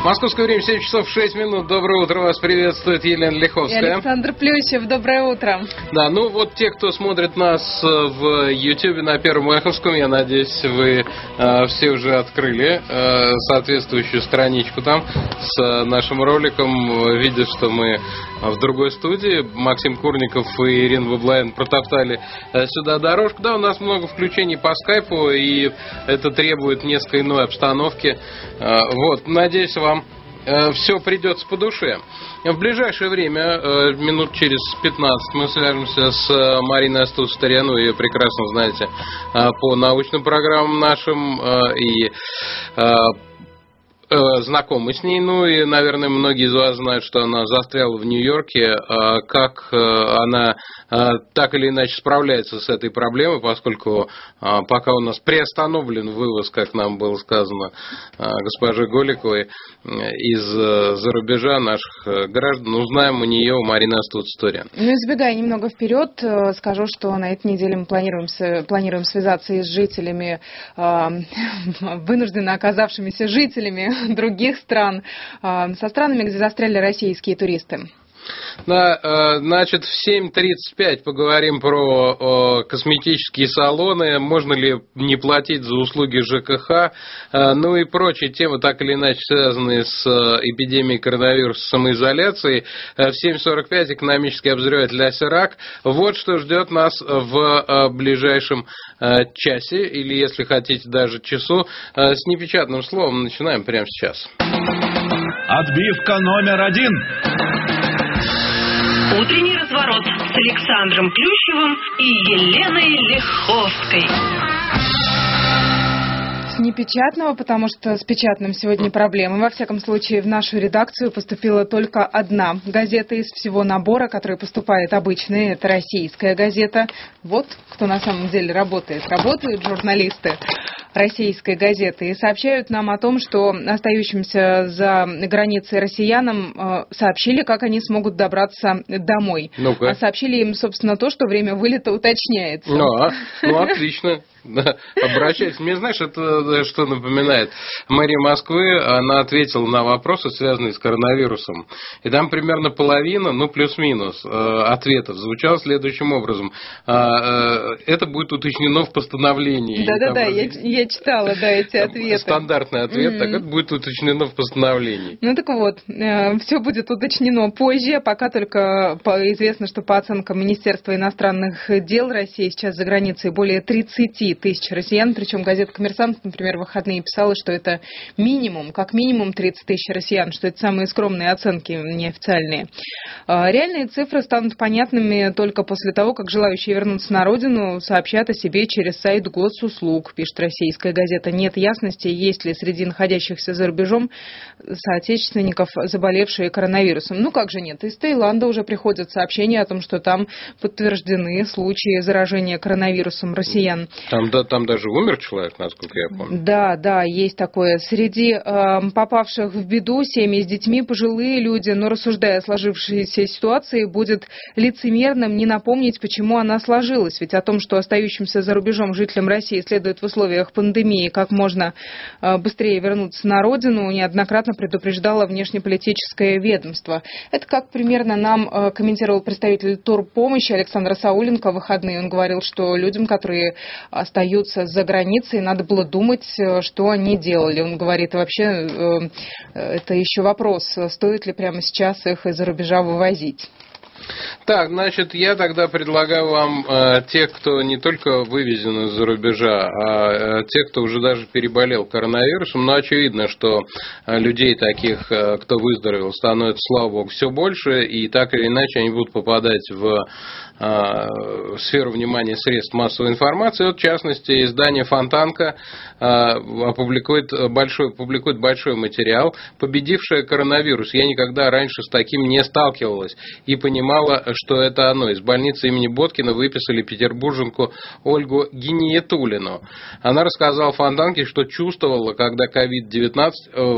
Московское время 7 часов 6 минут. Доброе утро, вас приветствует Елена Лиховская. И Александр Плющев, доброе утро. Да, ну вот те, кто смотрит нас в YouTube на Первом Эховском, я надеюсь, вы все уже открыли соответствующую страничку там с нашим роликом, видя, что мы в другой студии. Максим Курников и Ирина Баблоян протоптали сюда дорожку. Да, у нас много включений по скайпу, и это требует несколько иной обстановки. Вот, надеюсь, вам все придется по душе. В ближайшее время, минут через 15, мы свяжемся с Мариной Астут-Стариан. Вы ее прекрасно знаете по научным программам нашим и знакомы с ней, ну и, наверное, многие из вас знают, что она застряла в Нью-Йорке. Как она так или иначе справляется с этой проблемой, поскольку пока у нас приостановлен вывоз, как нам было сказано, госпожи Голиковой из-за рубежа наших граждан, узнаем у нее, у Марины Астут-Стариан. Ну и забегая немного вперед, скажу, что на этой неделе мы планируем связаться и с жителями, вынужденно оказавшимися жителями других стран, со странами, где застряли российские туристы. Да, значит, в 7:35 поговорим про косметические салоны, можно ли не платить за услуги ЖКХ, ну и прочие темы, так или иначе связанные с эпидемией коронавируса, самоизоляцией. В 7:45 экономический обозреватель Ася Рак. Вот что ждет нас в ближайшем часе, или, если хотите, даже часу. С непечатным словом начинаем прямо сейчас. Отбивка номер 1. Утренний разворот с Александром Плющевым и Еленой Лиховской. С непечатного, потому что с печатным сегодня проблемы. Во всяком случае, в нашу редакцию поступила только одна газета из всего набора, который поступает обычный. Это российская газета. Вот кто на самом деле работает. Работают журналисты российской газеты и сообщают нам о том, что остающимся за границей россиянам сообщили, как они смогут добраться домой. Ну-ка. А сообщили им, собственно, то, что время вылета уточняется. Ну, отлично. Да, обращайтесь. Мне, знаешь, это что напоминает? Мэрия Москвы, она ответила на вопросы, связанные с коронавирусом. И там примерно половина, ну, плюс-минус, ответов звучало следующим образом. Это будет уточнено в постановлении. Да-да-да, я читала, да, эти ответы. Стандартный ответ, так это будет уточнено в постановлении. Ну, так вот, все будет уточнено позже. Пока только известно, что по оценкам Министерства иностранных дел России сейчас за границей более 30 тысяч россиян, причем газета «Коммерсант», например, в выходные писала, что это минимум, как минимум 30 тысяч россиян, что это самые скромные оценки, неофициальные. Реальные цифры станут понятными только после того, как желающие вернуться на родину сообщат о себе через сайт Госуслуг, пишет российская газета. Нет ясности, есть ли среди находящихся за рубежом соотечественников, заболевшие коронавирусом. Ну как же нет, из Таиланда уже приходят сообщения о том, что там подтверждены случаи заражения коронавирусом россиян. Там даже умер человек, насколько я помню. Да, есть такое. Среди попавших в беду семьи с детьми, пожилые люди, но рассуждая о сложившейся ситуации, будет лицемерным не напомнить, почему она сложилась. Ведь о том, что остающимся за рубежом жителям России следует в условиях пандемии как можно быстрее вернуться на родину, неоднократно предупреждало внешнеполитическое ведомство. Это как примерно нам комментировал представитель турпомощи Александр Сауленко в выходные. Он говорил, что людям, которые остаются за границей, надо было думать, что они делали. Он говорит, вообще это еще вопрос, стоит ли прямо сейчас их из-за рубежа вывозить. Так, значит, я тогда предлагаю вам тех, кто не только вывезен из-за рубежа, а тех, кто уже даже переболел коронавирусом. Но очевидно, что людей таких, кто выздоровел, становится, слава богу, все больше, и так или иначе они будут попадать в сферу внимания средств массовой информации. Вот, в частности, издание «Фонтанка» публикует большой материал «Победившая коронавирус». Я никогда раньше с таким не сталкивалась и понимала, знала, что это оно. Из больницы имени Боткина выписали петербурженку Ольгу Гиниетуллину. Она рассказала Фонтанке, что чувствовала, когда COVID-19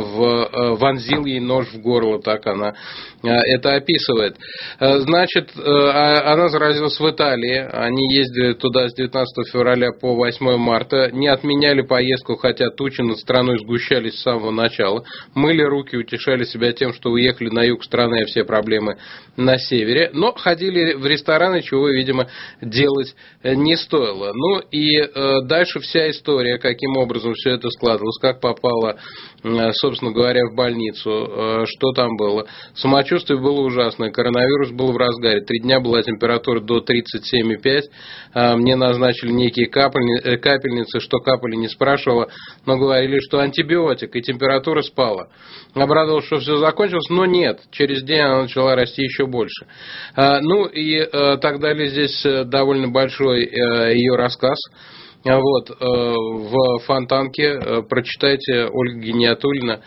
вонзил ей нож в горло, так она это описывает. Значит, она заразилась в Италии, они ездили туда с 19 февраля по 8 марта, не отменяли поездку, хотя тучи над страной сгущались с самого начала, мыли руки, утешали себя тем, что уехали на юг страны, а все проблемы на севере, но ходили в рестораны, чего, видимо, делать не стоило. Ну и дальше вся история, каким образом все это складывалось, как попало, собственно говоря, в больницу, что там было. Самочувствие было ужасное, коронавирус был в разгаре, 3 дня была температура до 37,5, мне назначили некие капельницы, что капали, не спрашивала, но говорили, что антибиотик, и температура спала. Обрадовался, что все закончилось, но нет, через день она начала расти еще больше. Ну и так далее, здесь довольно большой ее рассказ. Вот, в Фонтанке прочитайте Ольга Гиниетуллина,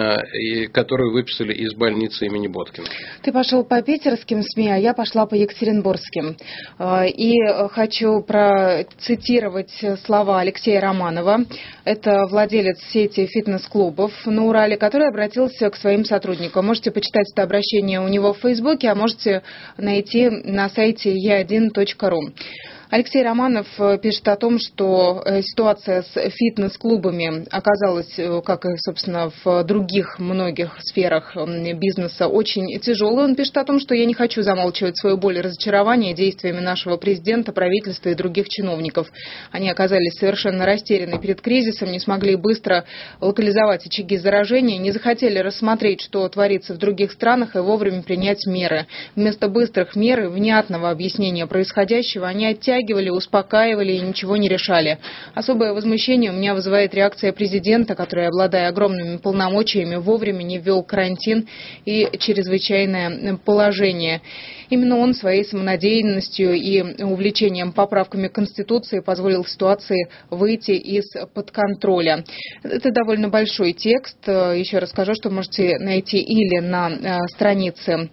которую выписали из больницы имени Боткина. Ты пошел по питерским СМИ, а я пошла по екатеринбургским. И хочу процитировать слова Алексея Романова. Это владелец сети фитнес-клубов на Урале, который обратился к своим сотрудникам. Можете почитать это обращение у него в Фейсбуке, а можете найти на сайте e1.ru. Алексей Романов пишет о том, что ситуация с фитнес-клубами оказалась, как и, собственно, в других многих сферах бизнеса, очень тяжелой. Он пишет о том, что я не хочу замалчивать свою боль и разочарование действиями нашего президента, правительства и других чиновников. Они оказались совершенно растеряны перед кризисом, не смогли быстро локализовать очаги заражения, не захотели рассмотреть, что творится в других странах, и вовремя принять меры. Вместо быстрых мер и внятного объяснения происходящего они оттягивали, успокаивали и ничего не решали. Особое возмущение у меня вызывает реакция президента, который, обладая огромными полномочиями, вовремя не ввел карантин и чрезвычайное положение. Именно он своей самонадеянностью и увлечением поправками к Конституции позволил ситуации выйти из-под контроля. Это довольно большой текст. Еще раз скажу, что можете найти или на странице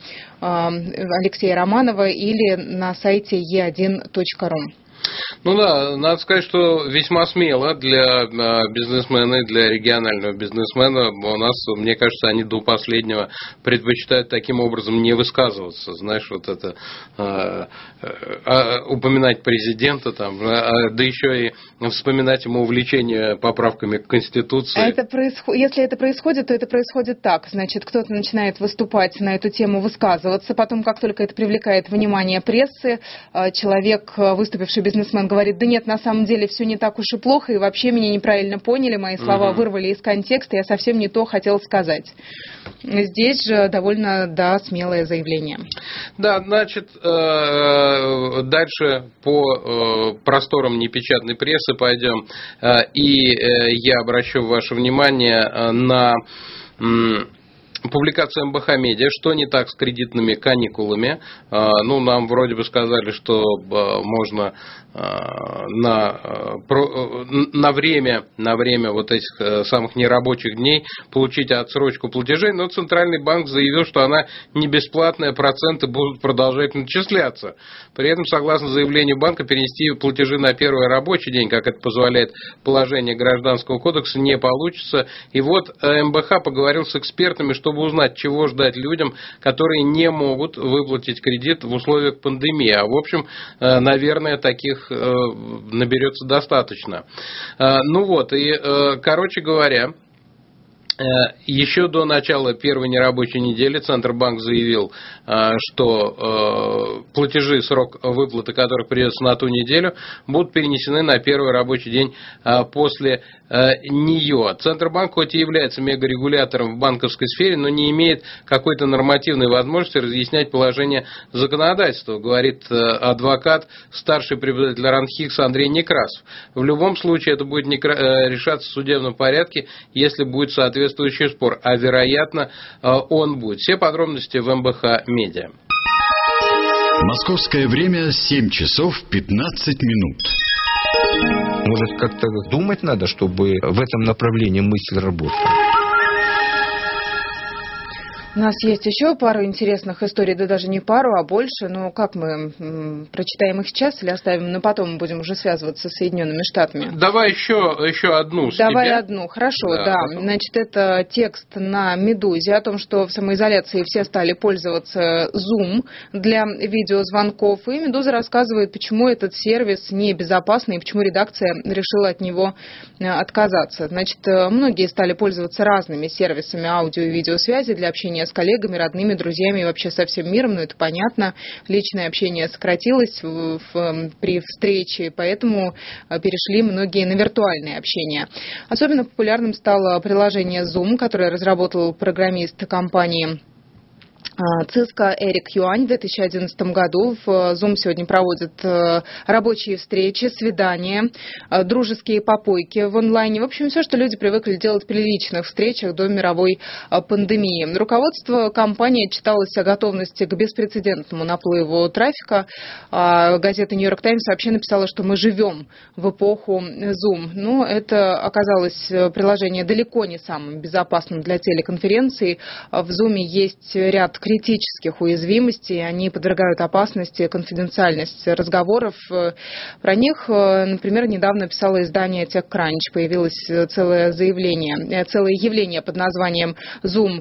Алексея Романова, или на сайте e1.ru. Ну да, надо сказать, что весьма смело для бизнесмена и для регионального бизнесмена. У нас, мне кажется, они до последнего предпочитают таким образом не высказываться. Знаешь, вот это упоминать президента, там, да еще и вспоминать ему увлечение поправками к Конституции. Если это происходит, то это происходит так. Значит, кто-то начинает выступать на эту тему, высказываться. Потом, как только это привлекает внимание прессы, человек, выступивший бизнесмен, говорит: да нет, на самом деле все не так уж и плохо, и вообще меня неправильно поняли, мои слова вырвали из контекста, я совсем не то хотел сказать. Здесь же довольно, смелое заявление. Да, значит, дальше по просторам непечатной прессы пойдем, и я обращу ваше внимание на публикация МБХ Медиа, что не так с кредитными каникулами. Ну, нам вроде бы сказали, что можно на время вот этих самых нерабочих дней получить отсрочку платежей, но Центральный банк заявил, что она не бесплатная, проценты будут продолжать начисляться. При этом, согласно заявлению банка, перенести платежи на первый рабочий день, как это позволяет положение Гражданского кодекса, не получится. И вот МБХ поговорил с экспертами, чтобы узнать, чего ждать людям, которые не могут выплатить кредит в условиях пандемии. А в общем, наверное, таких наберется достаточно. Ну вот, и, короче говоря, еще до начала первой нерабочей недели Центробанк заявил, что платежи, срок выплаты которых придется на ту неделю, будут перенесены на первый рабочий день после нее. Центробанк хоть и является мегарегулятором в банковской сфере, но не имеет какой-то нормативной возможности разъяснять положение законодательства, говорит адвокат, старший преподаватель РАНХИКС Андрей Некрасов. В любом случае это будет решаться в судебном порядке, если будет соответствующий спор, а вероятно он будет. Все подробности в МБХ Медиа. Московское время 7 часов 15 минут. Может, как-то думать надо, чтобы в этом направлении мысль работала. У нас есть еще пару интересных историй, да даже не пару, а больше. Но как мы прочитаем их сейчас или оставим на потом, мы будем уже связываться с Соединенными Штатами? Давай еще одну с Давай тебя. одну, хорошо, да. Потом. Значит, это текст на «Медузе» о том, что в самоизоляции все стали пользоваться Zoom для видеозвонков. И «Медуза» рассказывает, почему этот сервис небезопасный и почему редакция решила от него отказаться. Значит, многие стали пользоваться разными сервисами аудио и видеосвязи для общения с коллегами, родными, друзьями и вообще со всем миром, но это понятно. Личное общение сократилось при встрече, поэтому перешли многие на виртуальное общение. Особенно популярным стало приложение Zoom, которое разработал программист компании Cisco Эрик Юань в 2011 году. В Zoom сегодня проводят рабочие встречи, свидания, дружеские попойки в онлайне. В общем, все, что люди привыкли делать при личных встречах до мировой пандемии. Руководство компании отчиталось о готовности к беспрецедентному наплыву трафика. Газета New York Times вообще написала, что мы живем в эпоху Zoom. Но это оказалось приложение далеко не самым безопасным для телеконференций. В Zoom есть ряд критических уязвимостей, они подвергают опасности конфиденциальность разговоров. Про них, например, недавно писало издание TechCrunch, появилось целое явление под названием Zoom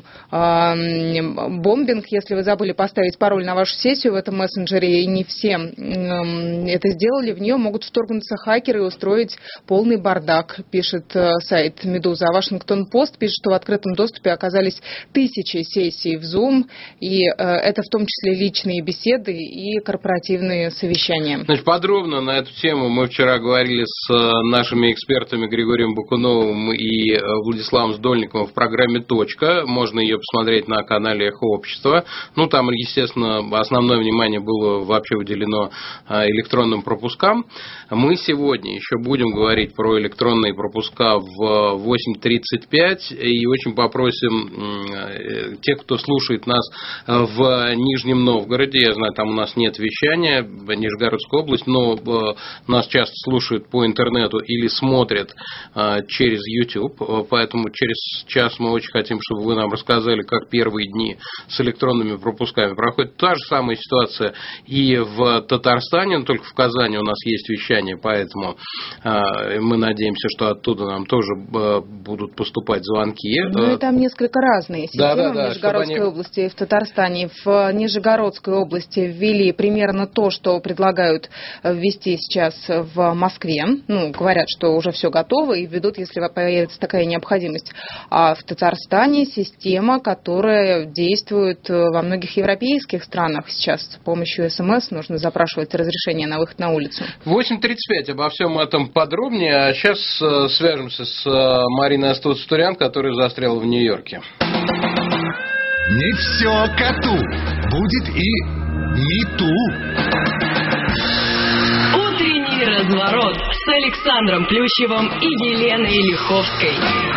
бомбинг. Если вы забыли поставить пароль на вашу сессию в этом мессенджере, и не все это сделали, в нее могут вторгнуться хакеры и устроить полный бардак, пишет сайт «Медуза». А Вашингтон-Пост пишет, что в открытом доступе оказались тысячи сессий в Zoom, и это в том числе личные беседы и корпоративные совещания. Значит, подробно на эту тему мы вчера говорили с нашими экспертами Григорием Бакуновым и Владиславом Сдольниковым в программе «Точка». Можно ее посмотреть на канале «Эхо Общества». Ну, там, естественно, основное внимание было вообще уделено электронным пропускам. Мы сегодня еще будем говорить про электронные пропуска в 8:35 и очень попросим тех, кто слушает нас в Нижнем Новгороде. Я знаю, там у нас нет вещания, Нижегородская область, но нас часто слушают по интернету или смотрят через YouTube, поэтому через час мы очень хотим, чтобы вы нам рассказали, как первые дни с электронными пропусками проходит. Та же самая ситуация и в Татарстане, но только в Казани у нас есть вещание, поэтому мы надеемся, что оттуда нам тоже будут поступать звонки. Ну и там несколько разные системы в Нижегородской области и в Татарстане. В Нижегородской области ввели примерно то, что предлагают ввести сейчас в Москве. Ну, говорят, что уже все готово и введут, если появится такая необходимость. А в Татарстане система, которая действует во многих европейских странах сейчас. С помощью СМС нужно запрашивать разрешение на выход на улицу. 8:35. Обо всем этом подробнее. А сейчас свяжемся с Мариной Астуц-Турян, которая застряла в Нью-Йорке. Не все коту. Будет и МИТУ. Утренний разворот с Александром Плющевым и Еленой Лиховской.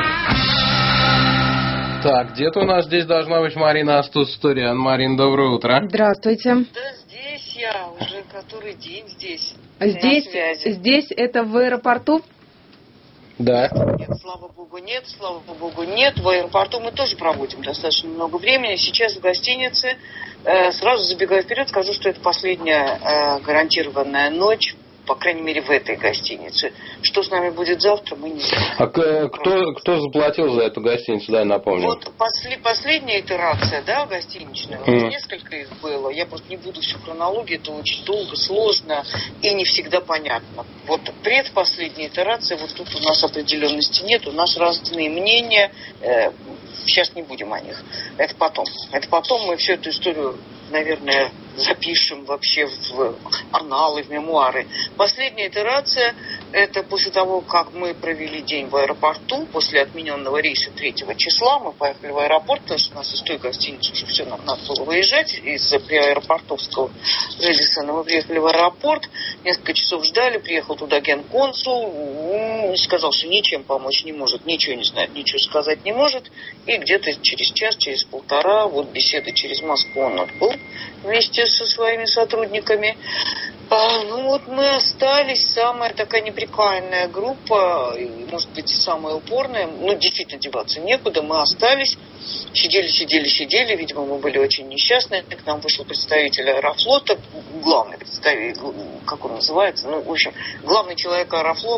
Так, где-то у нас здесь должна быть Марина Астуц-Турян. Марин, доброе утро. Здравствуйте. Да здесь я уже который день здесь. Здесь это в аэропорту? Да. Нет, слава богу, нет. В аэропорту мы тоже проводим достаточно много времени. Сейчас в гостинице, сразу забегая вперед, скажу, что это последняя гарантированная ночь, по крайней мере, в этой гостинице. Что с нами будет завтра, мы не знаем. А кто заплатил за эту гостиницу, дай напомню? Вот последняя итерация, да, гостиничная, несколько их было. Я просто не буду всю хронологию, это очень долго, сложно и не всегда понятно. Вот предпоследняя итерация, вот тут у нас определенности нет, у нас разные мнения. Сейчас не будем о них. Это потом мы всю эту историю, наверное, запишем вообще в аналы, в мемуары. Последняя итерация – это после того, как мы провели день в аэропорту, после отмененного рейса 3 числа, мы поехали в аэропорт, потому что у нас из той гостиницы уже все, нам надо было выезжать, из приаэропортовского Редисона мы приехали в аэропорт, несколько часов ждали, приехал туда генконсул, сказал, что ничем помочь не может, ничего не знает, ничего сказать не может, и где-то через час, через полтора, вот беседы через Москву он отбыл вместе со своими сотрудниками. Ну вот мы остались, самая такая неприкаянная группа, и, может быть, самая упорная, действительно деваться некуда, мы остались, сидели, видимо, мы были очень несчастны, к нам вышел представитель Аэрофлота, главный представитель, как он называется, в общем, главный человек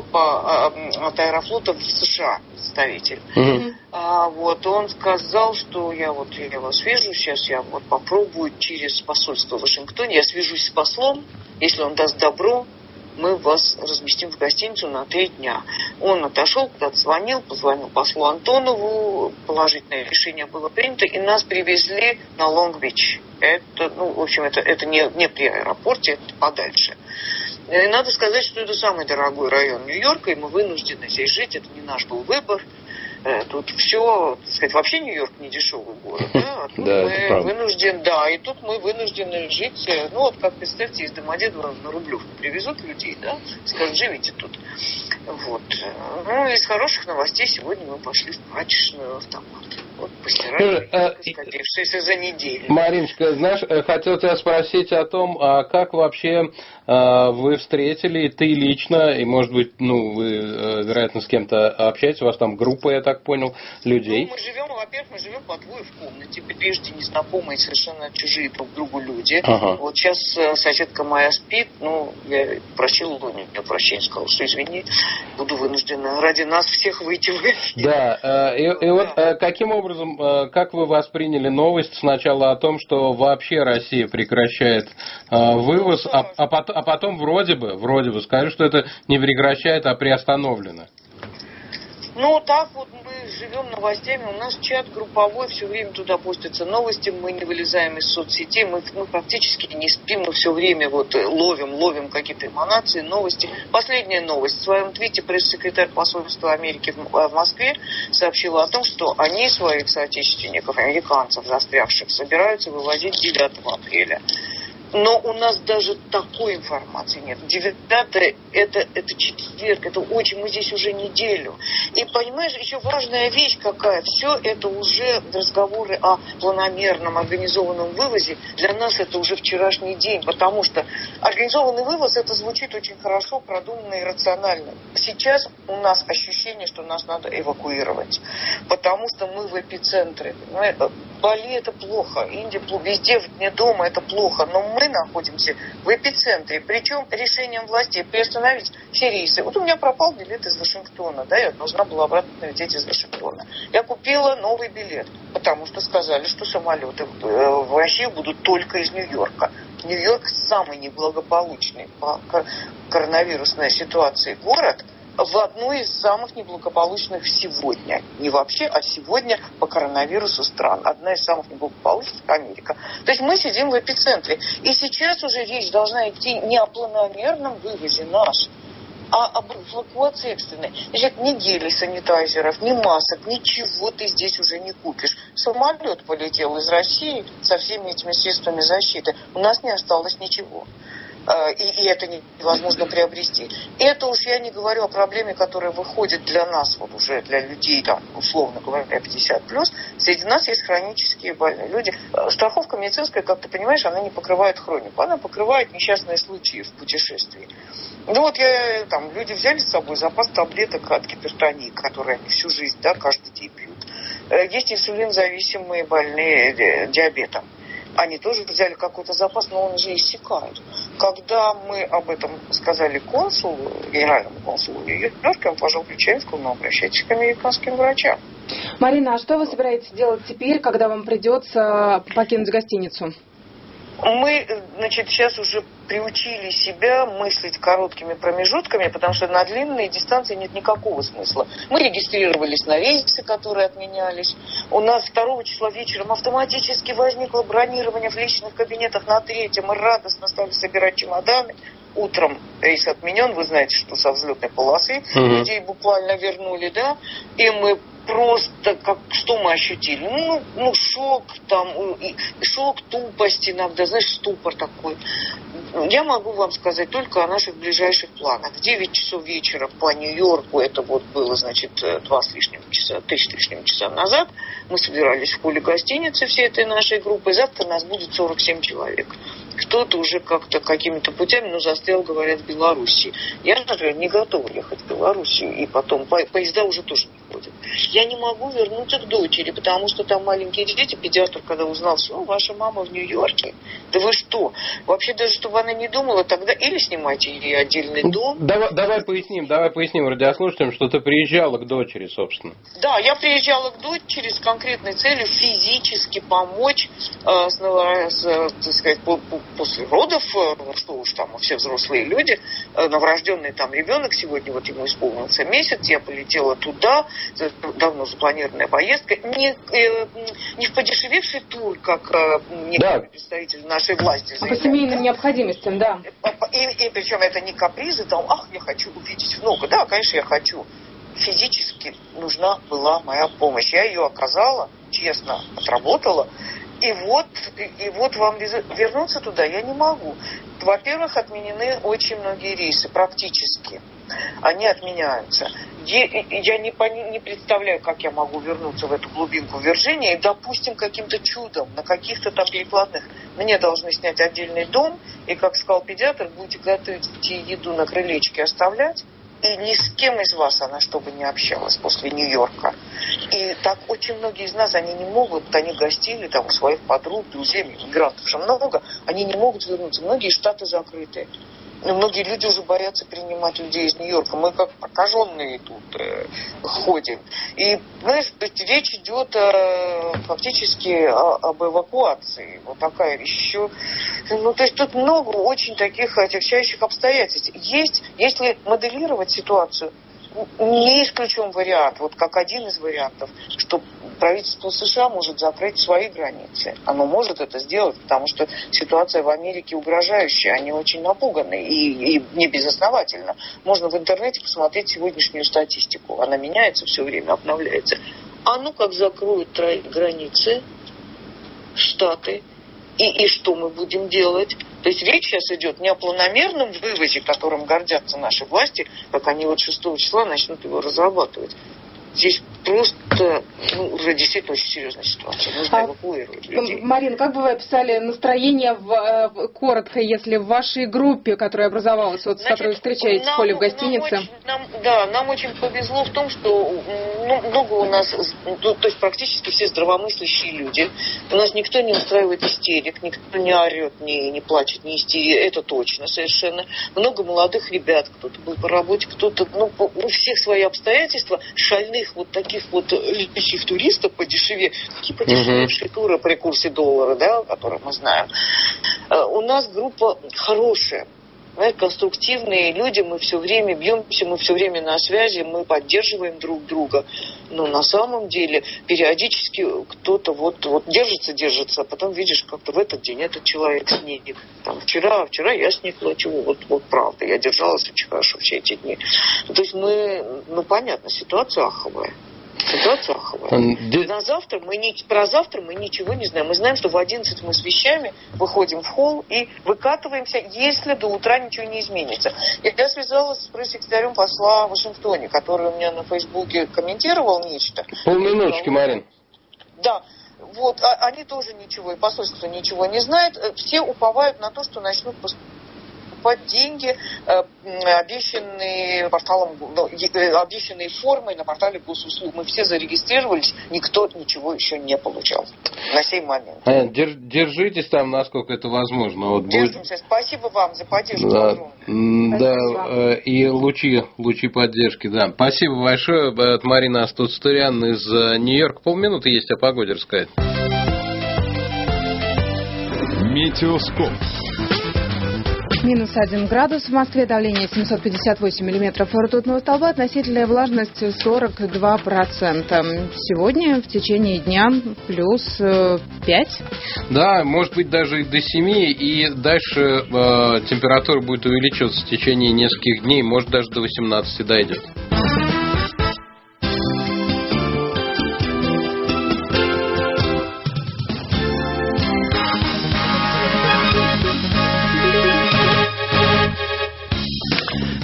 от Аэрофлота в США, представитель. Вот, он сказал, что я вас вижу, сейчас я попробую через посольство в Вашингтоне, я свяжусь с послом, если он даст добро, мы вас разместим в гостиницу на 3 дня. Он отошел, куда-то позвонил послу Антонову, положительное решение было принято, и нас привезли на Лонг-Бич. Это, в общем, это не при аэропорте, это подальше. И надо сказать, что это самый дорогой район Нью-Йорка, и мы вынуждены здесь жить, это не наш был выбор. Тут все, так сказать, вообще Нью-Йорк не дешевый город, да, а тут мы вынуждены, и тут мы вынуждены жить, как представьте, из Домодедова на Рублевку привезут людей, да, скажут, живите тут. Вот. Из хороших новостей сегодня мы пошли в прачечную автомат. Вот постирали, скопившиеся за неделю. Мариночка, знаешь, хотел тебя спросить о том, как вообще вы встретили, и ты лично, и, может быть, вы, вероятно, с кем-то общаетесь, у вас там группа, я так понял, людей. Мы живем по двое в комнате, прежде незнакомые, совершенно чужие друг другу люди. Вот сейчас соседка моя спит, я просил у нее прощения, сказал, что извини, буду вынуждена ради нас всех выйти в гостиницу. Да, и вот каким образом, как вы восприняли новость сначала о том, что вообще Россия прекращает вывоз, а потом вроде бы сказали, что это не прекращает, а приостановлено? Так вот мы живем новостями, у нас чат групповой, все время туда постятся новости, мы не вылезаем из соцсетей, мы практически не спим, мы все время ловим какие-то эманации, новости. Последняя новость. В своем твите пресс-секретарь посольства Америки в Москве сообщила о том, что они своих соотечественников, американцев, застрявших, собираются вывозить 9 апреля. Но у нас даже такой информации нет. 9 это четверг, это очень, мы здесь уже неделю. И понимаешь, еще важная вещь какая, все это уже разговоры о планомерном организованном вывозе, для нас это уже вчерашний день, потому что организованный вывоз, это звучит очень хорошо, продуманно и рационально. Сейчас у нас ощущение, что нас надо эвакуировать, потому что мы в эпицентре. Бали это плохо, Индия плохо, везде вне дома это плохо, но мы находимся в эпицентре, причем решением властей приостановить все рейсы. Вот у меня пропал билет из Вашингтона, я должна была обратно лететь из Вашингтона. Я купила новый билет, потому что сказали, что самолеты в Россию будут только из Нью-Йорка. Нью-Йорк самый неблагополучный по коронавирусной ситуации город, в одной из самых неблагополучных сегодня. Не вообще, а сегодня по коронавирусу стран. Одна из самых неблагополучных — Америка. То есть мы сидим в эпицентре. И сейчас уже речь должна идти не о планомерном вывозе наш, а об эвакуации экстренной. Значит, ни гелей, санитайзеров, ни масок, ничего ты здесь уже не купишь. Самолет полетел из России со всеми этими средствами защиты. У нас не осталось ничего. И это невозможно приобрести. Это уж я не говорю о проблеме, которая выходит для нас, уже для людей, условно говоря, 50+. Среди нас есть хронические больные люди. Страховка медицинская, как ты понимаешь, она не покрывает хронику. Она покрывает несчастные случаи в путешествии. Люди взяли с собой запас таблеток от гипертонии, которые они всю жизнь, каждый день пьют. Есть инсулинзависимые больные диабетом. Они тоже взяли какой-то запас, но он уже иссякает. Когда мы об этом сказали генеральному консулу Нью-Йорка, он пожал плечами и сказал, обращайтесь к американским врачам. Марина, а что вы собираетесь делать теперь, когда вам придется покинуть гостиницу? Мы, сейчас уже приучили себя мыслить короткими промежутками, потому что на длинные дистанции нет никакого смысла. Мы регистрировались на рейсы, которые отменялись. У нас 2 числа вечером автоматически возникло бронирование в личных кабинетах на 3-м. Мы радостно стали собирать чемоданы. Утром рейс отменен, вы знаете, что со взлетной полосы людей буквально вернули, и мы просто, что мы ощутили? Шок, шок, тупость иногда, ступор такой. Я могу вам сказать только о наших ближайших планах. В 9 часов вечера по Нью-Йорку, это было, 3 с лишним часа назад, мы собирались в холле гостиницы всей этой нашей группы. Завтра нас будет 47 человек. Кто-то уже как-то какими-то путями, застрял, говорят, в Белоруссии. Я, например, не готова ехать в Белоруссию, и потом поезда уже тоже не ходят. Я не могу вернуться к дочери, потому что там маленькие дети. Педиатр, когда узнал, что ваша мама в Нью-Йорке, да вы что? Вообще, даже чтобы она не думала, тогда или снимайте ей отдельный дом. Давай поясним радиослушателям, что ты приезжала к дочери, собственно. Да, я приезжала к дочери с конкретной целью физически помочь, так сказать, после родов, что уж там, все взрослые люди, новорожденный там ребенок, сегодня вот ему исполнился месяц, я полетела туда, давно запланированная поездка, не в подешевевший тур, как некоторые представители нашей власти заявляют. По семейным необходимостям, да. И причем это не капризы, там, я хочу увидеть внука. Да, конечно, я хочу. Физически нужна была моя помощь. Я ее оказала, честно, отработала. И вот вам вернуться туда я не могу. Во-первых, отменены очень многие рейсы, практически. Они отменяются. Я не представляю, как я могу вернуться в эту глубинку Вирджинии. И, допустим, каким-то чудом на каких-то там перекладных мне должны снять отдельный дом. И, как сказал педиатр, будете готовить еду на крылечке, оставлять. И ни с кем из вас она чтобы не общалась после Нью-Йорка. И так очень многие из нас, они не могут, они гостили там у своих подруг, друзей, мигрантов же много, они не могут вернуться. Многие штаты закрыты. Но многие люди уже боятся принимать людей из Нью-Йорка. Мы как прокаженные тут ходим. И, знаешь, речь идет фактически об эвакуации. Вот такая еще. То есть тут много очень таких отягчающих обстоятельств. Если моделировать ситуацию, не исключен вариант, вот как один из вариантов, что правительство США может закрыть свои границы. Оно может это сделать, потому что ситуация в Америке угрожающая, они очень напуганы и не безосновательно. Можно в интернете посмотреть сегодняшнюю статистику. Она меняется все время, обновляется. Как закроют границы, штаты, и что мы будем делать? То есть речь сейчас идет не о планомерном вывозе, которым гордятся наши власти, как они 6 числа начнут его разрабатывать. Здесь просто уже действительно очень серьезная ситуация. Нужно эвакуировать людей. Марина, как бы вы описали настроение коротко, если в вашей группе, которая образовалась, с которой вы встречаетесь в холле в гостинице? Нам очень повезло в том, что много у нас, то есть практически все здравомыслящие люди. У нас никто не устраивает истерик, никто не орет, не плачет, не истерит. Это точно совершенно. Много молодых ребят, кто-то был по работе, кто-то, у всех свои обстоятельства, шальных вот таких вот летящих туристов подешевее, какие подешевевшие туры при курсе доллара, да, которые мы знаем. У нас группа хорошая, конструктивные люди, мы все время бьемся, мы все время на связи, мы поддерживаем друг друга. Но на самом деле периодически кто-то вот держится, а потом видишь, как-то в этот день этот человек сник. Там, вчера я сникла, чего? Вот правда, я держалась очень хорошо все эти дни. То есть понятно, ситуация аховая. Ситуация аховая. Про завтра мы ничего не знаем. Мы знаем, что в 11 мы с вещами выходим в холл и выкатываемся, если до утра ничего не изменится. Я связалась с пресс-секретарем посла в Вашингтоне, который у меня на Фейсбуке комментировал нечто. Полминуточки, Марин. Да. Они тоже ничего, и посольство ничего не знает. Все уповают на то, что начнут поступать деньги, обещанные формой на портале госуслуг. Мы все зарегистрировались, никто ничего еще не получал на сей момент. Держитесь там, насколько это возможно. Держимся. Спасибо вам за поддержку. Да, и лучи поддержки. Да. Спасибо большое. От Марины Астуцтурян из Нью-Йорка. Полминуты есть о погоде рассказать. Метеоскоп. Минус 1 градус. В Москве давление 758 миллиметров ртутного столба. Относительная влажность 42%. Сегодня в течение дня плюс 5. Да, может быть даже и до 7. И дальше температура будет увеличиваться в течение нескольких дней. Может даже до 18 дойдет.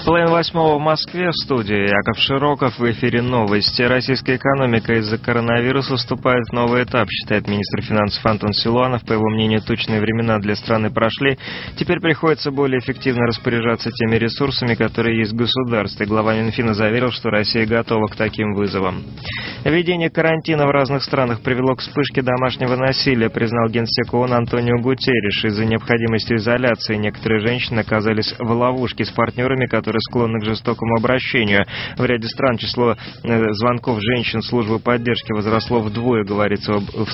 8:30 в Москве. В студии Яков Широков. В эфире новости. Российская экономика из-за коронавируса вступает в новый этап, считает министр финансов Антон Силуанов. По его мнению, тучные времена для страны прошли. Теперь приходится более эффективно распоряжаться теми ресурсами, которые есть в государстве. Глава Минфина заверил, что Россия готова к таким вызовам. Введение карантина в разных странах привело к вспышке домашнего насилия, признал генсек ООН Антонио Гутерриш. Из-за необходимости изоляции некоторые женщины оказались в ловушке с партнерами, которые склонны к жестокому обращению. В ряде стран число звонков женщин в службу поддержки возросло вдвое, говорится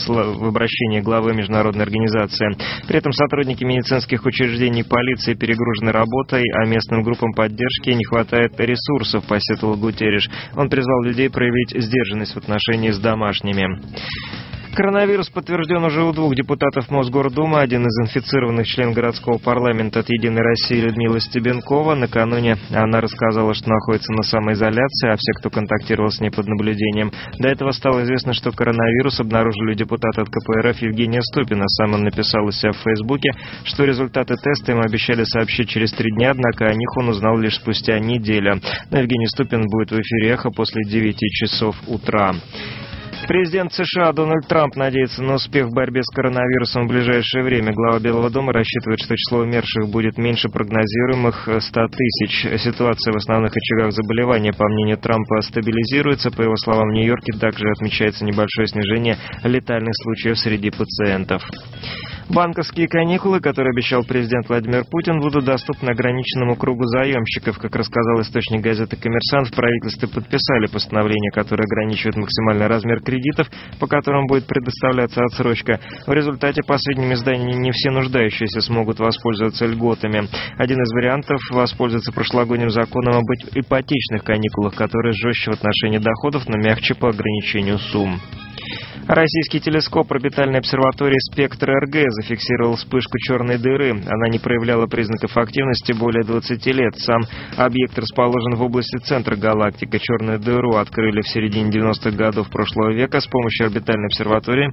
в обращении главы международной организации. При этом сотрудники медицинских учреждений и полиции перегружены работой, а местным группам поддержки не хватает ресурсов, посетовал Гутерриш. Он призвал людей проявить сдержанность в отношении с домашними. Коронавирус подтвержден уже у 2 депутатов Мосгордумы. Один из инфицированных член городского парламента от «Единой России» Людмила Стебенкова. Накануне она рассказала, что находится на самоизоляции, а все, кто контактировал с ней, под наблюдением. До этого стало известно, что коронавирус обнаружили у депутата от КПРФ Евгения Ступина. Сам он написал у себя в Фейсбуке, что результаты теста ему обещали сообщить через 3 дня, однако о них он узнал лишь спустя неделю. Но Евгений Ступин будет в эфире «Эхо» после 9 часов утра. Президент США Дональд Трамп надеется на успех в борьбе с коронавирусом в ближайшее время. Глава Белого дома рассчитывает, что число умерших будет меньше прогнозируемых 100 тысяч. Ситуация в основных очагах заболевания, по мнению Трампа, стабилизируется. По его словам, в Нью-Йорке также отмечается небольшое снижение летальных случаев среди пациентов. Банковские каникулы, которые обещал президент Владимир Путин, будут доступны ограниченному кругу заемщиков. Как рассказал источник газеты «Коммерсант», в правительстве подписали постановление, которое ограничивает максимальный размер кредитов, по которым будет предоставляться отсрочка. В результате, по сведениям издания, не все нуждающиеся смогут воспользоваться льготами. Один из вариантов – воспользоваться прошлогодним законом об ипотечных каникулах, который жестче в отношении доходов, но мягче по ограничению сумм. Российский телескоп орбитальной обсерватории «Спектр-РГ» зафиксировал вспышку черной дыры. Она не проявляла признаков активности более 20 лет. Сам объект расположен в области центра галактики. Черную дыру открыли в середине 90-х годов прошлого века с помощью орбитальной обсерватории.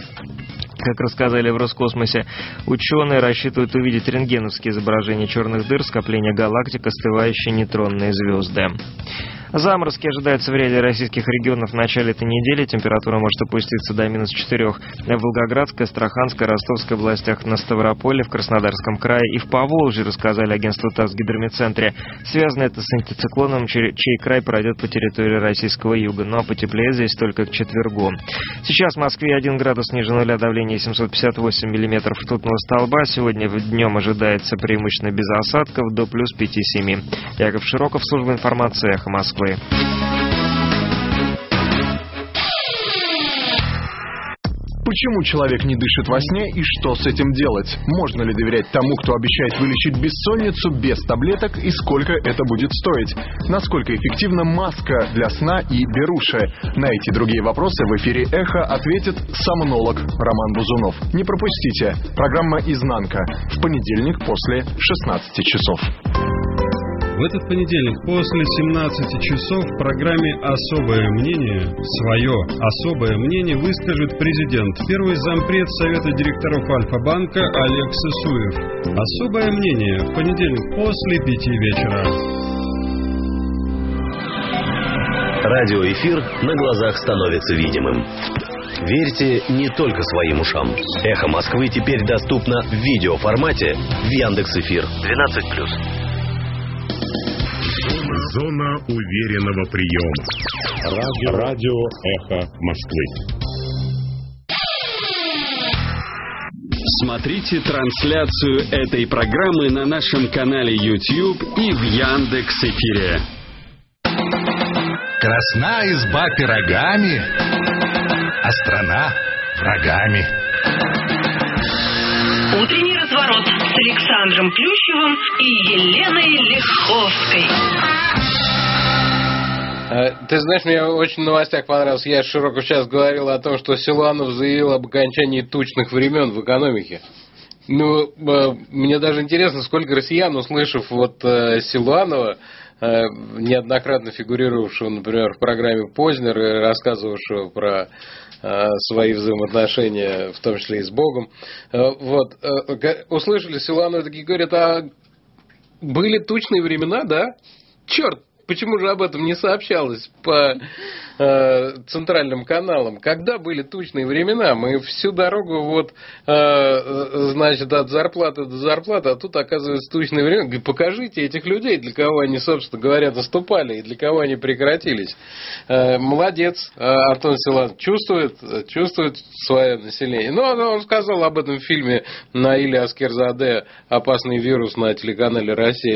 Как рассказали в Роскосмосе, ученые рассчитывают увидеть рентгеновские изображения черных дыр, скопления галактик, остывающие нейтронные звезды. Заморозки ожидаются в ряде российских регионов в начале этой недели. Температура может опуститься до -4 в Волгоградской, Астраханской, Ростовской областях, на Ставрополе, в Краснодарском крае и в Поволжье, рассказали агентству ТАСС в Гидрометцентре. Связано это с антициклоном, чей край пройдет по территории российского юга. Но потеплее здесь только к четвергу. Сейчас в Москве 1 градус ниже нуля, давление 758 миллиметров ртутного столба. Сегодня днем ожидается преимущественно без осадков, до плюс 5-7. Яков Широков, служба информации «Эхо Москвы». Почему человек не дышит во сне и что с этим делать? Можно ли доверять тому, кто обещает вылечить бессонницу без таблеток, и сколько это будет стоить? Насколько эффективна маска для сна и беруши? На эти и другие вопросы в эфире «Эхо» ответит сомнолог Роман Бузунов. Не пропустите. Программа «Изнанка» в понедельник после 16 часов. В этот понедельник после 17 часов в программе «Особое мнение» свое особое мнение выскажет президент, первый зампред Совета директоров Альфа-банка Олег Сысуев. Особое мнение в понедельник после 5 вечера. Радиоэфир на глазах становится видимым. Верьте не только своим ушам. «Эхо Москвы» теперь доступно в видеоформате в Яндекс.Эфир 12+. Зона уверенного приема. Радио «Эхо Москвы». Смотрите трансляцию этой программы на нашем канале YouTube и в Яндекс.Эфире. Красна изба пирогами, а страна врагами. Утренний разворот с Александром Плющевым и Еленой Лиховской. Ты знаешь, мне очень в новостях понравилось. Я Широков сейчас говорил о том, что Силуанов заявил об окончании тучных времен в экономике. Ну, мне даже интересно, сколько россиян, услышав Силуанова, неоднократно фигурировавшего, например, в программе «Познер» и рассказывавшего про свои взаимоотношения, в том числе и с Богом, услышали Силуанова, такие говорят, а были тучные времена, да? черт, почему же об этом не сообщалось по центральным каналам? Когда были тучные времена, мы всю дорогу вот, значит, от зарплаты до зарплаты, а тут оказывается тучные времена. Покажите этих людей, для кого они, собственно говоря, наступали и для кого они прекратились. Молодец, Антон Силуанов чувствует свое население. Ну, он сказал об этом в фильме Наиля Аскерзаде «Опасный вирус» на телеканале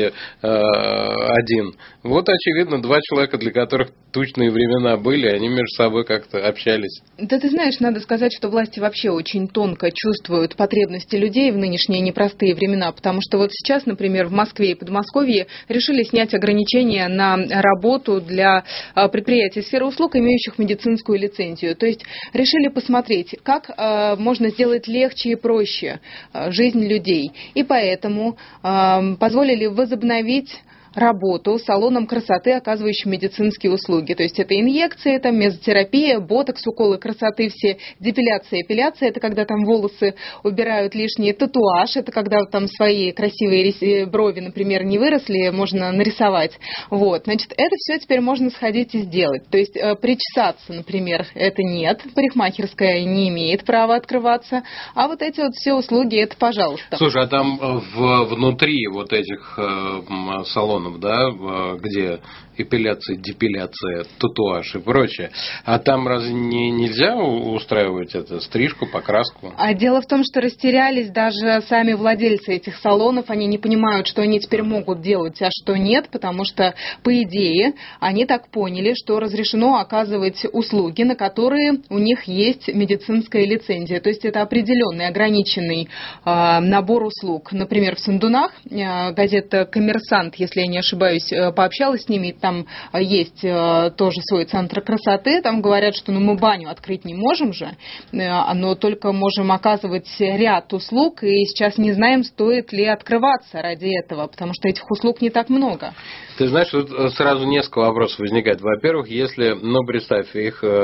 «Россия-1». Вот, очевидно, два человека, для которых тучные времена были, они между собой как-то общались. Да ты знаешь, надо сказать, что власти вообще очень тонко чувствуют потребности людей в нынешние непростые времена, потому что вот сейчас, например, в Москве и Подмосковье решили снять ограничения на работу для предприятий сферы услуг, имеющих медицинскую лицензию. То есть решили посмотреть, как можно сделать легче и проще жизнь людей. И поэтому позволили возобновить работу салоном красоты, оказывающим медицинские услуги. То есть это инъекции, это мезотерапия, ботокс, уколы красоты, все, депиляция, эпиляция, это когда там волосы убирают лишние, татуаж, это когда там свои красивые брови, например, не выросли, можно нарисовать. Вот, значит, это все теперь можно сходить и сделать. То есть причесаться, например, это нет, парикмахерская не имеет права открываться, а вот эти вот все услуги, это пожалуйста. Слушай, а там внутри вот этих салонов, да, где эпиляция, депиляция, татуаж и прочее. А там разве нельзя устраивать это, стрижку, покраску? А дело в том, что растерялись даже сами владельцы этих салонов. Они не понимают, что они теперь могут делать, а что нет, потому что, по идее, они так поняли, что разрешено оказывать услуги, на которые у них есть медицинская лицензия. То есть это определенный, ограниченный набор услуг. Например, в Сандунах газета «Коммерсант», если я не ошибаюсь, пообщалась с ними, там есть тоже свой центр красоты, там говорят, что мы баню открыть не можем же, но только можем оказывать ряд услуг, и сейчас не знаем, стоит ли открываться ради этого, потому что этих услуг не так много. Ты знаешь, тут сразу несколько вопросов возникает. Во-первых, если, представь,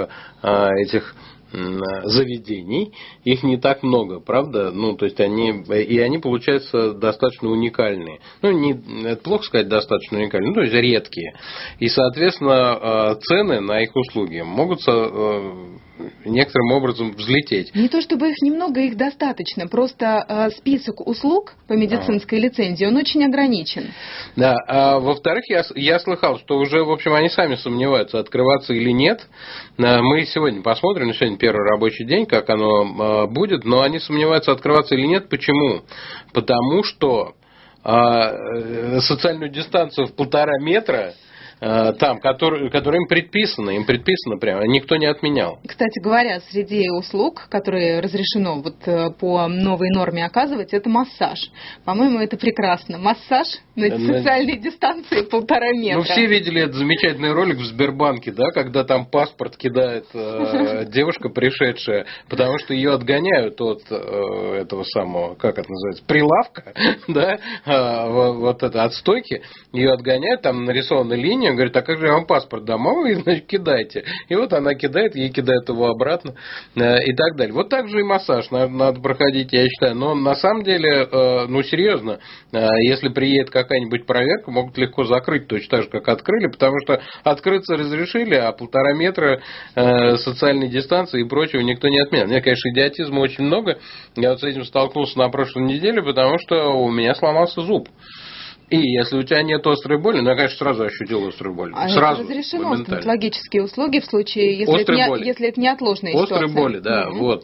этих заведений, их не так много, правда? То есть они получаются достаточно уникальные. Это плохо сказать достаточно уникальные, то есть редкие. И, соответственно, цены на их услуги могут некоторым образом взлететь. Не то чтобы их немного, их достаточно. Просто список услуг по медицинской лицензии, он очень ограничен. Да. А во-вторых, я слыхал, что уже, в общем, они сами сомневаются, открываться или нет. Мы сегодня посмотрим, сегодня первый рабочий день, как оно будет, но они сомневаются, открываться или нет. Почему? Потому что социальную дистанцию в 1,5 метра там, которые им предписано прямо, никто не отменял. Кстати говоря, среди услуг, которые разрешено по новой норме оказывать, это массаж. По-моему, это прекрасно. Массаж на социальной дистанции 1,5 метра. Все видели этот замечательный ролик в Сбербанке, да, когда там паспорт кидает девушка пришедшая, потому что ее отгоняют от этого самого, как это называется, прилавка, да, вот это от стойки, ее отгоняют, там нарисована линия, говорит, а как же я вам паспорт дам? А вы, значит, кидайте. И вот она кидает, ей кидает его обратно и так далее. Вот так же и массаж надо проходить, я считаю. Но на самом деле, серьезно, если приедет какая-нибудь проверка, могут легко закрыть точно так же, как открыли, потому что открыться разрешили, а 1,5 метра социальной дистанции и прочего никто не отменял. У меня, конечно, идиотизма очень много. Я вот с этим столкнулся на прошлой неделе, потому что у меня сломался зуб. И если у тебя нет острой боли, я, конечно, сразу ощутил острую боль. Сразу, это разрешено стоматологические услуги в случае, если это неотложная ситуация. Острой боли, да. Вот.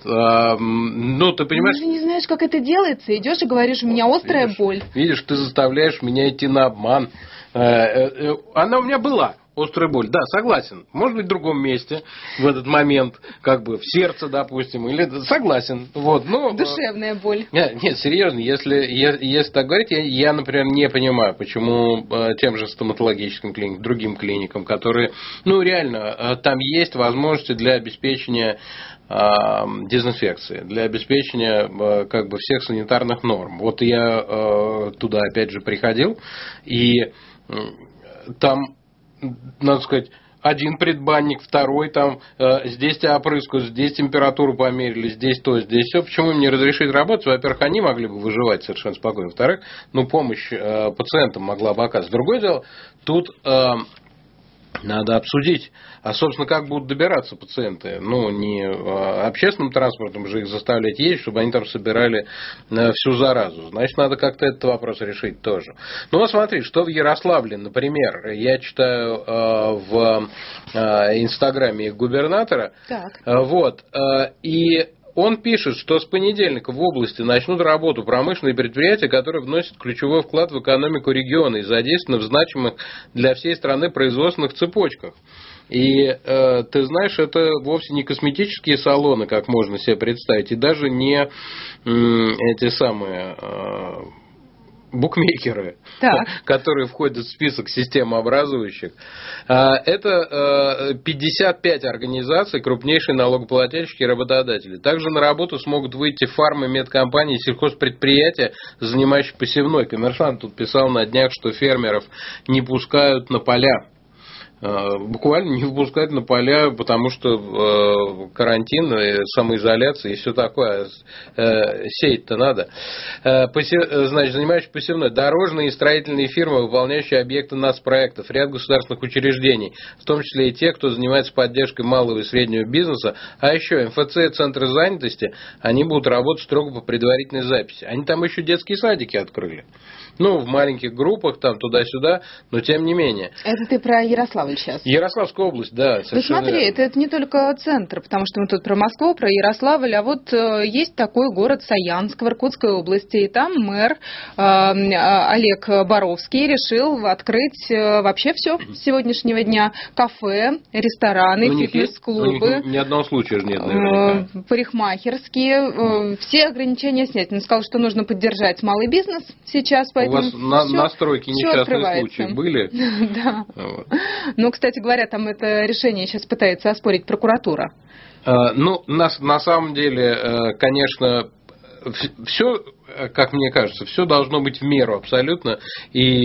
Ты понимаешь... Ты же не знаешь, как это делается. Идешь и говоришь, у меня острая боль. Видишь, ты заставляешь меня идти на обман. Она у меня была. Острая боль, да, согласен. Может быть, в другом месте в этот момент, в сердце, допустим, или согласен. Душевная боль. Нет, серьезно, если так говорить, я, например, не понимаю, почему тем же стоматологическим клиникам, другим клиникам, которые, реально, там есть возможности для обеспечения дезинфекции, для обеспечения всех санитарных норм. Вот я туда опять же приходил, и там, надо сказать, один предбанник, второй там, здесь тебя опрыскают, здесь температуру померили, здесь то, здесь все. Почему им не разрешить работать? Во-первых, они могли бы выживать совершенно спокойно. Во-вторых, помощь пациентам могла бы оказывать. Другое дело, тут надо обсудить, а, собственно, как будут добираться пациенты. Не общественным транспортом же их заставлять ездить, чтобы они там собирали всю заразу. Значит, надо как-то этот вопрос решить тоже. Смотри, что в Ярославле, например, я читаю в инстаграме их губернатора. Так. И он пишет, что с понедельника в области начнут работу промышленные предприятия, которые вносят ключевой вклад в экономику региона и задействованы в значимых для всей страны производственных цепочках. И ты знаешь, это вовсе не косметические салоны, как можно себе представить, и даже не эти самые букмекеры, которые входят в список системообразующих. Это 55 организаций, крупнейшие налогоплательщики и работодатели. Также на работу смогут выйти фармы, медкомпании, сельхозпредприятия, занимающие посевной. Коммерсант тут писал на днях, что фермеров не пускают на поля. Буквально не выпускать на поля, потому что карантин, самоизоляция и все такое. Сеять-то надо. Значит, занимающие посевной. Дорожные и строительные фирмы, выполняющие объекты нацпроектов, ряд государственных учреждений, в том числе и те, кто занимается поддержкой малого и среднего бизнеса. А еще МФЦ и центры занятости, они будут работать строго по предварительной записи. Они там еще детские садики открыли. В маленьких группах, там туда-сюда, но тем не менее. Это ты про Ярославль сейчас? Ярославская область, да. Смотри, это не только центр, потому что мы тут про Москву, про Ярославль, а есть такой город Саянск в Иркутской области, и там мэр Олег Боровский решил открыть вообще все с сегодняшнего дня. Кафе, рестораны, фитнес-клубы. Ни одного случая же нет, наверняка. Парикмахерские, все ограничения снять. Он сказал, что нужно поддержать малый бизнес сейчас, у вас на стройке несчастные случаи были? Да. Кстати говоря, там это решение сейчас пытается оспорить прокуратура. На самом деле, конечно, все, как мне кажется, все должно быть в меру абсолютно. И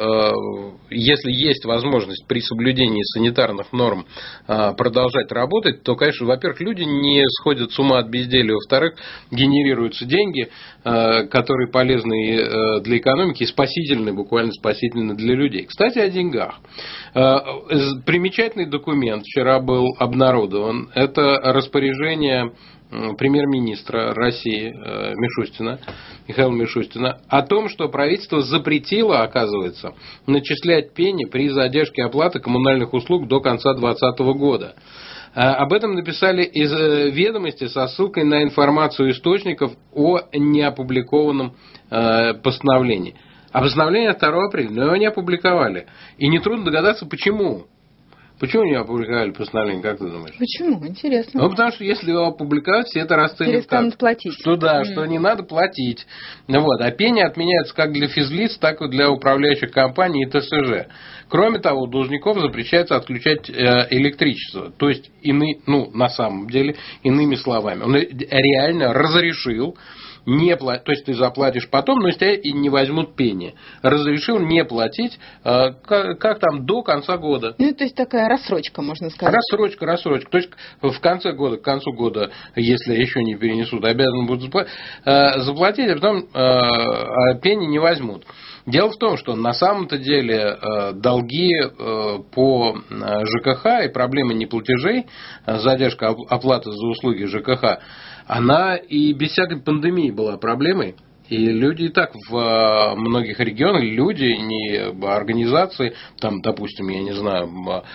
если есть возможность при соблюдении санитарных норм продолжать работать, то, конечно, во-первых, люди не сходят с ума от безделия, во-вторых, генерируются деньги, которые полезны для экономики и спасительны, буквально спасительны для людей. Кстати, о деньгах. Примечательный документ вчера был обнародован. Это распоряжение премьер-министра России Михаила Мишустина о том, что правительство запретило, оказывается, начислять пени при задержке оплаты коммунальных услуг до конца 2020 года. Об этом написали из «Ведомости» со ссылкой на информацию источников о неопубликованном постановлении. А постановление 2 апреля, но его не опубликовали. И нетрудно догадаться, почему. Почему не опубликовали постановление, как ты думаешь? Почему? Интересно. Потому что если его опубликовать, все это расценят перестанут платить. Что что не надо платить. А пени отменяются как для физлиц, так и для управляющих компаний и ТСЖ. Кроме того, у должников запрещается отключать электричество. То есть, на самом деле, иными словами, он реально разрешил то есть ты заплатишь потом, но с тебя и не возьмут пени. Разрешил не платить, как там, до конца года. То есть такая рассрочка, можно сказать. Рассрочка. То есть в конце года, к концу года, если еще не перенесут, обязаны будут заплатить, а потом пени не возьмут. Дело в том, что на самом-то деле долги по ЖКХ и проблема неплатежей, задержка оплаты за услуги ЖКХ, она и без всякой пандемии была проблемой. И люди и так в многих регионах, не организации, там, допустим, я не знаю,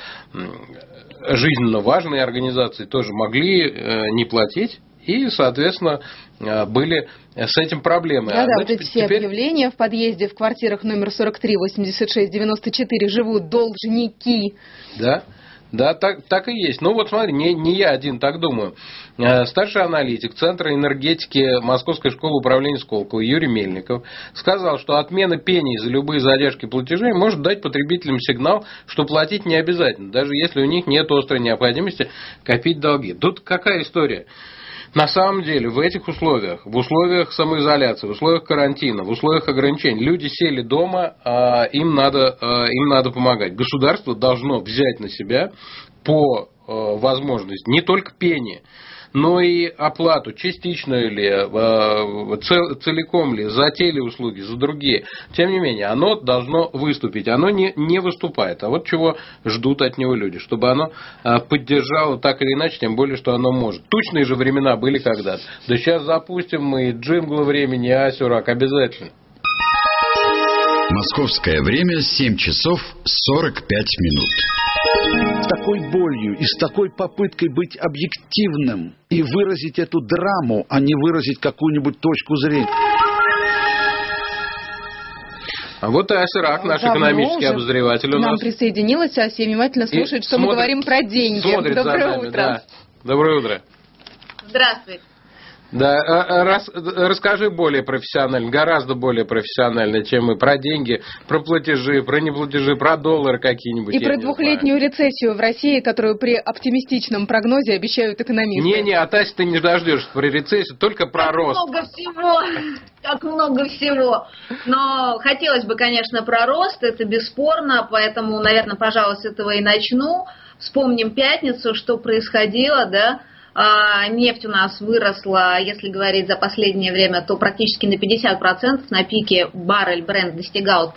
жизненно важные организации тоже могли не платить. И, соответственно, были с этим проблемы. Эти все объявления в подъезде, в квартирах номер 43, 86, 94 живут должники. Да, так и есть. Смотри, не я один так думаю. Старший аналитик Центра энергетики Московской школы управления Сколково Юрий Мельников сказал, что отмена пений за любые задержки платежей может дать потребителям сигнал, что платить не обязательно, даже если у них нет острой необходимости копить долги. Тут какая история? На самом деле, в этих условиях, в условиях самоизоляции, в условиях карантина, в условиях ограничений, люди сели дома, им надо помогать. Государство должно взять на себя по возможности не только пение, но и оплату, частичную ли, целиком ли, за те ли услуги, за другие. Тем не менее, оно должно выступить. Оно не выступает. А вот чего ждут от него люди. Чтобы оно поддержало так или иначе, тем более, что оно может. Тучные же времена были когда-то. Да сейчас запустим мы джинглы времени, Асюрак, обязательно. Московское время 7 часов 45 минут. С такой болью и с такой попыткой быть объективным и выразить эту драму, а не выразить какую-нибудь точку зрения. А вот и Асюрак, наш экономический обозреватель у нас. Нам присоединилась, Ася внимательно слушает, что мы говорим про деньги. Доброе утро. Да. Доброе утро. Здравствуйте. Да, расскажи более профессионально, гораздо более профессионально, чем мы, про деньги, про платежи, про неплатежи, про доллары какие-нибудь. И про двухлетнюю рецессию в России, которую при оптимистичном прогнозе обещают экономисты. Не, от Аси ты не дождешься про рецессию, только про рост. Как много всего. Но хотелось бы, конечно, про рост, это бесспорно, поэтому, наверное, пожалуй, с этого и начну. Вспомним пятницу, что происходило, да. Нефть у нас выросла, если говорить за последнее время, то практически на 50%. На пике баррель Brent достигал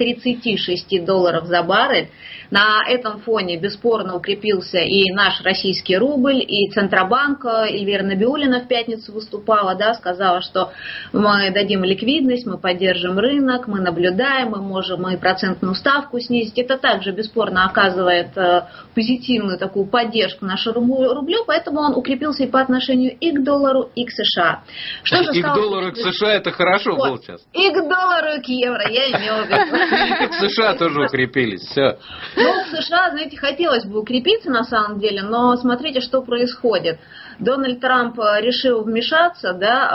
$36 за баррель. На этом фоне бесспорно укрепился и наш российский рубль, и Центробанк. Эльвира Набиуллина в пятницу выступала, да, сказала, что мы дадим ликвидность, мы поддержим рынок, мы наблюдаем, мы можем и процентную ставку снизить. Это также бесспорно оказывает позитивную такую поддержку нашему рублю, поэтому он укрепился и по отношению и к доллару, и к США. Что же и к доллару, и к США это хорошо вот. Было сейчас. И к доллару, и к евро, я имела в виду. И к США тоже укрепились, все. Ну, в США, знаете, хотелось бы укрепиться на самом деле, но смотрите, что происходит. Дональд Трамп решил вмешаться,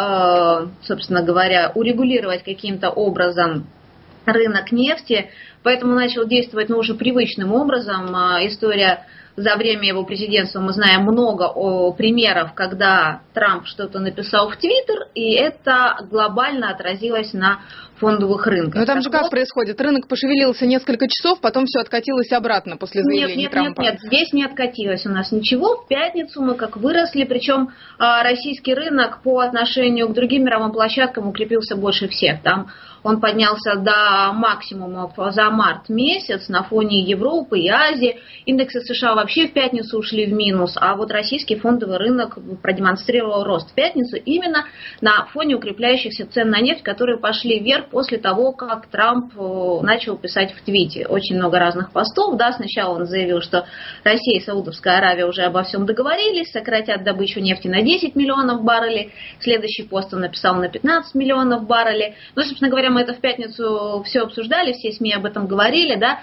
да, собственно говоря, урегулировать каким-то образом рынок нефти, поэтому начал действовать, ну, уже привычным образом. История за время его президентства, мы знаем много примеров, когда Трамп что-то написал в Твиттер, и это глобально отразилось на фондовых рынках. Но там же как происходит? Рынок пошевелился несколько часов, потом все откатилось обратно после заявления Трампа. Нет, здесь не откатилось у нас ничего. В пятницу мы как выросли, причем российский рынок по отношению к другим мировым площадкам укрепился больше всех. Там он поднялся до максимумов за март месяц на фоне Европы и Азии. Индексы США вообще в пятницу ушли в минус, а вот российский фондовый рынок продемонстрировал рост в пятницу именно на фоне укрепляющихся цен на нефть, которые пошли вверх после того, как Трамп начал писать в твите. Очень много разных постов. Да, сначала он заявил, что Россия и Саудовская Аравия уже обо всем договорились, сократят добычу нефти на 10 миллионов баррелей. Следующий пост он написал на 15 миллионов баррелей. Ну, собственно говоря, мы это в пятницу все обсуждали, все СМИ об этом говорили, да.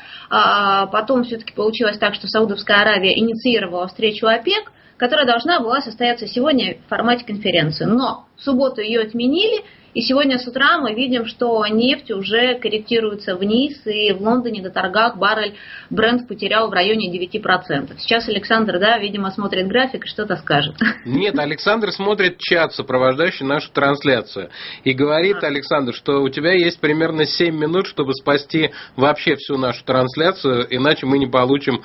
А потом все-таки получилось так, что Саудовская Аравия инициировала встречу ОПЕК, которая должна была состояться сегодня в формате конференции. Но в субботу ее отменили, и сегодня с утра мы видим, что нефть уже корректируется вниз, и в Лондоне на торгах баррель Brent потерял в районе 9%. Сейчас Александр, да, видимо, смотрит график и что-то скажет. Нет, Александр смотрит чат, сопровождающий нашу трансляцию. И говорит, Александр, что у тебя есть примерно 7 минут, чтобы спасти вообще всю нашу трансляцию, иначе мы не получим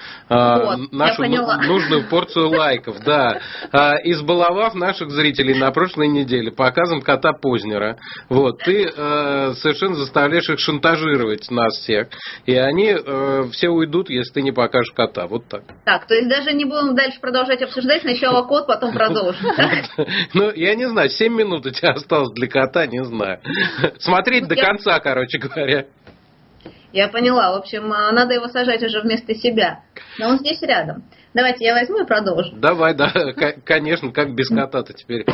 нашу нужную порцию лайков. Да. Избаловав наших зрителей на прошлой неделе показом кота Познера, вот, ты совершенно заставляешь их шантажировать нас всех, и они все уйдут, если ты не покажешь кота. Вот так. Так, то есть даже не будем дальше продолжать обсуждать, сначала кот, потом продолжим. Ну, я не знаю, 7 минут у тебя осталось для кота, не знаю. Смотреть до конца, короче говоря. Я поняла. В общем, надо его сажать уже вместо себя. Но он здесь рядом. Давайте я возьму и продолжу. Давай, да, конечно, как без кота-то теперь.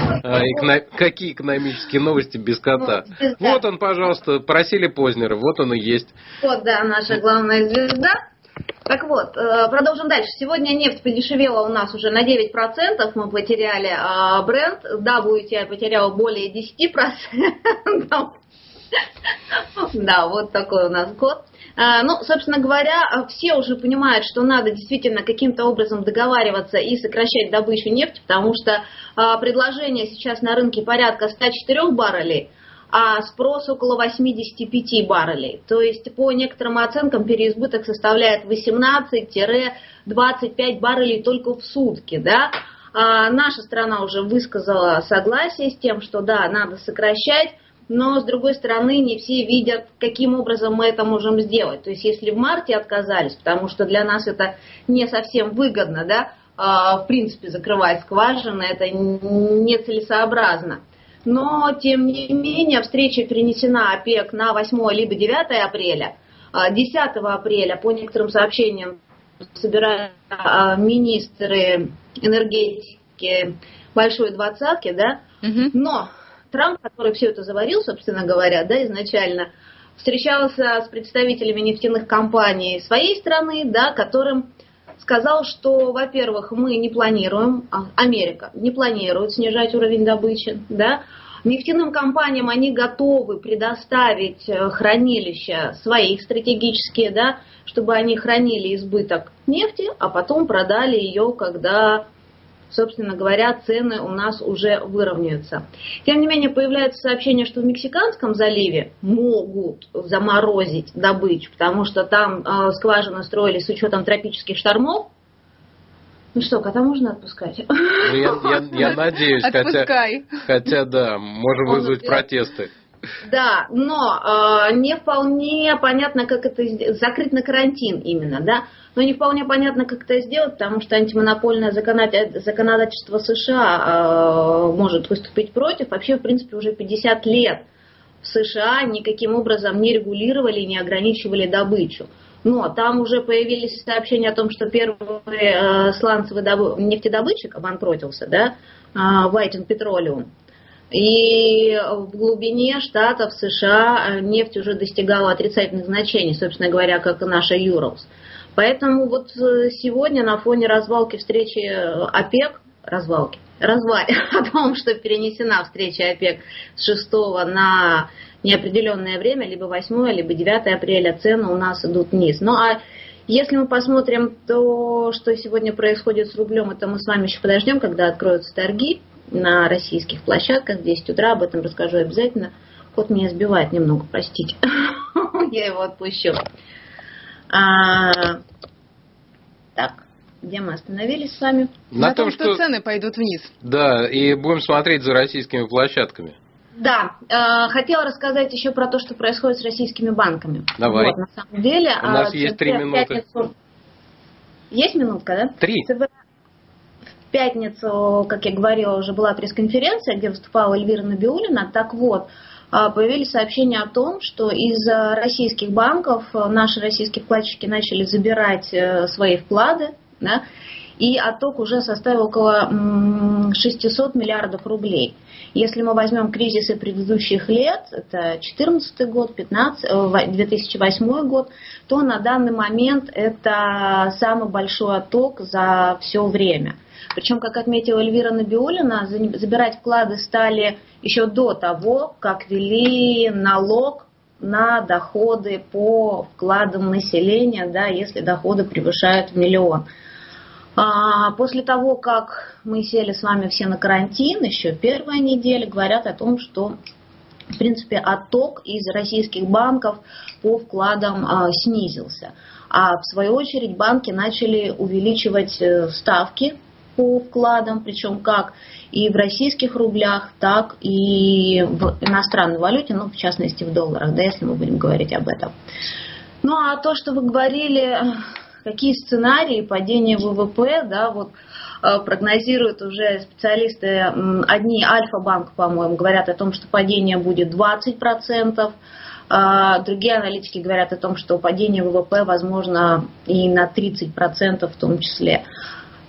Какие экономические новости без кота? Вот он, пожалуйста, просили Познера, вот он и есть. Вот, да, наша главная звезда. Так вот, продолжим дальше. Сегодня нефть подешевела у нас уже на 9%, мы потеряли Brent, WTI потерял более 10%. Да, вот такой у нас год. Ну, собственно говоря, все уже понимают, что надо действительно каким-то образом договариваться и сокращать добычу нефти, потому что предложение сейчас на рынке порядка 104 баррелей, а спрос около 85 баррелей. То есть, по некоторым оценкам, переизбыток составляет 18-25 баррелей только в сутки, да. Наша страна уже высказала согласие с тем, что да, надо сокращать, но с другой стороны не все видят, каким образом мы это можем сделать. То есть если в марте отказались, потому что для нас это не совсем выгодно, да, в принципе закрывать скважины, это нецелесообразно. Но тем не менее встреча перенесена ОПЕК на 8 либо 9 апреля. 10 апреля по некоторым сообщениям собирают министры энергетики большой двадцатки, да, но Трамп, который все это заварил, собственно говоря, да, изначально, встречался с представителями нефтяных компаний своей страны, да, которым сказал, что, во-первых, мы не планируем, Америка не планирует снижать уровень добычи, да, нефтяным компаниям они готовы предоставить хранилища своих стратегические, да, чтобы они хранили избыток нефти, а потом продали ее, когда, собственно говоря, цены у нас уже выровняются. Тем не менее, появляется сообщение, что в Мексиканском заливе могут заморозить добычу, потому что там скважины строили с учетом тропических штормов. Ну что, кота можно отпускать? Я надеюсь, хотя да, можем вызвать протесты. Да, но не вполне понятно, как это закрыть на карантин именно, да. Но не вполне понятно, как это сделать, потому что антимонопольное законодательство США может выступить против. Вообще, в принципе, уже 50 лет в США никаким образом не регулировали, не ограничивали добычу. Но там уже появились сообщения о том, что первый сланцевый нефтедобытчик обанкротился, да, Whiting Petroleum. И в глубине штатов США нефть уже достигала отрицательных значений, собственно говоря, как и наша Urals. Поэтому вот сегодня на фоне развалки встречи ОПЕК, развале о том, что перенесена встреча ОПЕК с 6 на неопределенное время, либо 8, либо 9 апреля, цены у нас идут вниз. Ну а если мы посмотрим то, что сегодня происходит с рублем, это мы с вами еще подождем, когда откроются торги на российских площадках в 10 утра, об этом расскажу обязательно. Кот меня сбивает немного, простите, я его отпущу. Так, где мы остановились с вами? На том, что цены пойдут вниз. Да, и будем смотреть за российскими площадками. Да, хотела рассказать еще про то, что происходит с российскими банками. Давай. Вот, на самом деле, у нас есть 3 минуты. Есть минутка, да? 3. В пятницу, как я говорила, уже была пресс-конференция, где выступала Эльвира Набиуллина. Так вот, появились сообщения о том, что из российских банков наши российские вкладчики начали забирать свои вклады, да, и отток уже составил около 600 миллиардов рублей. Если мы возьмем кризисы предыдущих лет, это 2014 год, 2008 год, то на данный момент это самый большой отток за все время. Причем, как отметила Эльвира Набиуллина, забирать вклады стали еще до того, как ввели налог на доходы по вкладам населения, да, если доходы превышают 1 миллион. После того, как мы сели с вами все на карантин, еще первая неделя, говорят о том, что, в принципе, отток из российских банков по вкладам снизился. А в свою очередь банки начали увеличивать ставки по вкладам, причем как и в российских рублях, так и в иностранной валюте, ну, в частности, в долларах, да, если мы будем говорить об этом. Ну, а то, что вы говорили, какие сценарии падения ВВП, да, вот прогнозируют уже специалисты, одни Альфа-банк, по-моему, говорят о том, что падение будет 20%, другие аналитики говорят о том, что падение ВВП возможно и на 30% в том числе.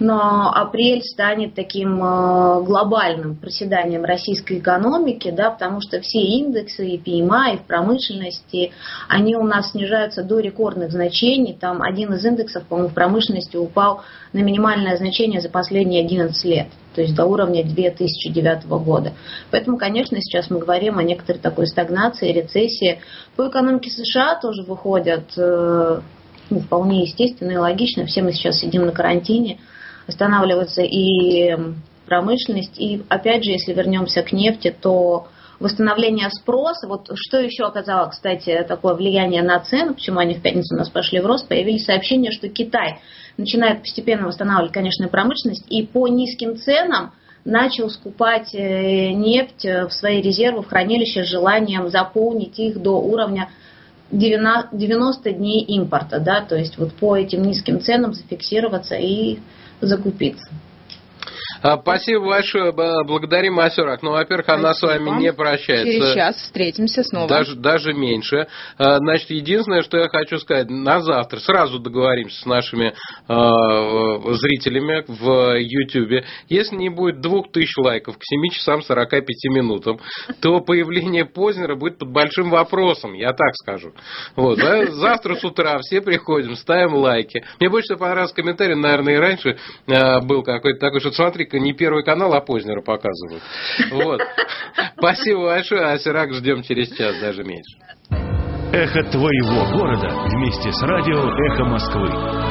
но апрель станет таким глобальным проседанием российской экономики, да, потому что все индексы и PMI, и в промышленности, они у нас снижаются до рекордных значений. Там один из индексов, по-моему, в промышленности упал на минимальное значение за последние 11 лет, то есть до уровня 2009 года. Поэтому, конечно, сейчас мы говорим о некоторой такой стагнации, рецессии. По экономике США тоже выходят вполне естественно и логично. Все мы сейчас сидим на карантине, останавливается и промышленность. И опять же, если вернемся к нефти, то восстановление спроса, вот что еще оказало, кстати, такое влияние на цены, почему они в пятницу у нас пошли в рост, появились сообщения, что Китай начинает постепенно восстанавливать, конечно, промышленность, и по низким ценам начал скупать нефть в свои резервы, в хранилища с желанием заполнить их до уровня 90 дней импорта, да, то есть вот по этим низким ценам зафиксироваться и закупиться. Спасибо большое, благодарим, Асюрак. Ну, во-первых, она с вами не прощается. Через час встретимся снова. Даже меньше. Значит, единственное, что я хочу сказать, на завтра сразу договоримся с нашими зрителями в YouTube. Если не будет 2000 лайков к 7 часам 45 минутам, то появление Познера будет под большим вопросом, я так скажу. Вот, да? Завтра с утра все приходим, ставим лайки. Мне больше всего понравился комментарий, наверное, и раньше был какой-то такой, что смотри, не Первый канал, а Познера показывают. Вот. Спасибо большое, Асюрак, ждем через час, даже меньше. Эхо твоего города вместе с радио «Эхо Москвы».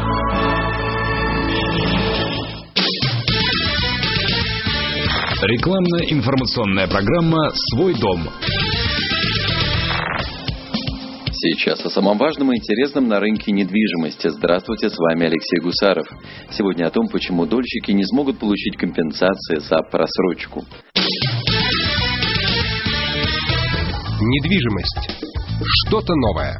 Рекламно-информационная программа «Свой дом». Сейчас о самом важном и интересном на рынке недвижимости. Здравствуйте, с вами Алексей Гусаров. Сегодня о том, почему дольщики не смогут получить компенсации за просрочку. Недвижимость. Что-то новое.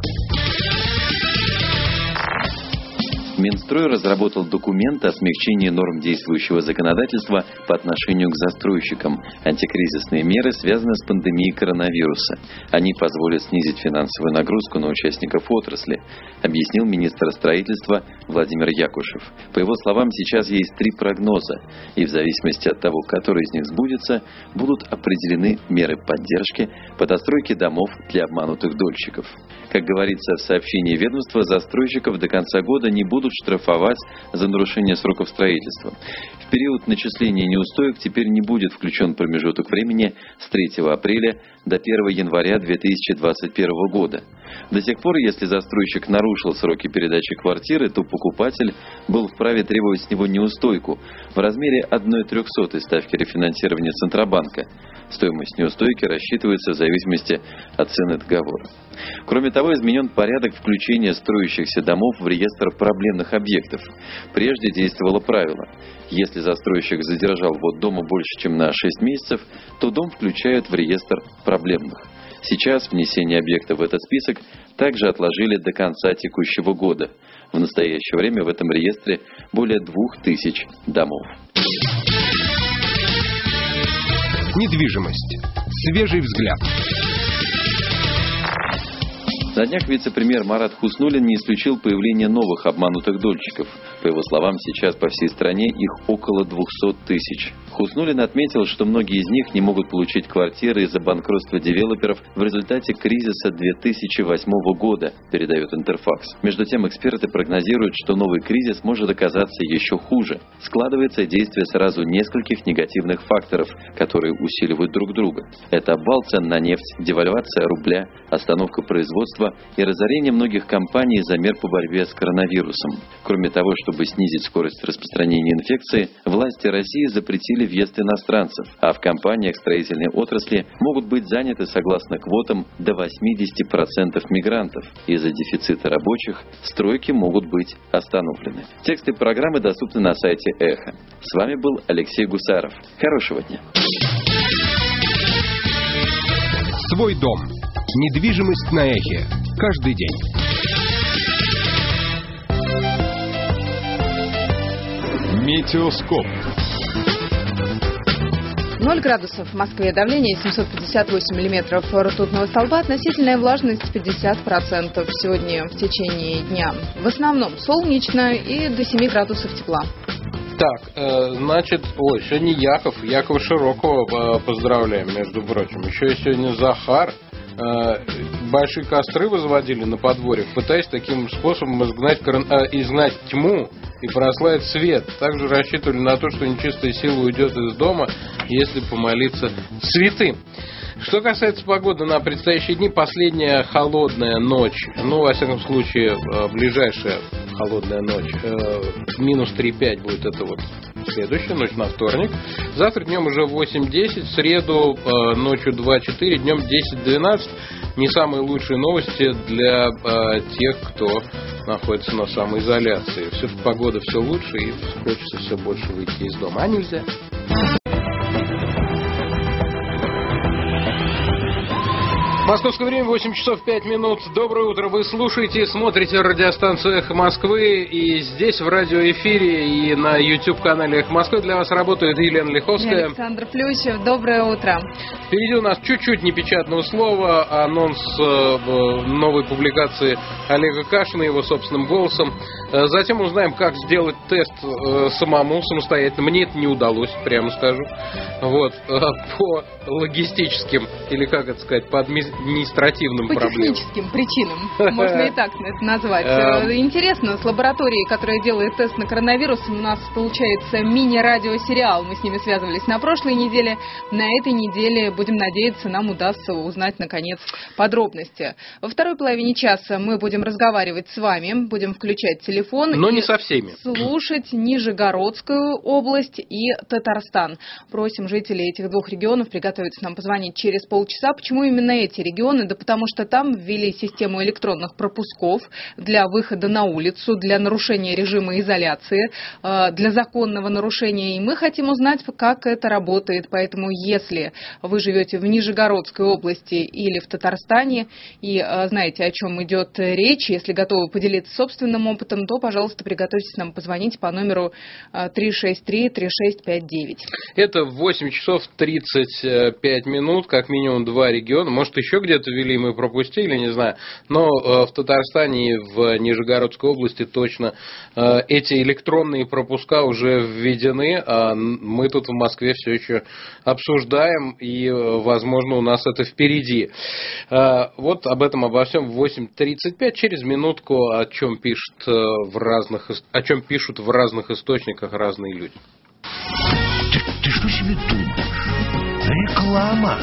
Минстрой разработал документ о смягчении норм действующего законодательства по отношению к застройщикам. Антикризисные меры связаны с пандемией коронавируса. Они позволят снизить финансовую нагрузку на участников отрасли, объяснил министр строительства Владимир Якушев. По его словам, сейчас есть 3 прогноза, и в зависимости от того, который из них сбудется, будут определены меры поддержки по достройке домов для обманутых дольщиков. Как говорится в сообщении ведомства, застройщиков до конца года не будут штрафовать за нарушение сроков строительства. В период начисления неустоек теперь не будет включен промежуток времени с 3 апреля до 1 января 2021 года. До сих пор, если застройщик нарушил сроки передачи квартиры, то покупатель был вправе требовать с него неустойку в размере 1/300 ставки рефинансирования Центробанка. Стоимость неустойки рассчитывается в зависимости от цены договора. Кроме того, изменен порядок включения строящихся домов в реестр проблемных объектов. Прежде действовало правило: если застройщик задержал ввод дома больше, чем на 6 месяцев, то дом включают в реестр проблемных. Сейчас внесение объекта в этот список также отложили до конца текущего года. В настоящее время в этом реестре более 2000 домов. Недвижимость. Свежий взгляд. На днях вице-премьер Марат Хуснуллин не исключил появление новых обманутых дольщиков. По его словам, сейчас по всей стране их около 200 тысяч. Хуснуллин отметил, что многие из них не могут получить квартиры из-за банкротства девелоперов в результате кризиса 2008 года, передает Интерфакс. Между тем, эксперты прогнозируют, что новый кризис может оказаться еще хуже. Складывается действие сразу нескольких негативных факторов, которые усиливают друг друга. Это обвал цен на нефть, девальвация рубля, остановка производства и разорение многих компаний из-за мер по борьбе с коронавирусом. Кроме того, чтобы снизить скорость распространения инфекции, власти России запретили въезд иностранцев, а в компаниях строительной отрасли могут быть заняты, согласно квотам, до 80% мигрантов. Из-за дефицита рабочих стройки могут быть остановлены. Тексты программы доступны на сайте Эхо. С вами был Алексей Гусаров. Хорошего дня. Свой дом. Недвижимость на Эхе. Каждый день. Метеоскоп. 0 градусов в Москве, давление 758 миллиметров ртутного столба, относительная влажность 50% сегодня в течение дня. В основном солнечно и до 7 градусов тепла. Так, значит, сегодня Якова Широкого поздравляем, между прочим. Еще и сегодня Захар. Большие костры возводили на подворьях, пытаясь таким способом изгнать тьму и прославить свет. Также рассчитывали на то, что нечистая сила уйдет из дома, если помолиться святым. Что касается погоды на предстоящие дни, последняя холодная ночь, во всяком случае, ближайшая холодная ночь, минус 3,5 будет это вот следующая ночь на вторник. Завтра днем уже 8-10, в среду ночью 2-4, днем 10-12. Не самые лучшие новости для тех, кто находится на самоизоляции. Все-таки погода все лучше и хочется все больше выйти из дома. А нельзя. Московское время 8 часов 5 минут. Доброе утро. Вы слушаете и смотрите радиостанцию «Эхо Москвы». И здесь в радиоэфире и на YouTube-канале «Эхо Москвы» для вас работает Елена Лиховская. Александр Плющев. Доброе утро. Впереди у нас чуть-чуть непечатного слова. Анонс новой публикации Олега Кашина его собственным голосом. Затем узнаем, как сделать тест самому, самостоятельно. Мне это не удалось, прямо скажу. Вот. По логистическим, или как это сказать, по административным проблемам. По техническим причинам, можно и так это назвать. Интересно, с лабораторией, которая делает тест на коронавирус, у нас получается мини-радиосериал. Мы с ними связывались на прошлой неделе. На этой неделе, будем надеяться, нам удастся узнать, наконец, подробности. Во второй половине часа мы будем разговаривать с вами, будем включать телефон. Но не со всеми. Слушать Нижегородскую область и Татарстан. Просим жителей этих двух регионов приготовиться нам позвонить через полчаса. Почему именно эти регионы? Да потому что там ввели систему электронных пропусков для выхода на улицу, для нарушения режима изоляции, для законного нарушения. И мы хотим узнать, как это работает. Поэтому, если вы живете в Нижегородской области или в Татарстане и знаете, о чем идет речь, если готовы поделиться собственным опытом, то, пожалуйста, приготовьтесь нам позвонить по номеру 363-3659. Это 8 часов 35 минут, как минимум 2 региона. Может, еще где-то ввели, мы пропустили, не знаю. Но в Татарстане и в Нижегородской области точно эти электронные пропуска уже введены. А мы тут в Москве все еще обсуждаем, и, возможно, у нас это впереди. Вот об этом, обо всем в 8:35. Через минутку, о чем пишут в разных источниках разные люди. Ты что себе думаешь? Реклама.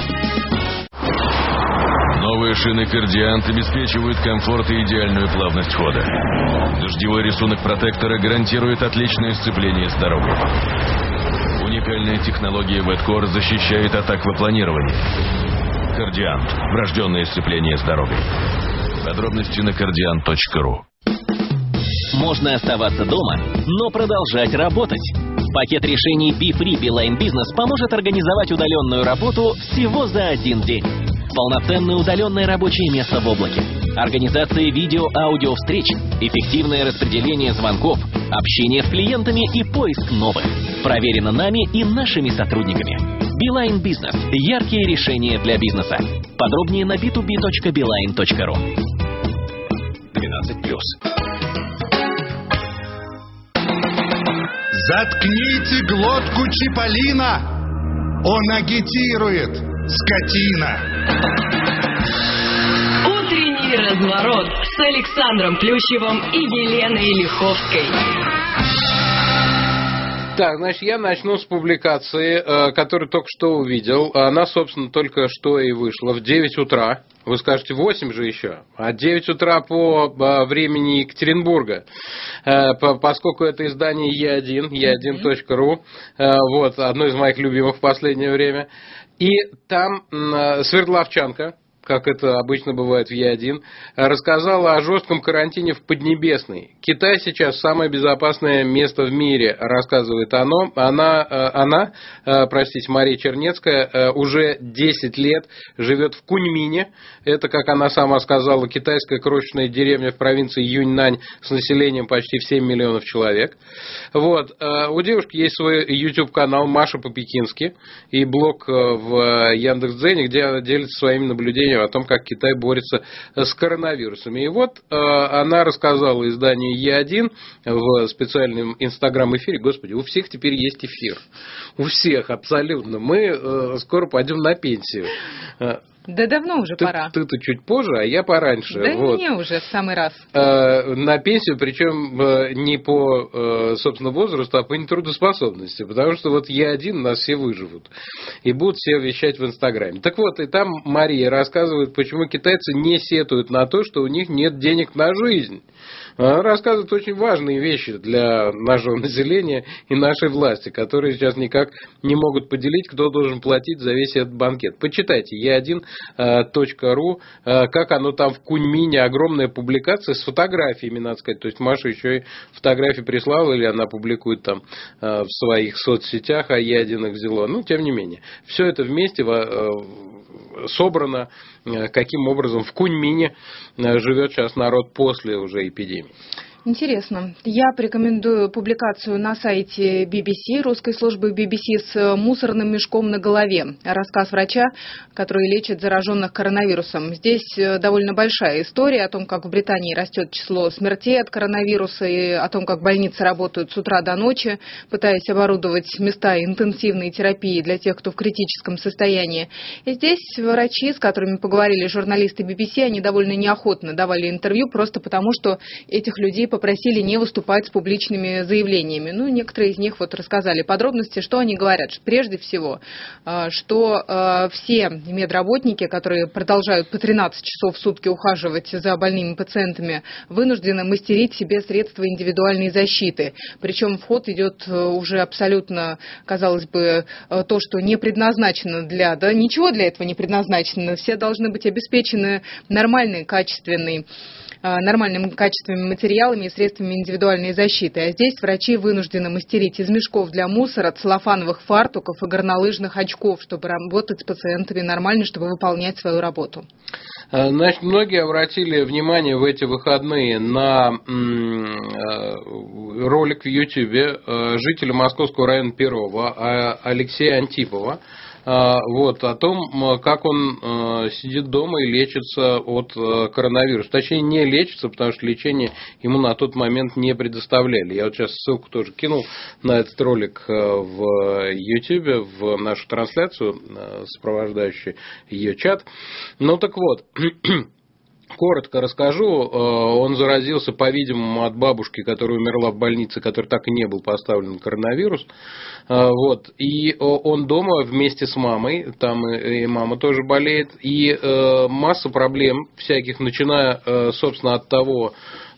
Новые шины «Кардиант» обеспечивают комфорт и идеальную плавность хода. Дождевой рисунок протектора гарантирует отличное сцепление с дорогой. Уникальная технология «Вэткор» защищает от аквапланирования. «Кардиант» – врожденное сцепление с дорогой. Подробности на cardiant.ru. Можно оставаться дома, но продолжать работать. Пакет решений BeFree Beeline Business поможет организовать удаленную работу всего за один день. Полноценное удаленное рабочее место в облаке. Организация видео-аудио встреч, эффективное распределение звонков, общение с клиентами и поиск новых. Проверено нами и нашими сотрудниками. Beeline Business. Яркие решения для бизнеса. Подробнее на b2b.beeline.ru. 12+. Заткните глотку Чиполлино! Он агитирует, скотина! Утренний разворот с Александром Плющевым и Еленой Лиховской. Так, значит, я начну с публикации, которую только что увидел. Она, собственно, только что и вышла в 9 утра. Вы скажете, 8 же еще. А 9 утра по времени Екатеринбурга. Поскольку это издание Е1, e1.ru, вот, одно из моих любимых в последнее время. И там Свердловчанка, как это обычно бывает в Е1, рассказала о жестком карантине в Поднебесной. Китай сейчас самое безопасное место в мире, рассказывает она, Мария Чернецкая, уже 10 лет живет в Куньмине. Это, как она сама сказала, китайская крошечная деревня в провинции Юньнань с населением почти в 7 миллионов человек. Вот. У девушки есть свой YouTube-канал Маша по-пекински и блог в Яндекс.Дзене, где она делится своими наблюдениями изданию о том, как Китай борется с коронавирусом. И вот она рассказала изданию Е1 в специальном инстаграм-эфире. Господи, у всех теперь есть эфир. У всех абсолютно. Мы скоро пойдем на пенсию. Да давно уже пора. Ты-то чуть позже, а я пораньше. Да вот. Мне уже в самый раз. На пенсию, причем не по, собственно, возрасту, а по нетрудоспособности. Потому что вот Е1 у нас все выживут. И будут все вещать в Инстаграме. Так вот, и там Мария рассказывает, почему китайцы не сетуют на то, что у них нет денег на жизнь. Она рассказывает очень важные вещи для нашего населения и нашей власти, которые сейчас никак не могут поделить, кто должен платить за весь этот банкет. Почитайте e1.ru, как оно там в Куньмине, огромная публикация с фотографиями, надо сказать. То есть Маша еще и фотографии прислала, или она публикует там в своих соцсетях, а E1 их взяла. Ну, тем не менее. Все это вместе собрано, каким образом в Куньмине живет сейчас народ после уже эпидемии. Интересно. Я порекомендую публикацию на сайте BBC, русской службы BBC, с мусорным мешком на голове. Рассказ врача, который лечит зараженных коронавирусом. Здесь довольно большая история о том, как в Британии растет число смертей от коронавируса, и о том, как больницы работают с утра до ночи, пытаясь оборудовать места интенсивной терапии для тех, кто в критическом состоянии. И здесь врачи, с которыми поговорили журналисты BBC, они довольно неохотно давали интервью, просто потому что этих людей попросили не выступать с публичными заявлениями. Ну, некоторые из них вот рассказали подробности, что они говорят. Прежде всего, что все медработники, которые продолжают по 13 часов в сутки ухаживать за больными пациентами, вынуждены мастерить себе средства индивидуальной защиты. Причем в ход идет уже абсолютно, казалось бы, то, что не предназначено для... Да ничего для этого не предназначено. Все должны быть обеспечены нормальными качественными материалами и средствами индивидуальной защиты. А здесь врачи вынуждены мастерить из мешков для мусора, целлофановых фартуков и горнолыжных очков, чтобы работать с пациентами нормально, чтобы выполнять свою работу. Значит, многие обратили внимание в эти выходные на ролик в Ютьюбе жителя Московского района Перова Алексея Антипова. Вот, о том, как он сидит дома и лечится от коронавируса. Точнее, не лечится, потому что лечение ему на тот момент не предоставляли. Я вот сейчас ссылку тоже кинул на этот ролик в YouTube, в нашу трансляцию, сопровождающий ее чат. Ну так вот. Коротко расскажу, он заразился, по-видимому, от бабушки, которая умерла в больнице, которой так и не был поставлен коронавирус. Вот. И он дома вместе с мамой, там и мама тоже болеет, и масса проблем всяких, начиная, собственно, от того,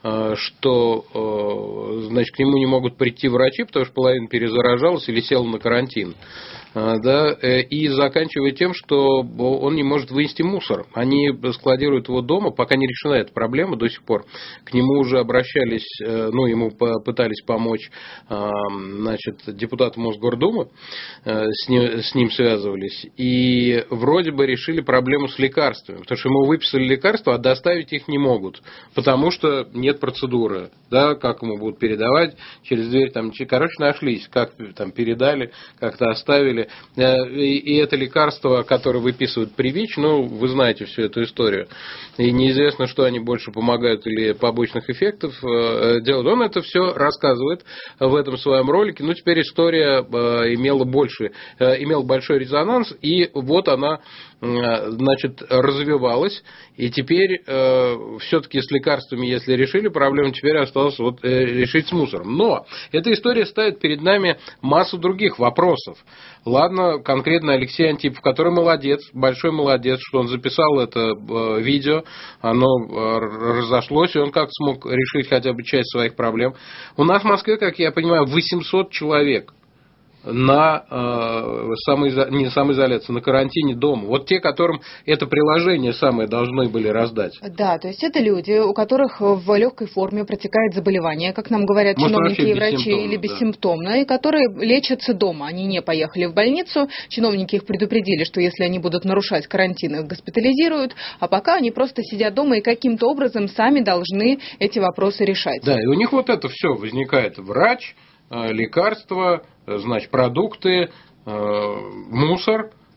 что, значит, к нему не могут прийти врачи, потому что половина перезаражалась или села на карантин. Да, и заканчивая тем, что он не может вынести мусор. Они складируют его дома, пока не решена эта проблема до сих пор. К нему уже обращались, ну, ему пытались помочь, значит, депутаты Мосгордумы, с ним связывались, и вроде бы решили проблему с лекарствами, потому что ему выписали лекарства, а доставить их не могут, потому что нет процедуры, да, как ему будут передавать через дверь, там, короче, нашлись, как там передали, как-то оставили. И это лекарство, которое выписывают при ВИЧ, ну, вы знаете всю эту историю. И неизвестно, что они больше помогают или побочных эффектов делают. Он это все рассказывает в этом своем ролике. Ну, теперь история имела большой резонанс, и вот она, значит, развивалась. И теперь все-таки с лекарствами, если решили проблему, теперь осталось вот решить с мусором. Но эта история ставит перед нами массу других вопросов. Ладно, конкретно Алексей Антипов, который молодец, большой молодец, что он записал это видео, оно разошлось, и он как смог решить хотя бы часть своих проблем. У нас в Москве, как я понимаю, 800 человек на не самоизоляции, на карантине дома. Вот те, которым это приложение самое должны были раздать. Да, то есть это люди, у которых в легкой форме протекает заболевание, как нам говорят чиновники и врачи, или бессимптомно, да, и которые лечатся дома. Они не поехали в больницу, чиновники их предупредили, что если они будут нарушать карантин, их госпитализируют, а пока они просто сидят дома и каким-то образом сами должны эти вопросы решать. Да, и у них вот это все возникает: врач, лекарства, значит, продукты, мусор,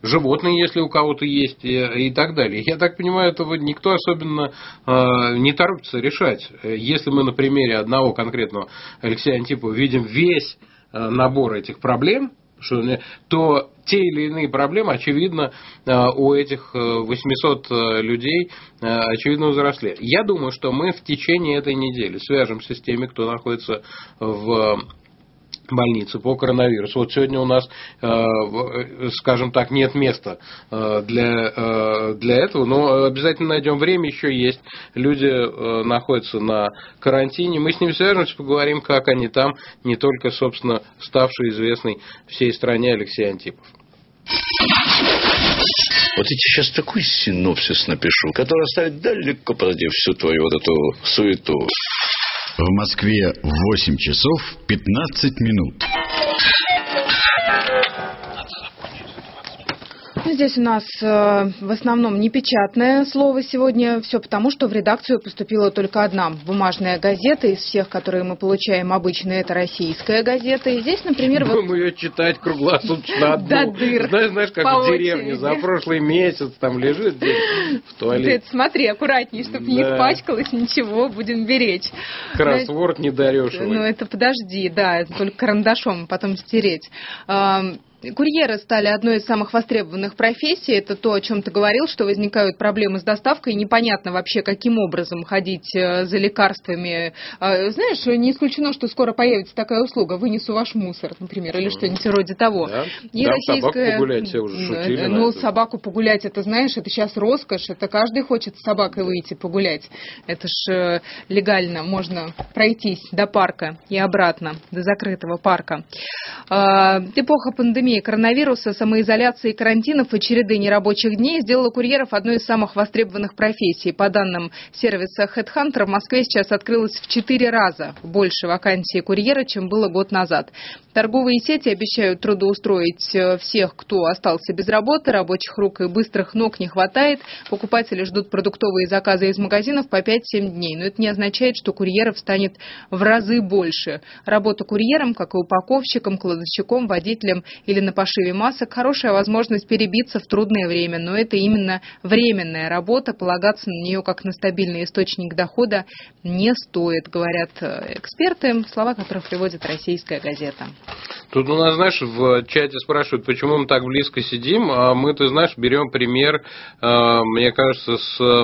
животные, если у кого-то есть, и так далее. Я так понимаю, этого никто особенно не торопится решать. Если мы на примере одного конкретного Алексея Антипова видим весь набор этих проблем, то те или иные проблемы, очевидно, у этих 800 людей, очевидно, возросли. Я думаю, что мы в течение этой недели свяжемся с теми, кто находится в больнице по коронавирусу. Вот сегодня у нас, скажем так, нет места для этого, но обязательно найдем время, еще есть. Люди находятся на карантине. Мы с ними свяжемся, поговорим, как они там, не только, собственно, ставший известный всей стране Алексей Антипов. Вот я сейчас такой синопсис напишу, который оставит далеко позади всю твою вот эту суету. В Москве 8 часов 15 минут. Здесь у нас в основном непечатное слово сегодня. Все потому, что в редакцию поступила только одна бумажная газета. Из всех, которые мы получаем обычно, это российская газета. И здесь, например... Будем ее читать круглосуточно одну. До дыр. Знаешь, как в деревне. За прошлый месяц там лежит в туалете. Ты смотри, аккуратнее, чтобы не испачкалось ничего, будем беречь. Кроссворд не дарешь. Ну, это подожди, да, только карандашом потом стереть. Курьеры стали одной из самых востребованных профессий. Это то, о чем ты говорил, что возникают проблемы с доставкой. Непонятно вообще, каким образом ходить за лекарствами. Знаешь, не исключено, что скоро появится такая услуга. Вынесу ваш мусор, например, или что-нибудь вроде того. Да? И российская... собаку погулять, все уже шутили. Ну, собаку погулять, это, знаешь, это сейчас роскошь. Это каждый хочет с собакой выйти погулять. Это ж легально. Можно пройтись до парка и обратно, до закрытого парка. Эпоха пандемии коронавируса, самоизоляции, карантинов и череды нерабочих дней сделала курьеров одной из самых востребованных профессий. По данным сервиса HeadHunter, в Москве сейчас открылось в 4 раза больше вакансий курьера, чем было год назад. Торговые сети обещают трудоустроить всех, кто остался без работы. Рабочих рук и быстрых ног не хватает. Покупатели ждут продуктовые заказы из магазинов по 5-7 дней. Но это не означает, что курьеров станет в разы больше. Работа курьером, как и упаковщиком, кладовщиком, водителем или на пошиве масок, хорошая возможность перебиться в трудное время, но это именно временная работа, полагаться на нее как на стабильный источник дохода не стоит, говорят эксперты, слова которых приводит российская газета. Тут у нас, знаешь, в чате спрашивают, почему мы так близко сидим, а мы, ты знаешь, берем пример, мне кажется,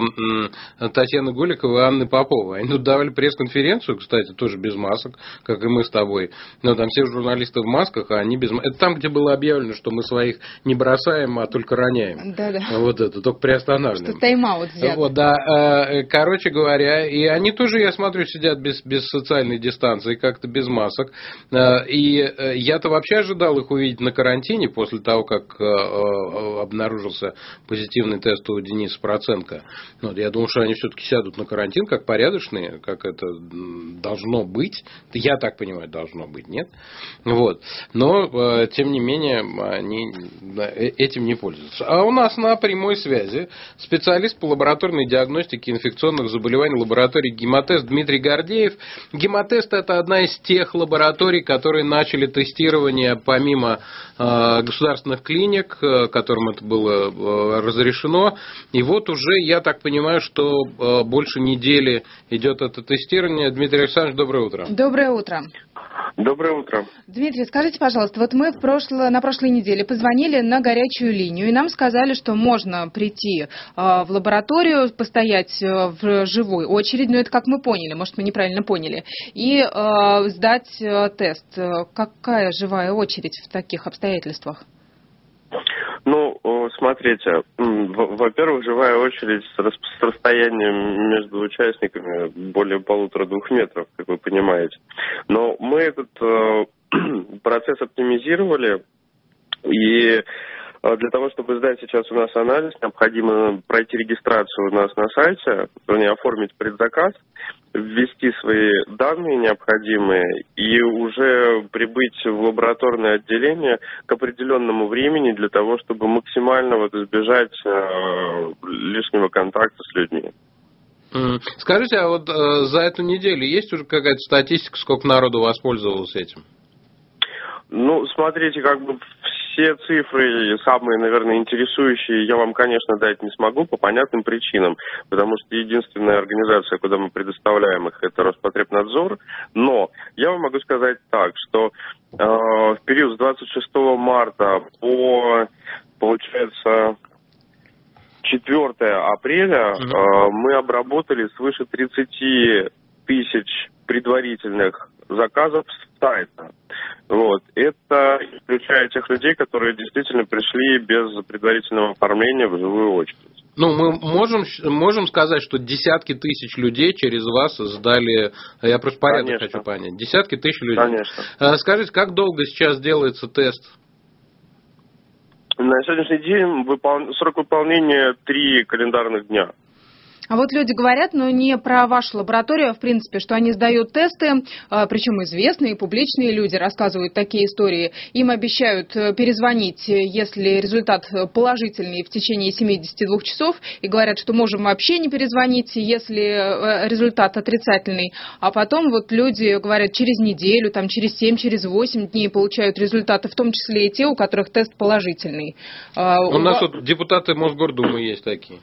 с Татьяны Голиковой и Анны Поповой. Они тут давали пресс-конференцию, кстати, тоже без масок, как и мы с тобой, но там все журналисты в масках, а они без масок. Это там, где было объявлено, что мы своих не бросаем, а только роняем. Да-да. Вот это, только приостанавливаем. Что тайм-аут взят. Вот, да. Короче говоря, и они тоже, я смотрю, сидят без социальной дистанции, как-то без масок. И я-то вообще ожидал их увидеть на карантине после того, как обнаружился позитивный тест у Дениса Проценко. Вот, я думал, что они все-таки сядут на карантин, как порядочные, как это должно быть. Я так понимаю, должно быть, нет? Вот. Но, тем не менее, они этим не пользуются. А у нас на прямой связи специалист по лабораторной диагностике инфекционных заболеваний лаборатории «Гемотест» Дмитрий Гордеев. «Гемотест» — это одна из тех лабораторий, которые начали тестирование помимо государственных клиник, которым это было разрешено. И вот уже, я так понимаю, что больше недели идет это тестирование. Дмитрий Александрович, доброе утро. Доброе утро. Доброе утро. Дмитрий, скажите, пожалуйста, вот мы на прошлой неделе позвонили на горячую линию, и нам сказали, что можно прийти в лабораторию, постоять в живой очереди, но это как мы поняли, может, мы неправильно поняли, и сдать тест. Какая живая очередь в таких обстоятельствах? Ну, смотрите, во-первых, живая очередь с расстоянием между участниками более 1,5-2 метров, как вы понимаете. Но мы этот процесс оптимизировали, и для того, чтобы сдать сейчас у нас анализ, необходимо пройти регистрацию у нас на сайте, вернее, оформить предзаказ, ввести свои данные необходимые и уже прибыть в лабораторное отделение к определенному времени для того, чтобы максимально избежать лишнего контакта с людьми. Скажите, а вот за эту неделю есть уже какая-то статистика, сколько народу воспользовалось этим? Ну, смотрите, как бы Все цифры, самые, наверное, интересующие, я вам, конечно, дать не смогу по понятным причинам, потому что единственная организация, куда мы предоставляем их, это Роспотребнадзор. Но я вам могу сказать так, что в период с 26 марта по, получается, 4 апреля мы обработали свыше 30 тысяч предварительных заказов с сайта. Вот. Это исключая тех людей, которые действительно пришли без предварительного оформления в живую очередь. Ну, мы можем сказать, что десятки тысяч людей через вас сдали, я просто порядок хочу понять, десятки тысяч людей. Конечно. Скажите, как долго сейчас делается тест? На сегодняшний день срок выполнения 3 календарных дня. А вот люди говорят, но не про вашу лабораторию, а в принципе, что они сдают тесты, причем известные, публичные люди рассказывают такие истории. Им обещают перезвонить, если результат положительный, в течение 72 часов, и говорят, что можем вообще не перезвонить, если результат отрицательный. А потом вот люди говорят, через неделю, там, через 7, через 8 дней получают результаты, в том числе и те, у которых тест положительный. У нас вот депутаты Мосгордумы есть такие.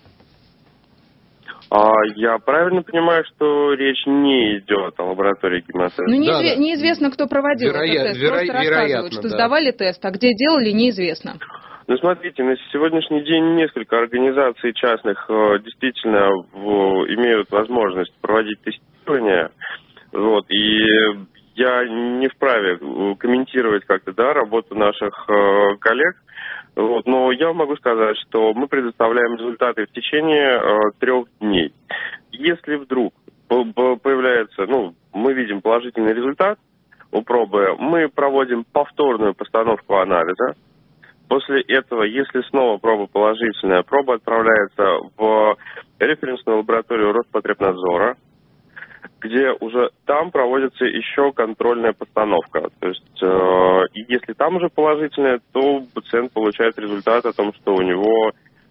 Я правильно понимаю, что речь не идет о лаборатории гемотеста? Ну, неизвестно, кто проводил этот тест. Просто рассказывают, что сдавали тест, а где делали, неизвестно. Ну, смотрите, на сегодняшний день несколько организаций частных действительно имеют возможность проводить тестирование. Вот, и я не вправе комментировать как-то, работу наших коллег. Вот, но я могу сказать, что мы предоставляем результаты в течение 3 дней. Если вдруг появляется, мы видим положительный результат у пробы, мы проводим повторную постановку анализа. После этого, если снова проба положительная, проба отправляется в референсную лабораторию Роспотребнадзора, где уже там проводится еще контрольная постановка. То есть, если там уже положительное, то пациент получает результат о том, что у него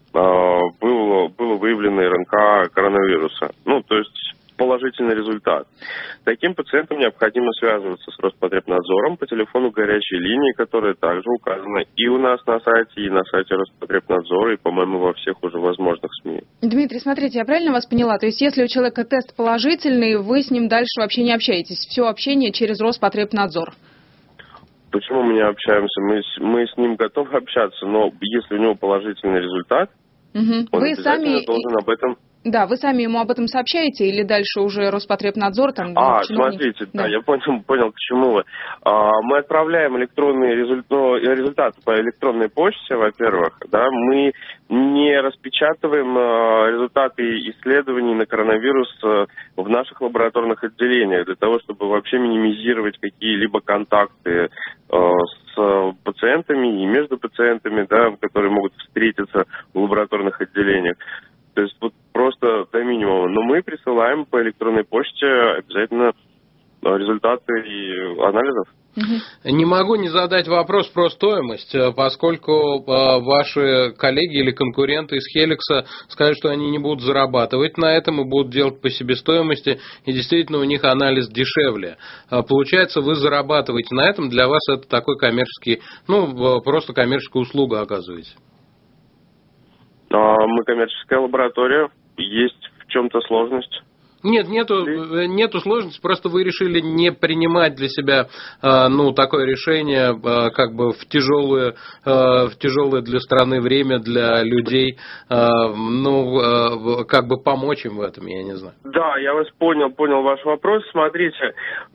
было выявлено РНК коронавируса. То есть положительный результат. Таким пациентам необходимо связываться с Роспотребнадзором по телефону горячей линии, которая также указана и у нас на сайте, и на сайте Роспотребнадзора, и, по-моему, во всех уже возможных СМИ. Дмитрий, смотрите, я правильно вас поняла? То есть, если у человека тест положительный, вы с ним дальше вообще не общаетесь? Все общение через Роспотребнадзор? Почему мы не общаемся? Мы с ним готовы общаться, но если у него положительный результат, он обязательно должен об этом... Да, вы сами ему об этом сообщаете или дальше уже Роспотребнадзор? Смотрите, я понял, к чему вы. Мы отправляем электронные результаты по электронной почте, во-первых. Мы не распечатываем результаты исследований на коронавирус в наших лабораторных отделениях для того, чтобы вообще минимизировать какие-либо контакты с пациентами и между пациентами, которые могут встретиться в лабораторных отделениях. То есть просто до минимума. Но мы присылаем по электронной почте обязательно результаты анализов. Не могу не задать вопрос про стоимость, поскольку ваши коллеги или конкуренты из Хеликса скажут, что они не будут зарабатывать на этом и будут делать по себестоимости, и действительно у них анализ дешевле. Получается, вы зарабатываете на этом, для вас это такой коммерческий, просто коммерческая услуга оказываете. Мы коммерческая лаборатория, есть в чем-то сложность. Нет, нету сложности, просто вы решили не принимать для себя такое решение в тяжелое для страны время, для людей, помочь им в этом, я не знаю. Да, я вас понял ваш вопрос. Смотрите,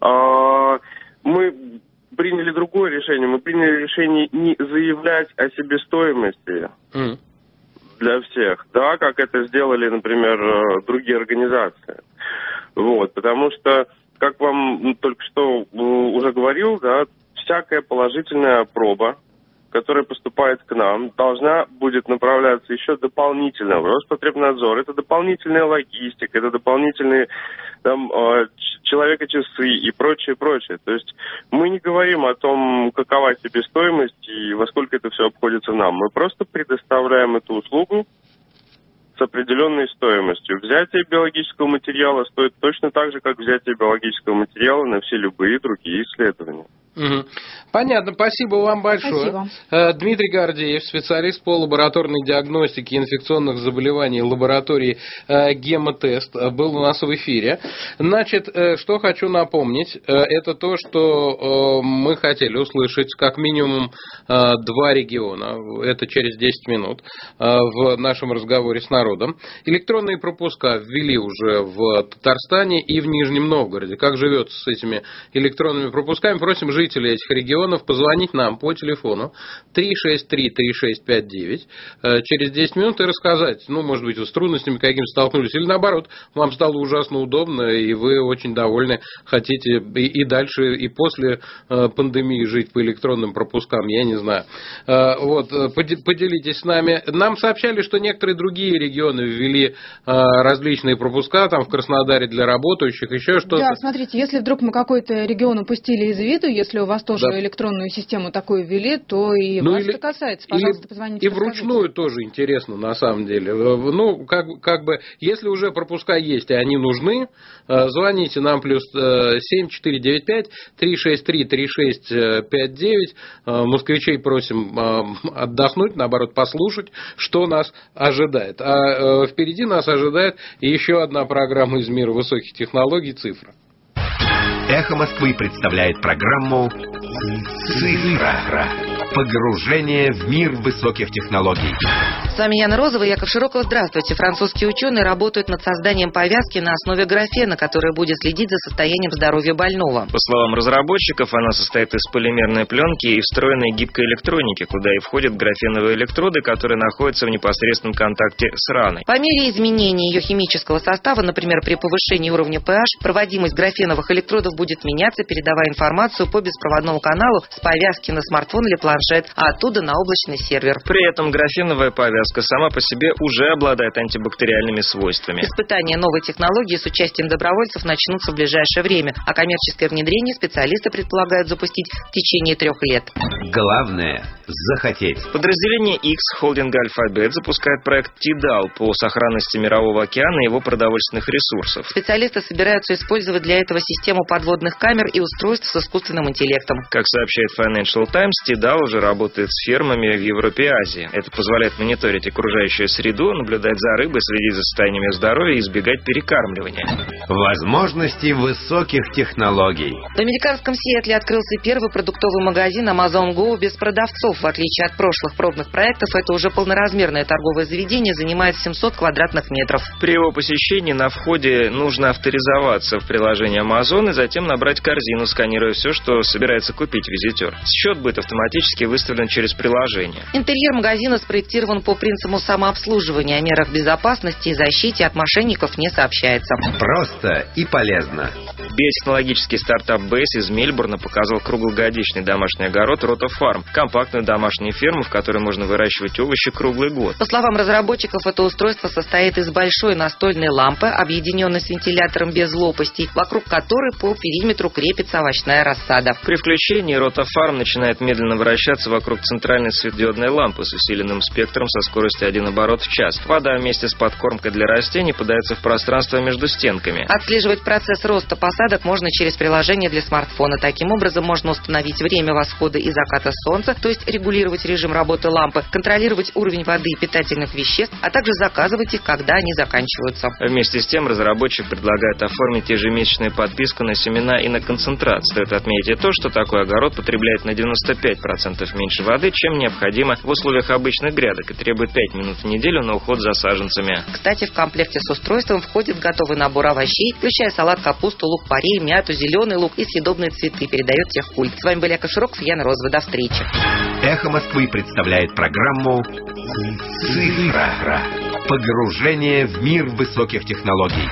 мы приняли другое решение. Мы приняли решение не заявлять о себестоимости. Для всех, как это сделали, например, другие организации. Потому что, как вам только что уже говорил, всякая положительная проба, которая поступает к нам, должна будет направляться еще дополнительно в Роспотребнадзор. Это дополнительная логистика, это дополнительные человека-часы и прочее. То есть мы не говорим о том, какова себестоимость и во сколько это все обходится нам. Мы просто предоставляем эту услугу с определенной стоимостью. Взятие биологического материала стоит точно так же, как взятие биологического материала на все любые другие исследования. Понятно, спасибо вам большое. Спасибо. Дмитрий Гордеев, специалист по лабораторной диагностике инфекционных заболеваний лаборатории Гемотест, был у нас в эфире. Значит, что хочу напомнить, это то, что мы хотели услышать как минимум 2 региона, это через 10 минут, в нашем разговоре с народом. Электронные пропуска ввели уже в Татарстане и в Нижнем Новгороде. Как живется с этими электронными пропусками? Просим жителей этих регионов позвонить нам по телефону 363-3659 через 10 минут и рассказать, может быть, вы с трудностями какими-то столкнулись, или наоборот, вам стало ужасно удобно, и вы очень довольны, хотите и дальше, и после пандемии жить по электронным пропускам, я не знаю. Поделитесь с нами. Нам сообщали, что некоторые другие регионы ввели различные пропуска, там в Краснодаре для работающих, еще что-то. Да, смотрите, если вдруг мы какой-то регион упустили из виду, если у вас тоже электронную систему такую ввели, то и вас это касается. Пожалуйста, позвоните. И вручную тоже интересно, на самом деле. Если уже пропуска есть, и они нужны, звоните нам +7 495 363 3659. Москвичей просим отдохнуть, наоборот, послушать, что нас ожидает. А впереди нас ожидает еще одна программа из мира высоких технологий «Цифра». Эхо Москвы представляет программу «Цифра». Погружение в мир высоких технологий. С вами Яна Розова и Яков Широков. Здравствуйте. Французские ученые работают над созданием повязки на основе графена, которая будет следить за состоянием здоровья больного. По словам разработчиков, она состоит из полимерной пленки и встроенной гибкой электроники, куда и входят графеновые электроды, которые находятся в непосредственном контакте с раной. По мере изменения ее химического состава, например, при повышении уровня pH, проводимость графеновых электродов будет меняться, передавая информацию по беспроводному каналу с повязки на смартфон или планшет, а оттуда на облачный сервер. При этом графеновая повязка сама по себе уже обладает антибактериальными свойствами. Испытания новой технологии с участием добровольцев начнутся в ближайшее время, а коммерческое внедрение специалисты предполагают запустить в течение 3 лет. Главное – захотеть. Подразделение X холдинга Alphabet запускает проект TIDAL по сохранности Мирового океана и его продовольственных ресурсов. Специалисты собираются использовать для этого систему подводных камер и устройств с искусственным интеллектом. Как сообщает Financial Times, TIDAL уже работает с фермами в Европе и Азии. Это позволяет мониторить окружающую среду, наблюдать за рыбой, следить за состоянием ее здоровья и избегать перекармливания. Возможности высоких технологий. В американском Сиэтле открылся первый продуктовый магазин Amazon Go без продавцов. В отличие от прошлых пробных проектов, это уже полноразмерное торговое заведение, занимает 700 квадратных метров. При его посещении на входе нужно авторизоваться в приложении Amazon и затем набрать корзину, сканируя все, что собирается купить визитер. Счет будет автоматически выставлен через приложение. Интерьер магазина спроектирован по принципу самообслуживания. О мерах безопасности и защите от мошенников не сообщается. Просто и полезно. Биотехнологический стартап Base из Мельбурна показал круглогодичный домашний огород Roto Farm, компактную домашнюю ферму, в которой можно выращивать овощи круглый год. По словам разработчиков, это устройство состоит из большой настольной лампы, объединенной с вентилятором без лопастей, вокруг которой по периметру крепится овощная рассада. При включении Roto Farm начинает медленно вращаться вокруг центральной светодиодной лампы с усиленным спектром со скоростью 1 оборот в час. Вода вместе с подкормкой для растений подается в пространство между стенками. Отслеживать процесс роста посадок можно через приложение для смартфона. Таким образом, можно установить время восхода и заката солнца, то есть регулировать режим работы лампы, контролировать уровень воды и питательных веществ, а также заказывать их, когда они заканчиваются. Вместе с тем, разработчик предлагает оформить ежемесячную подписку на семена и на концентрат. Стоит отметить и то, что такой огород потребляет на 95% меньше воды, чем необходимо в условиях обычных грядок, и требует 5 минут в неделю на уход за саженцами. Кстати, в комплекте с устройством входит готовый набор овощей, включая салат, капусту, лук-порей, мяту, зеленый лук и съедобные цветы, передает техкульт. С вами был Яков Широков, Яна Розова. До встречи. Эхо Москвы представляет программу «Цифра». Погружение в мир высоких технологий.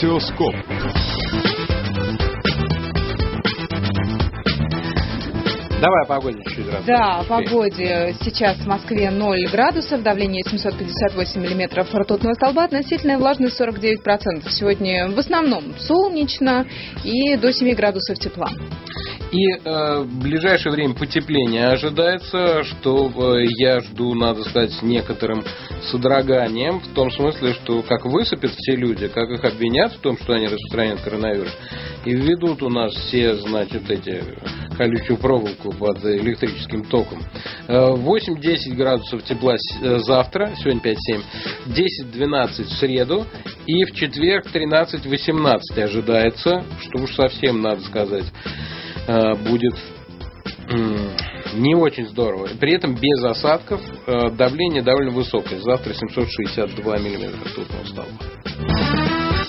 Метеоскоп. Давай о погоде чуть-чуть раз. Да, о погоде. Сейчас в Москве 0 градусов, давление 758 миллиметров ртутного столба, относительная влажность 49%. Сегодня в основном солнечно и до 7 градусов тепла. И в ближайшее время потепление ожидается, что я жду, надо сказать, с некоторым содроганием, в том смысле, что как высыпят все люди, как их обвинят в том, что они распространяют коронавирус, и введут у нас все, значит, эти колючую проволоку под электрическим током. 8-10 градусов тепла завтра, сегодня 5-7, 10-12 в среду, и в четверг 13-18 ожидается, что уж совсем, надо сказать, будет не очень здорово. При этом без осадков, давление довольно высокое. Завтра 762 миллиметра ртутного столба.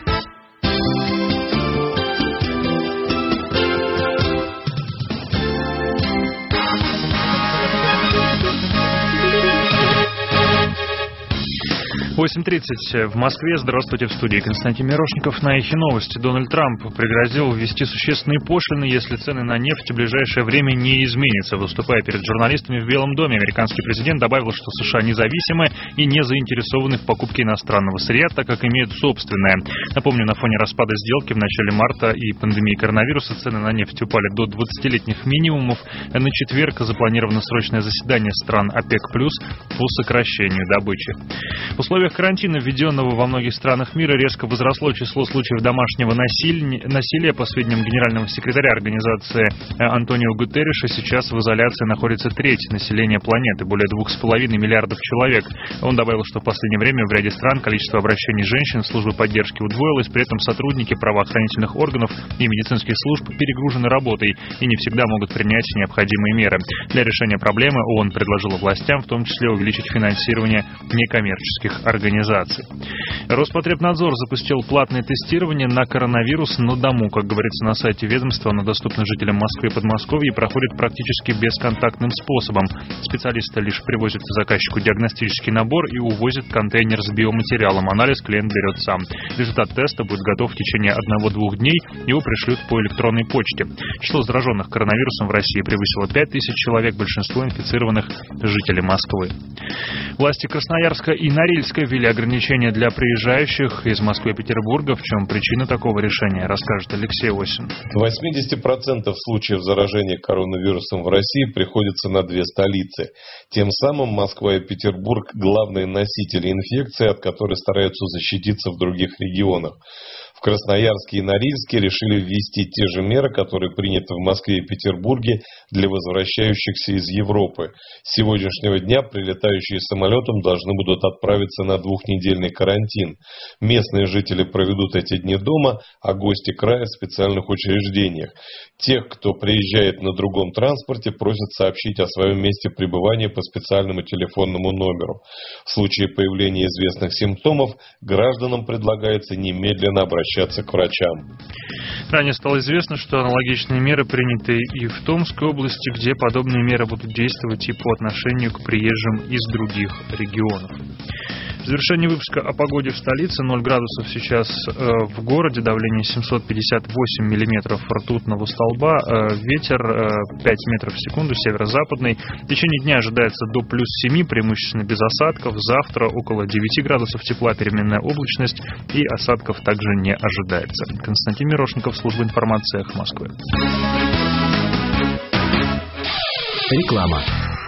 8:30 в Москве. Здравствуйте, в студии Константин Мирошников. На Эхе Новости. Дональд Трамп пригрозил ввести существенные пошлины, если цены на нефть в ближайшее время не изменятся. Выступая перед журналистами в Белом доме, американский президент добавил, что США независимы и не заинтересованы в покупке иностранного сырья, так как имеют собственное. Напомню, на фоне распада сделки в начале марта и пандемии коронавируса цены на нефть упали до 20-летних минимумов. На четверг запланировано срочное заседание стран ОПЕК+ по сокращению добычи. В условиях карантина, введенного во многих странах мира, резко возросло число случаев домашнего насилия. По сведениям генерального секретаря организации Антонио Гутерриша, сейчас в изоляции находится треть населения планеты, более 2,5 миллиардов человек. Он добавил, что в последнее время в ряде стран количество обращений женщин в службы поддержки удвоилось, при этом сотрудники правоохранительных органов и медицинских служб перегружены работой и не всегда могут принять необходимые меры. Для решения проблемы ООН предложила властям в том числе увеличить финансирование некоммерческих организаций. Роспотребнадзор запустил платное тестирование на коронавирус на дому. Как говорится на сайте ведомства, оно доступно жителям Москвы и Подмосковья и проходит практически бесконтактным способом. Специалисты лишь привозят заказчику диагностический набор и увозят контейнер с биоматериалом. Анализ клиент берет сам. Результат теста будет готов в течение 1-2 дней. Его пришлют по электронной почте. Число зараженных коронавирусом в России превысило 5000 человек, большинство инфицированных жители Москвы. Власти Красноярска и Норильска ввели ограничения для приезжающих из Москвы и Петербурга. В чем причина такого решения, расскажет Алексей Осин. 80% случаев заражения коронавирусом в России приходится на две столицы. Тем самым Москва и Петербург – главные носители инфекции, от которой стараются защититься в других регионах. В Красноярске и Норильске решили ввести те же меры, которые приняты в Москве и Петербурге для возвращающихся из Европы. С сегодняшнего дня прилетающие самолетом должны будут отправиться на 2-недельный карантин. Местные жители проведут эти дни дома, а гости края в специальных учреждениях. Тех, кто приезжает на другом транспорте, просят сообщить о своем месте пребывания по специальному телефонному номеру. В случае появления известных симптомов гражданам предлагается немедленно обращаться к врачам. Ранее стало известно, что аналогичные меры приняты и в Томской области, где подобные меры будут действовать и по отношению к приезжим из других регионов. В завершении выпуска о погоде в столице. 0 градусов сейчас в городе, давление 758 миллиметров ртутного столба, ветер 5 метров в секунду, северо-западный. В течение дня ожидается до +7, преимущественно без осадков. Завтра около 9 градусов тепла, переменная облачность, и осадков также не ожидается. Константин Мирошников, служба информации «Эхо Москвы». Реклама.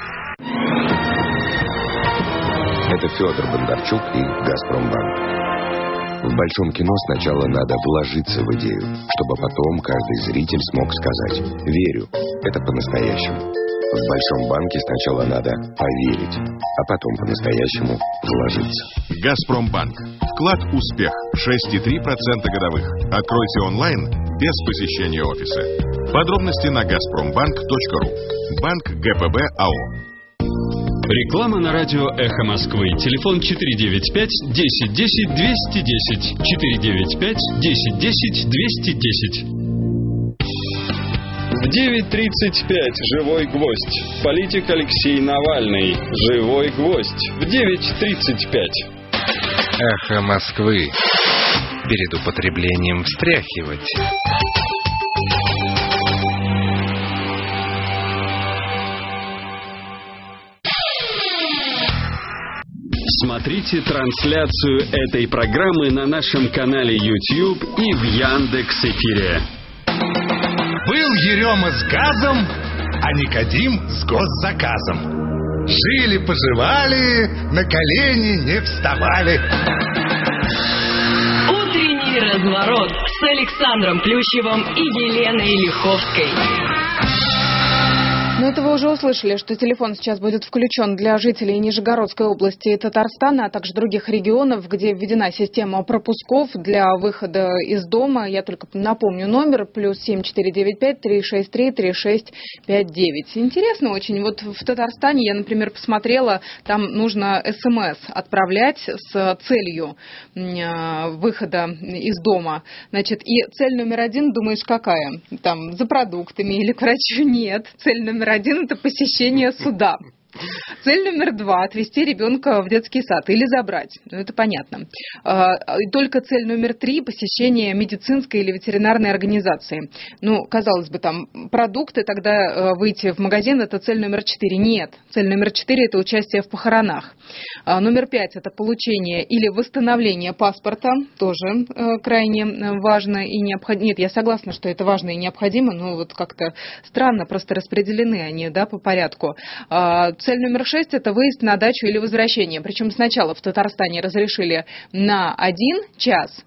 Это Федор Бондарчук и «Газпромбанк». В большом кино сначала надо вложиться в идею, чтобы потом каждый зритель смог сказать «верю, это по-настоящему». В большом банке сначала надо поверить, а потом по-настоящему вложиться. «Газпромбанк». Вклад «Успех». 6,3% годовых. Откройте онлайн без посещения офиса. Подробности на газпромбанк.ру. Банк ГПБ АО. Реклама на радио «Эхо Москвы». Телефон 495-1010-210. 495-1010-210. В 9:35 «Живой гвоздь». Политик Алексей Навальный. «Живой гвоздь». В 9:35. «Эхо Москвы». Перед употреблением встряхивать. Смотрите трансляцию этой программы на нашем канале YouTube и в Яндекс.Эфире. Был Ерема с газом, а Никодим с госзаказом. Жили-поживали, на колени не вставали. Утренний разворот с Александром Плющевым и Еленой Лиховской. Ну, это вы уже услышали, что телефон сейчас будет включен для жителей Нижегородской области и Татарстана, а также других регионов, где введена система пропусков для выхода из дома. Я только напомню номер, +7 495 363 3659. Интересно очень. Вот в Татарстане я, например, посмотрела, там нужно СМС отправлять с целью выхода из дома. Значит, и цель номер 1, думаешь, какая? Там, за продуктами или к врачу? Нет. Цель номер 1 – это посещение суда. Цель номер 2 – отвезти ребенка в детский сад или забрать. Ну, это понятно. И только цель номер 3 – посещение медицинской или ветеринарной организации. Ну, казалось бы, там продукты, тогда выйти в магазин – это цель номер 4. Нет. Цель номер 4 – это участие в похоронах. Номер 5 – это получение или восстановление паспорта. Тоже крайне важно и необходимо. Нет, я согласна, что это важно и необходимо, но вот как-то странно, просто распределены они, да, по порядку. Цель номер 6 – это выезд на дачу или возвращение. Причем сначала в Татарстане разрешили на 1 час,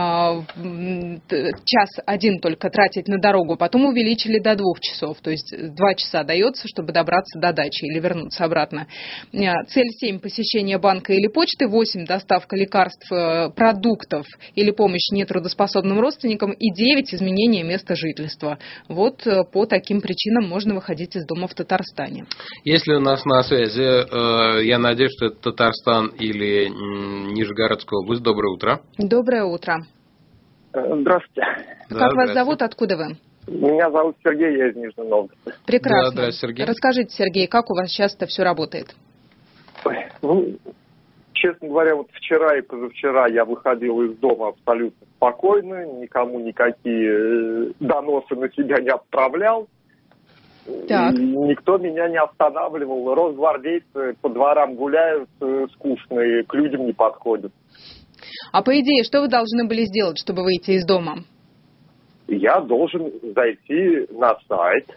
час 1 только тратить на дорогу, потом увеличили до 2 часов. То есть 2 часа дается, чтобы добраться до дачи или вернуться обратно. Цель 7 – посещение банка или почты, 8 – доставка лекарств, продуктов или помощь нетрудоспособным родственникам и 9 – изменение места жительства. Вот по таким причинам можно выходить из дома в Татарстане. Если у нас на связи, я надеюсь, что это Татарстан или Нижегородская область. Доброе утро. Доброе утро. Здравствуйте. Как вас зовут, откуда вы? Меня зовут Сергей, я из Нижнего Новгорода. Прекрасно. Да, Сергей. Расскажите, Сергей, как у вас сейчас это все работает? Ну, честно говоря, вот вчера и позавчера я выходил из дома абсолютно спокойно, никому никакие доносы на себя не отправлял. Так. Никто меня не останавливал. Росгвардейцы по дворам гуляют скучные, к людям не подходят. А по идее, что вы должны были сделать, чтобы выйти из дома? Я должен зайти на сайт,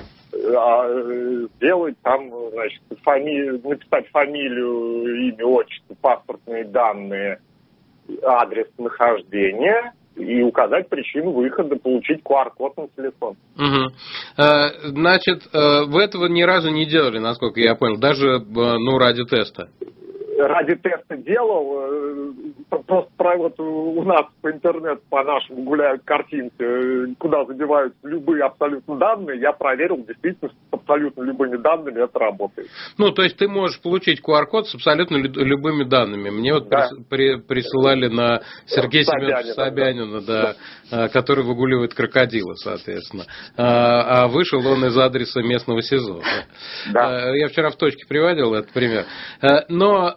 сделать там, значит, написать фамилию, имя, отчество, паспортные данные, адрес нахождения и указать причину выхода, получить QR-код на телефон. Угу. Значит, вы этого ни разу не делали, насколько я понял, даже ради теста? Ради теста делал, просто вот у нас по интернету, по нашему гуляют картинки, куда забиваются любые абсолютно данные, я проверил, действительно, с абсолютно любыми данными это работает. Ну, то есть ты можешь получить QR-код с абсолютно любыми данными. Мне вот присылали на Сергея Семеновича Собянина, да, который выгуливает крокодила, соответственно. А вышел он из адреса местного СИЗО. Да. Я вчера в точке приводил этот пример. Но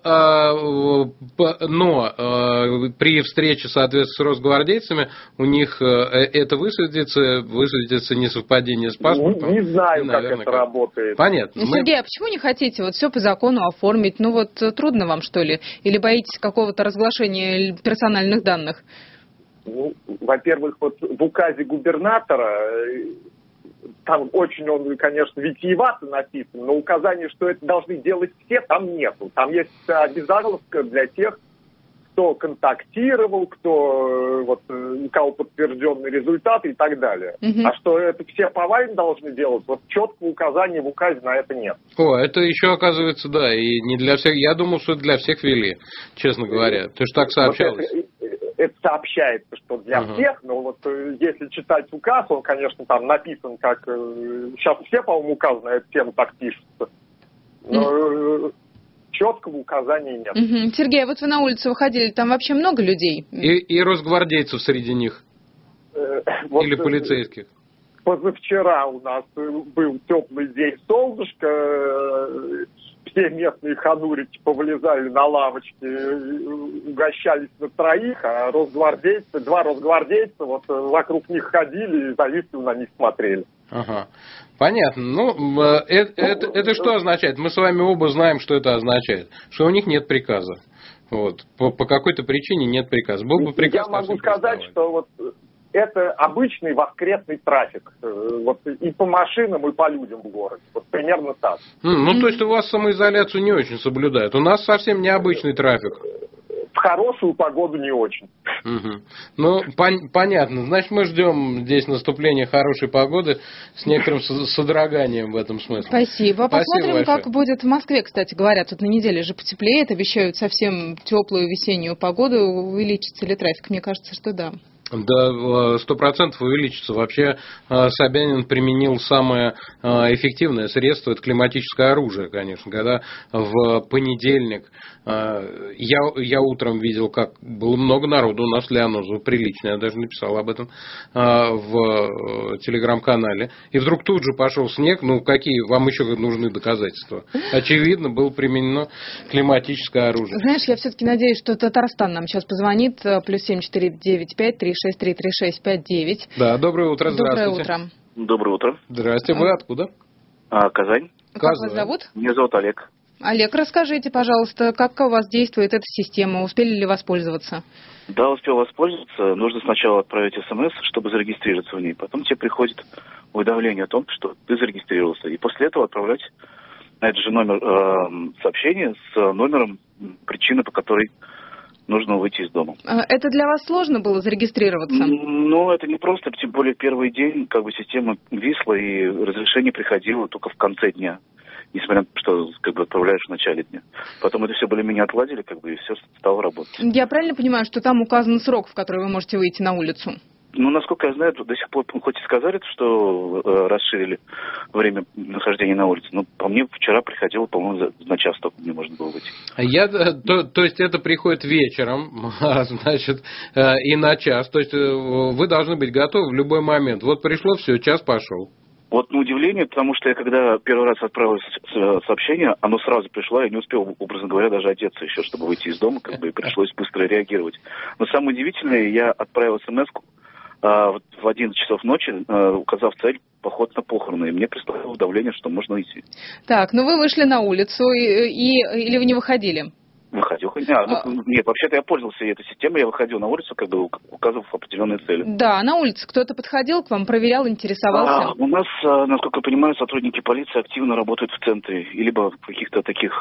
при встрече, соответственно, с росгвардейцами у них это высветится несовпадение с паспортом. Не знаю, наверное, как это работает. Понятно. Сергей, а почему не хотите вот все по закону оформить? Ну вот трудно вам, что ли? Или боитесь какого-то разглашения персональных данных? Ну, во-первых, вот в указе губернатора там очень он, конечно, витиевато написан, но указание, что это должны делать все, там нету. Там есть обязаловка для тех, кто контактировал, кто вот, у кого подтвержденные результаты и так далее. Угу. А что это все повально должны делать, вот четкого указания в указе на это нет. О, это еще, оказывается, да, и не для всех. Я думал, что это для всех ввели, честно говоря. Ты же так сообщалось. Это сообщается, что для всех, но вот если читать указ, он, конечно, там написан как... Сейчас все, по-моему, указы на эту тему так пишутся. Но четкого указания нет. Сергей, вот вы на улицу выходили, там вообще много людей? И росгвардейцев среди них? Или полицейских? Позавчера у нас был теплый день, солнышко, все местные ханурики повылезали на лавочки, угощались на троих, а два росгвардейца вот вокруг них ходили и завистливо на них смотрели. Ага. Понятно. Ну, это что означает? Мы с вами оба знаем, что это означает. Что у них нет приказа. Вот. По какой-то причине нет приказа. Был бы приказ, я могу сказать, что вот это обычный воскресный трафик. Вот и по машинам, и по людям в городе. Вот примерно так. Ну, то есть у вас самоизоляцию не очень соблюдают. У нас совсем необычный трафик. В хорошую погоду не очень. Угу. Ну, понятно. Значит, мы ждем здесь наступления хорошей погоды с некоторым содроганием в этом смысле. Спасибо. Посмотрим, большое. как будет в Москве, кстати говоря. Тут на неделе же потеплеет, обещают совсем теплую весеннюю погоду. Увеличится ли трафик? Мне кажется, что да. Да, 100% увеличится. Вообще Собянин применил самое эффективное средство, это климатическое оружие, конечно. Когда в понедельник я утром видел, как было много народу, у нас Лианозово прилично, я даже написал об этом в телеграм-канале. И вдруг тут же пошел снег, ну какие вам еще нужны доказательства? Очевидно, было применено климатическое оружие. Знаешь, я все-таки надеюсь, что Татарстан нам сейчас позвонит, +7 495 363 3659. Да, доброе утро, здравствуйте. Доброе утро. Доброе утро. Здравствуйте, вы откуда? Казань. Как вас зовут? Меня зовут Олег. Олег, расскажите, пожалуйста, как у вас действует эта система? Успели ли воспользоваться? Да, успел воспользоваться. Нужно сначала отправить СМС, чтобы зарегистрироваться в ней. Потом тебе приходит уведомление о том, что ты зарегистрировался. И после этого отправлять на этот же номер сообщение с номером причины, по которой нужно выйти из дома. Это для вас сложно было зарегистрироваться? Ну, это не просто, тем более первый день как бы система висла, и разрешение приходило только в конце дня. Несмотря на то, что как бы отправляешь в начале дня. Потом это все более-менее отладили, как бы, и все стало работать. Я правильно понимаю, что там указан срок, в который вы можете выйти на улицу? Ну, насколько я знаю, до сих пор, хоть и сказали, что расширили время нахождения на улице, но по мне вчера приходило, по-моему, на час только мне можно было выйти. То есть это приходит вечером, значит, и на час. То есть вы должны быть готовы в любой момент. Вот пришло, все, час пошел. Вот на удивление, потому что я когда первый раз отправил сообщение, оно сразу пришло, я не успел, образно говоря, даже одеться еще, чтобы выйти из дома, как бы, и пришлось быстро реагировать. Но самое удивительное, я отправил смс-ку в 11 часов ночи, указав цель поход на похороны, и мне прислало уведомление, что можно идти. Так, ну вы вышли на улицу, или вы не выходили? Выходил. Нет, вообще-то я пользовался этой системой, я выходил на улицу, как бы указывав определенные цели. Да, на улице кто-то подходил к вам, проверял, интересовался? У нас, насколько я понимаю, сотрудники полиции активно работают в центре, либо в каких-то таких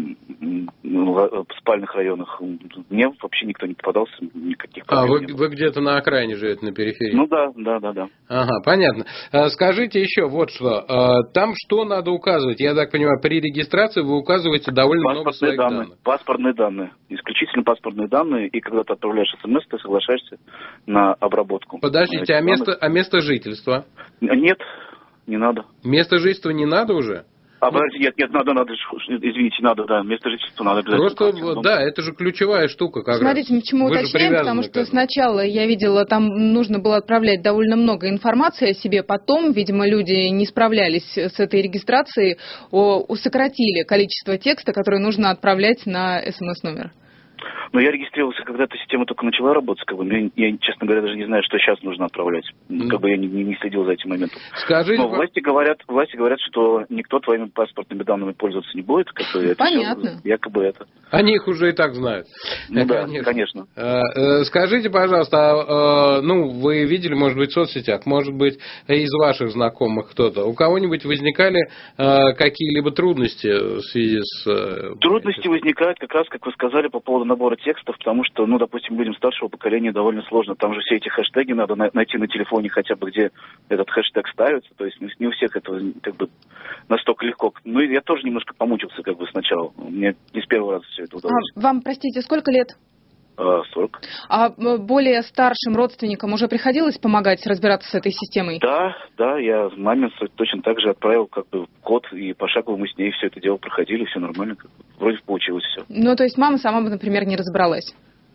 спальных районах. Мне вообще никто не попадался, никаких проблем. Вы где-то на окраине живете, на периферии? Ну да. Ага, понятно. Скажите еще вот что. Там что надо указывать? Я так понимаю, при регистрации вы указываете довольно много своих данных. Паспортные данные, исключительно паспортные данные, и когда ты отправляешь смс, ты соглашаешься на обработку. Подождите, а место жительства? Нет, не надо. Место жительства не надо уже? Подождите, нет, надо, извините, надо, да, место жительства надо обязательно. Просто, да, это же ключевая штука как Смотрите, раз. Почему уточняем, потому что сначала я видела, там нужно было отправлять довольно много информации о себе, потом, видимо, люди не справлялись с этой регистрацией, сократили количество текста, которое нужно отправлять на СМС-номер. Но я регистрировался, когда эта система только начала работать, как бы, я, честно говоря, даже не знаю, что сейчас нужно отправлять. Как бы я не следил за этим моментом. Скажите, но власти говорят, что никто твоими паспортными данными пользоваться не будет, как бы, это понятно. Все, якобы это. Они их уже и так знают. Ну да, конечно. Скажите, пожалуйста, вы видели, может быть, в соцсетях, может быть, из ваших знакомых кто-то, у кого-нибудь возникали какие-либо трудности в связи с... Трудности возникают как раз, как вы сказали, по поводу набора текстов, потому что, допустим, людям старшего поколения довольно сложно. Там же все эти хэштеги надо найти на телефоне хотя бы, где этот хэштег ставится. То есть не у всех это как бы настолько легко. Ну, и я тоже немножко помучился как бы сначала. Мне не с первого раза все это удалось. Вам, простите, сколько лет? 40. А более старшим родственникам уже приходилось помогать разбираться с этой системой? Да, я маме точно так же отправил как бы код, и пошагово мы с ней все это дело проходили, все нормально, вроде получилось все. Ну, то есть мама сама бы, например, не разобралась?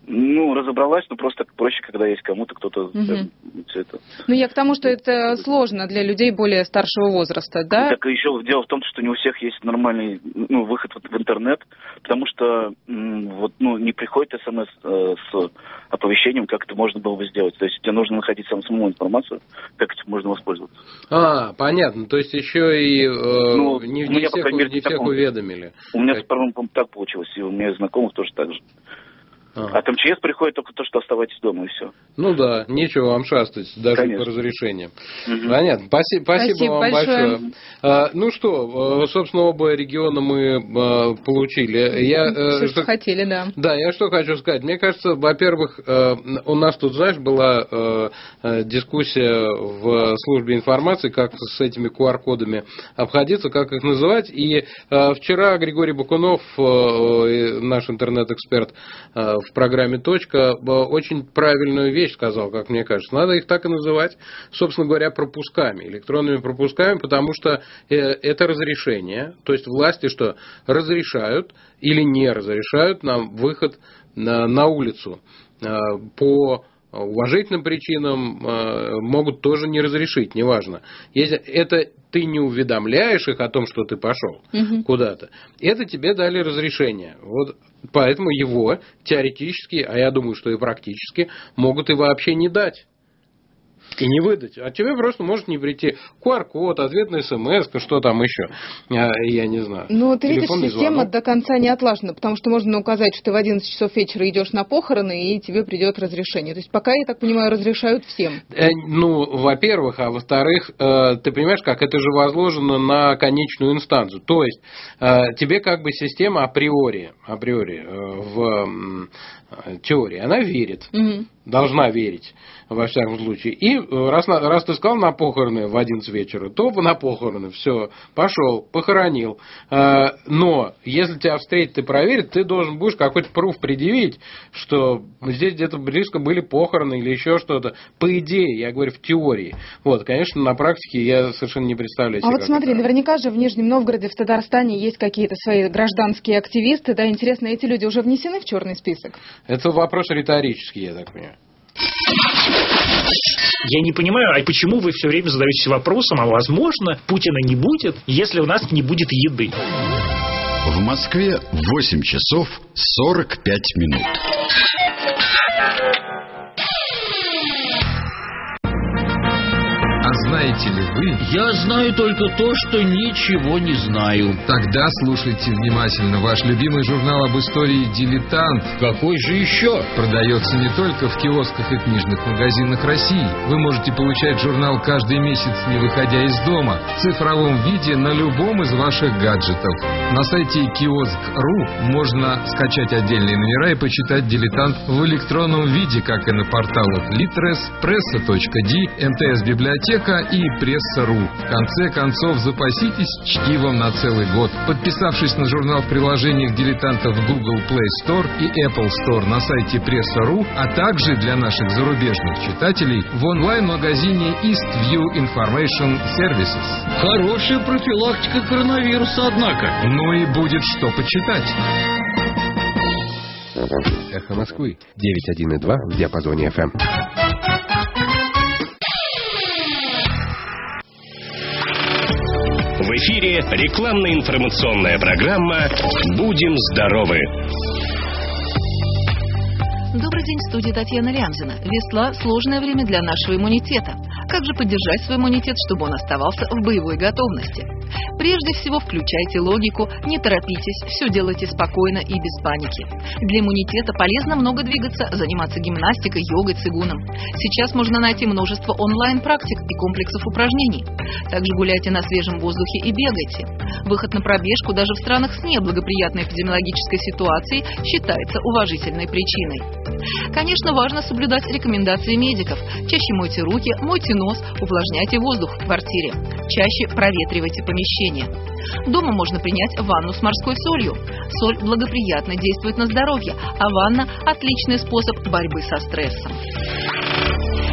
Разобралась, но просто проще, когда есть кому-то, кто-то все это. Я к тому, что это сложно для людей более старшего возраста, да? Так еще дело в том, что не у всех есть нормальный выход в интернет, потому что не приходит СМС с оповещением, как это можно было бы сделать. То есть тебе нужно находить самому информацию, как этим можно воспользоваться. Понятно. То есть еще и не всех уведомили. У меня, по-моему, так получилось, и у меня знакомых тоже так же. От МЧС приходит только то, что оставайтесь дома, и все. Да, нечего вам шастать, даже по разрешениям. Понятно. Спасибо вам большое. Собственно, оба региона мы получили. Все, что хотели, да. Да, я что хочу сказать. Мне кажется, во-первых, у нас тут, знаешь, была дискуссия в службе информации, как с этими QR-кодами обходиться, как их называть. И вчера Григорий Бакунов, наш интернет-эксперт в программе «Точка», очень правильную вещь сказал, как мне кажется. Надо их так и называть, собственно говоря, пропусками, электронными пропусками, потому что это разрешение. То есть власти что, разрешают или не разрешают нам выход на улицу по уважительным причинам, могут тоже не разрешить, неважно. Если это ты не уведомляешь их о том, что ты пошел куда-то, это тебе дали разрешение. Поэтому его теоретически, а я думаю, что и практически, могут и вообще не дать. И не выдать. А тебе просто может не прийти QR-код, ответ на смс, что там еще. Я не знаю. Ты видишь, система до конца не отлажена, потому что можно указать, что ты в 11 часов вечера идешь на похороны, и тебе придет разрешение. То есть пока, я так понимаю, разрешают всем. Во-первых, а во-вторых, ты понимаешь, как это же возложено на конечную инстанцию. То есть тебе как бы система априори в теории, она верит. Должна верить, во всяком случае. И раз ты сказал на похороны в 11 вечера, то на похороны, все, пошел, похоронил. Но если тебя встретят и проверят, ты должен будешь какой-то пруф предъявить, что здесь где-то близко были похороны или еще что-то. По идее, я говорю, в теории. Конечно, на практике я совершенно не представляю себе. Смотри, наверняка же в Нижнем Новгороде, в Татарстане есть какие-то свои гражданские активисты. Да, интересно, эти люди уже внесены в черный список? Это вопрос риторический, я так понимаю. Я не понимаю, почему вы все время задаетесь вопросом, возможно, Путина не будет, если у нас не будет еды. В Москве 8 часов 45 минут. А знаете ли вы? Я знаю только то, что ничего не знаю. Тогда слушайте внимательно. Ваш любимый журнал об истории «Дилетант». Какой же еще? Продается не только в киосках и книжных магазинах России. Вы можете получать журнал каждый месяц, не выходя из дома, в цифровом виде на любом из ваших гаджетов. На сайте kiosk.ru можно скачать отдельные номера и почитать «Дилетант» в электронном виде, как и на порталах Litres, Pressa.di, МТС-библиотека и Пресса.ру. В конце концов, запаситесь чтивом на целый год. Подписавшись на журнал в приложениях «Дилетанта» в Google Play Store и Apple Store на сайте Pressa.ru, а также для наших зарубежных читателей в онлайн-магазине Eastview Information Services. Хорошая профилактика коронавируса, однако. И будет что почитать. Эхо Москвы 91,2 в диапазоне FM. В эфире рекламно-информационная программа «Будем здоровы». Добрый день, в студии Татьяна Лямзина. Весла – сложное время для нашего иммунитета. Как же поддержать свой иммунитет, чтобы он оставался в боевой готовности? Прежде всего, включайте логику, не торопитесь, все делайте спокойно и без паники. Для иммунитета полезно много двигаться, заниматься гимнастикой, йогой, цигуном. Сейчас можно найти множество онлайн-практик и комплексов упражнений. Также гуляйте на свежем воздухе и бегайте. Выход на пробежку даже в странах с неблагоприятной эпидемиологической ситуацией считается уважительной причиной. Конечно, важно соблюдать рекомендации медиков. Чаще мойте руки, мойте нос, увлажняйте воздух в квартире. Чаще проветривайте помещение. Дома можно принять ванну с морской солью. Соль благоприятно действует на здоровье, а ванна – отличный способ борьбы со стрессом. Не менее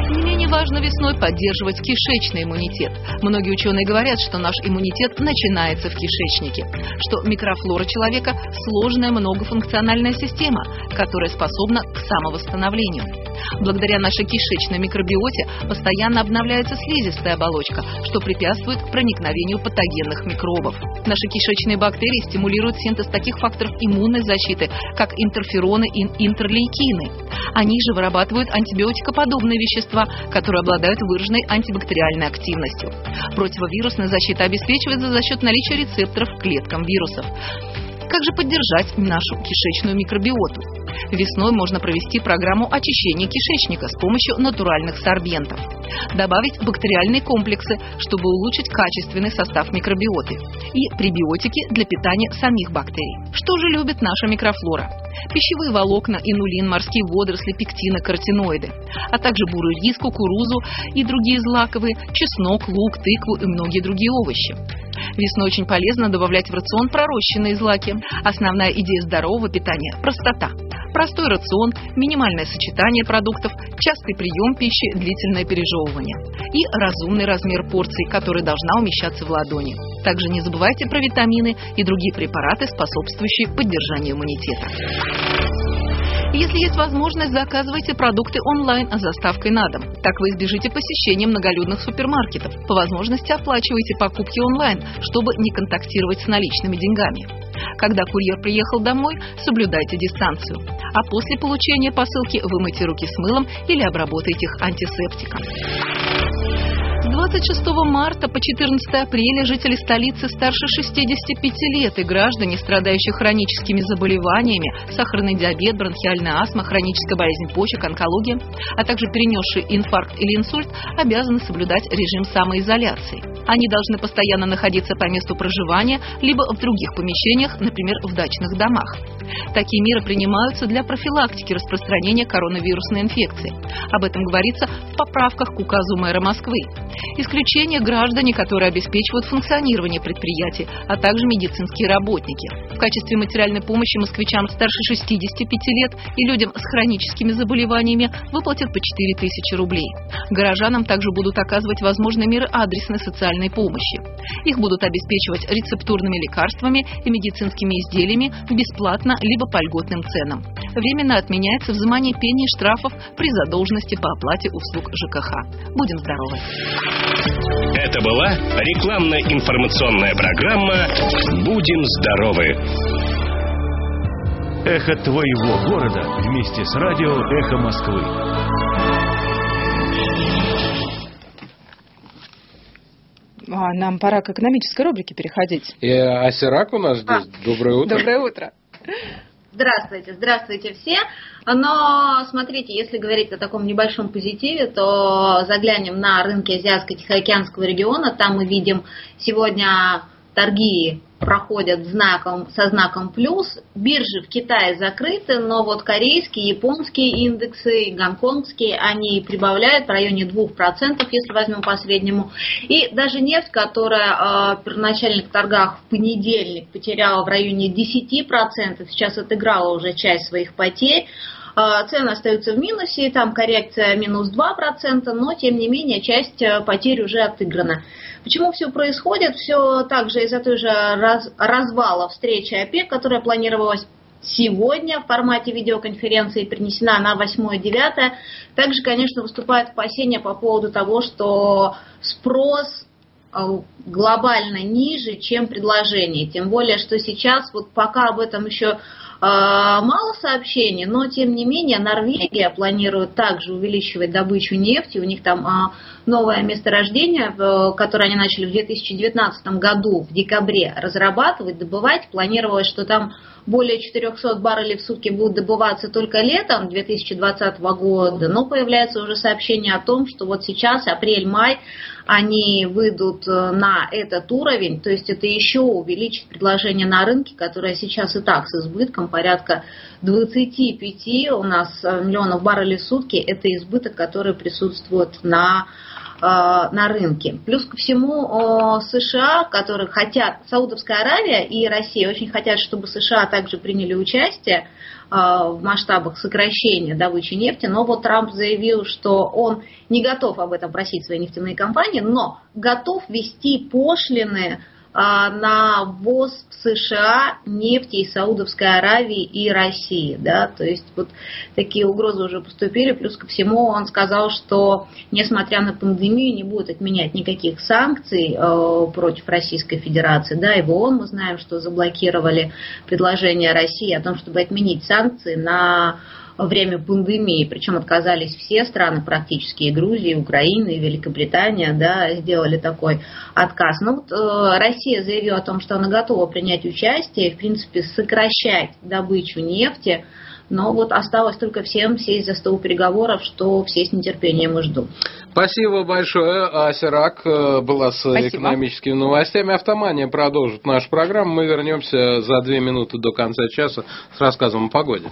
важно весной поддерживать кишечный иммунитет. Многие ученые говорят, что наш иммунитет начинается в кишечнике, что микрофлора человека – сложная многофункциональная система, которая способна к самовосстановлению. Благодаря нашей кишечной микробиоте постоянно обновляется слизистая оболочка, что препятствует проникновению патогенных микробов. Наши кишечные бактерии стимулируют синтез таких факторов иммунной защиты, как интерфероны и интерлейкины. Они же вырабатывают антибиотикоподобные вещества, которые обладают выраженной антибактериальной активностью. Противовирусная защита обеспечивается за счет наличия рецепторов к клеткам вирусов. Как же поддержать нашу кишечную микробиоту? Весной можно провести программу очищения кишечника с помощью натуральных сорбентов. Добавить бактериальные комплексы, чтобы улучшить качественный состав микробиоты. И пребиотики для питания самих бактерий. Что же любит наша микрофлора? Пищевые волокна, инулин, морские водоросли, пектины, каротиноиды, а также бурый рис, кукурузу и другие злаковые, чеснок, лук, тыкву и многие другие овощи. Весной очень полезно добавлять в рацион пророщенные злаки. Основная идея здорового питания – простота. Простой рацион, минимальное сочетание продуктов, частый прием пищи, длительное пережевывание. И разумный размер порций, который должна умещаться в ладони. Также не забывайте про витамины и другие препараты, способствующие поддержанию иммунитета. Если есть возможность, заказывайте продукты онлайн с доставкой на дом. Так вы избежите посещения многолюдных супермаркетов. По возможности оплачивайте покупки онлайн, чтобы не контактировать с наличными деньгами. Когда курьер приехал домой, соблюдайте дистанцию. А после получения посылки вымойте руки с мылом или обработайте их антисептиком. С 26 марта по 14 апреля жители столицы старше 65 лет и граждане, страдающие хроническими заболеваниями, сахарный диабет, бронхиальная астма, хроническая болезнь почек, онкология, а также перенесшие инфаркт или инсульт, обязаны соблюдать режим самоизоляции. Они должны постоянно находиться по месту проживания, либо в других помещениях, например, в дачных домах. Такие меры принимаются для профилактики распространения коронавирусной инфекции. Об этом говорится в поправках к указу мэра Москвы. Исключение граждане, которые обеспечивают функционирование предприятий, а также медицинские работники. В качестве материальной помощи москвичам старше 65 лет и людям с хроническими заболеваниями выплатят по 4000 рублей. Горожанам также будут оказывать возможные меры адресной социальной помощи. Их будут обеспечивать рецептурными лекарствами и медицинскими изделиями бесплатно либо по льготным ценам. Временно отменяется взимание пений и штрафов при задолженности по оплате услуг ЖКХ. Будем здоровы! Это была рекламно-информационная программа «Будем здоровы». Эхо твоего города вместе с радио «Эхо Москвы». Нам пора к экономической рубрике переходить. И Асирак у нас здесь. Доброе утро. Доброе утро. Здравствуйте, здравствуйте все. Но, смотрите, если говорить о таком небольшом позитиве, то заглянем на рынки Азиатско-Тихоокеанского региона. Там мы видим сегодня торги проходят со знаком плюс. Биржи в Китае закрыты, но вот корейские, японские индексы, гонконгские, они прибавляют в районе 2%, если возьмем по среднему. И даже нефть, которая первоначально в торгах в понедельник потеряла в районе 10%, сейчас отыграла уже часть своих потерь. Цены остаются в минусе, там коррекция минус 2%, но тем не менее часть потерь уже отыграна. Почему все происходит? Все также из-за той же развала встречи ОПЕК, которая планировалась сегодня в формате видеоконференции, перенесена на 8-9. Также, конечно, выступает опасение по поводу того, что спрос глобально ниже, чем предложение. Тем более, что сейчас, вот пока об этом еще мало сообщений, но тем не менее Норвегия планирует также увеличивать добычу нефти. У них там новое месторождение, которое они начали в 2019 году в декабре разрабатывать, добывать. Планировалось, что там более 400 баррелей в сутки будут добываться только летом 2020 года, но появляется уже сообщение о том, что вот сейчас, апрель-май, они выйдут на этот уровень, то есть это еще увеличит предложение на рынке, которое сейчас и так с избытком порядка 25 у нас миллионов баррелей в сутки, это избыток, который присутствует на на рынке. Плюс ко всему США, которые хотят, Саудовская Аравия и Россия очень хотят, чтобы США также приняли участие в масштабах сокращения добычи нефти, но вот Трамп заявил, что он не готов об этом просить свои нефтяные компании, но готов ввести пошлины на ввоз в США нефти из Саудовской Аравии и России. Да? То есть вот такие угрозы уже поступили. Плюс ко всему он сказал, что несмотря на пандемию не будет отменять никаких санкций против Российской Федерации. Да? И в ООН мы знаем, что заблокировали предложение России о том, чтобы отменить санкции на время пандемии, причем отказались все страны практически, и Грузия, и Украина, и Великобритания, да, сделали такой отказ. Но вот Россия заявила о том, что она готова принять участие, в принципе, сокращать добычу нефти, но вот осталось только всем сесть за стол переговоров, что все с нетерпением и ждут. Спасибо большое. Ася Рак была с экономическими новостями. Автомания продолжит нашу программу. Мы вернемся за 2 минуты до конца часа с рассказом о погоде.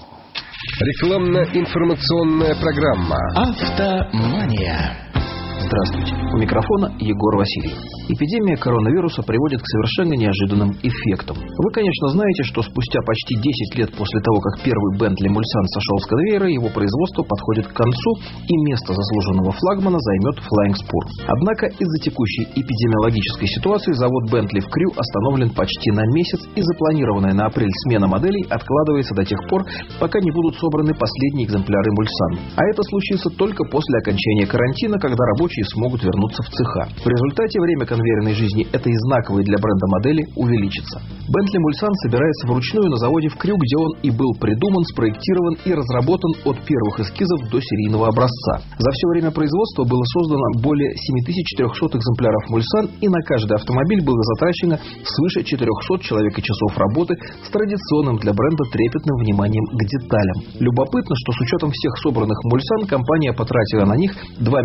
Рекламно-информационная программа «Автомания». Здравствуйте. У микрофона Егор Васильев. Эпидемия коронавируса приводит к совершенно неожиданным эффектам. Вы, конечно, знаете, что спустя почти 10 лет после того, как первый Bentley Mulsanne сошел с конвейера, его производство подходит к концу, и место заслуженного флагмана займет Flying Spur. Однако из-за текущей эпидемиологической ситуации завод Bentley в Крю остановлен почти на месяц, и запланированная на апрель смена моделей откладывается до тех пор, пока не будут собраны последние экземпляры Mulsanne. А это случится только после окончания карантина, когда рабочие смогут вернуться в цеха. В результате время конвейерной жизни этой знаковой для бренда модели увеличится. Bentley Mulsanne собирается вручную на заводе в Крю, где он и был придуман, спроектирован и разработан от первых эскизов до серийного образца. За все время производства было создано более 7400 экземпляров Mulsanne, и на каждый автомобиль было затрачено свыше 400 человека-часов работы с традиционным для бренда трепетным вниманием к деталям. Любопытно, что с учетом всех собранных Mulsanne компания потратила на них 2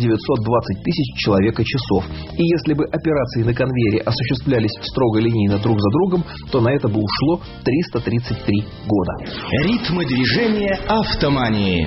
920 тысяч человека-часов. И если бы операции на конвейере осуществлялись строго линейно друг за другом, то на это бы ушло 333 года. Ритмы движения автомании.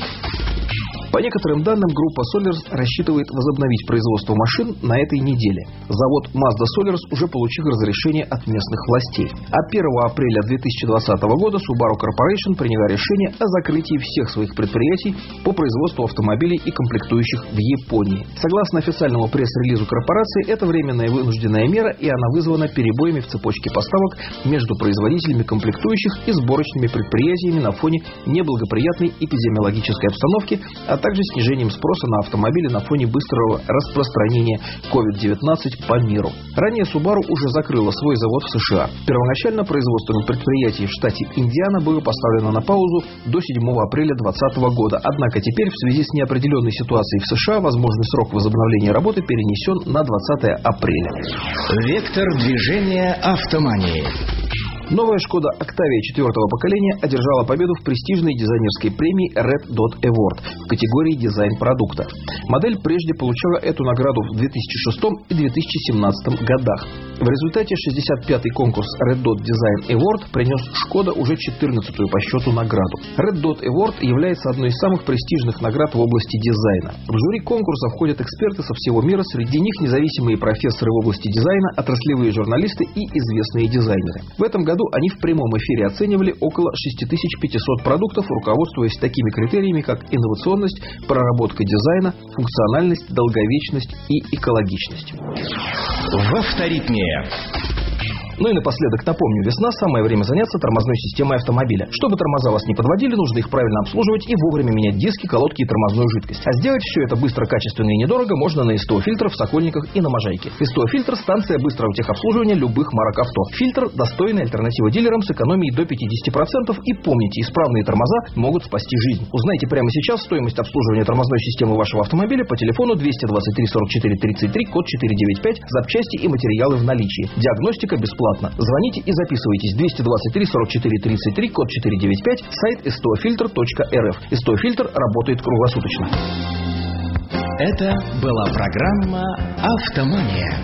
По некоторым данным, группа Solers рассчитывает возобновить производство машин на этой неделе. Завод Mazda Solers уже получил разрешение от местных властей. А 1 апреля 2020 года Subaru Corporation приняла решение о закрытии всех своих предприятий по производству автомобилей и комплектующих в Японии. Согласно официальному пресс-релизу корпорации, это временная вынужденная мера, и она вызвана перебоями в цепочке поставок между производителями комплектующих и сборочными предприятиями на фоне неблагоприятной эпидемиологической обстановки, а также снижением спроса на автомобили на фоне быстрого распространения COVID-19 по миру. Ранее Subaru уже закрыла свой завод в США. Первоначально производство на предприятии в штате Индиана было поставлено на паузу до 7 апреля 2020 года. Однако теперь в связи с неопределенной ситуацией в США возможный срок возобновления работы перенесен на 20 апреля. Вектор движения автомании. Новая Шкода Octavia 4-го поколения одержала победу в престижной дизайнерской премии Red Dot Award в категории дизайн продукта. Модель прежде получала эту награду в 2006 и 2017 годах. В результате 65-й конкурс Red Dot Design Award принес Шкода уже 14-ю по счету награду. Red Dot Award является одной из самых престижных наград в области дизайна. В жюри конкурса входят эксперты со всего мира, среди них независимые профессоры в области дизайна, отраслевые журналисты и известные дизайнеры. В этом году они в прямом эфире оценивали около 6500 продуктов, руководствуясь такими критериями, как инновационность, проработка дизайна, функциональность, долговечность и экологичность. В авторитме. Ну и напоследок напомню, весна – самое время заняться тормозной системой автомобиля. Чтобы тормоза вас не подводили, нужно их правильно обслуживать и вовремя менять диски, колодки и тормозную жидкость. А сделать все это быстро, качественно и недорого можно на СТО Фильтр в Сокольниках и на Можайке. СТО Фильтр – станция быстрого техобслуживания любых марок авто. Фильтр – достойная альтернатива дилерам с экономией до 50%. И помните, исправные тормоза могут спасти жизнь. Узнайте прямо сейчас стоимость обслуживания тормозной системы вашего автомобиля по телефону 223 44 33, код 495, запчасти и материалы в наличии. Диагностика бесплатна. Звоните и записывайтесь. 223 44 33, код 495, сайт stofilter.rf. СТО Фильтр работает круглосуточно. Это была программа «Автомания».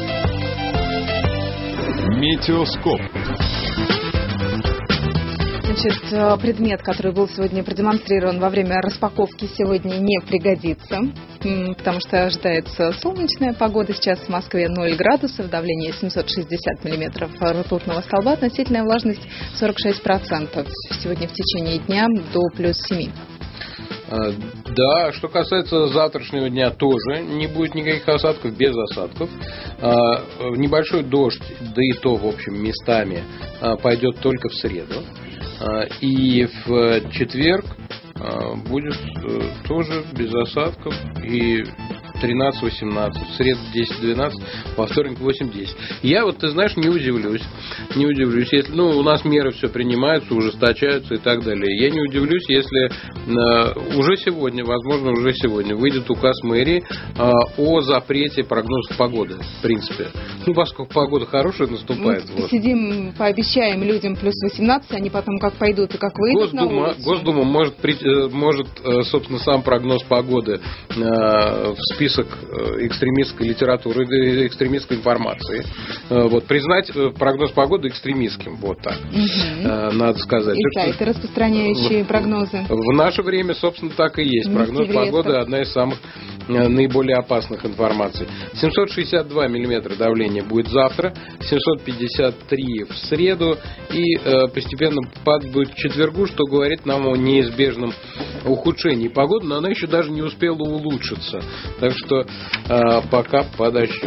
Метеоскоп. Значит, предмет, который был сегодня продемонстрирован во время распаковки, сегодня не пригодится, потому что ожидается солнечная погода. Сейчас в Москве 0 градусов, давление 760 миллиметров ртутного столба, относительная влажность 46%. Сегодня в течение дня до плюс 7. Да, что касается завтрашнего дня, тоже не будет никаких осадков, без осадков. Небольшой дождь, да и то, в общем, местами пойдет только в среду. И в четверг будет тоже без осадков и 13-18, в среду 10-12, во вторник 8-10. Я вот, ты знаешь, не удивлюсь, если, у нас меры все принимаются, ужесточаются и так далее. Я не удивлюсь, если уже сегодня выйдет указ мэрии о запрете прогнозов погоды, в принципе. Поскольку погода хорошая наступает. Мы сидим, пообещаем людям плюс 18, они потом как пойдут и как выйдут на улицу. Госдума может, собственно, сам прогноз погоды в список экстремистской литературы, экстремистской информации. Признать прогноз погоды экстремистским. Вот так. Надо сказать. И сайты, распространяющие прогнозы. В наше время, собственно, так и есть. Прогноз погоды – одна из самых наиболее опасных информаций. 762 миллиметра давления будет завтра, 753 в среду, и постепенно падать будет к четвергу, что говорит нам о неизбежном ухудшении погоды, но она еще даже не успела улучшиться. Так что пока подождем.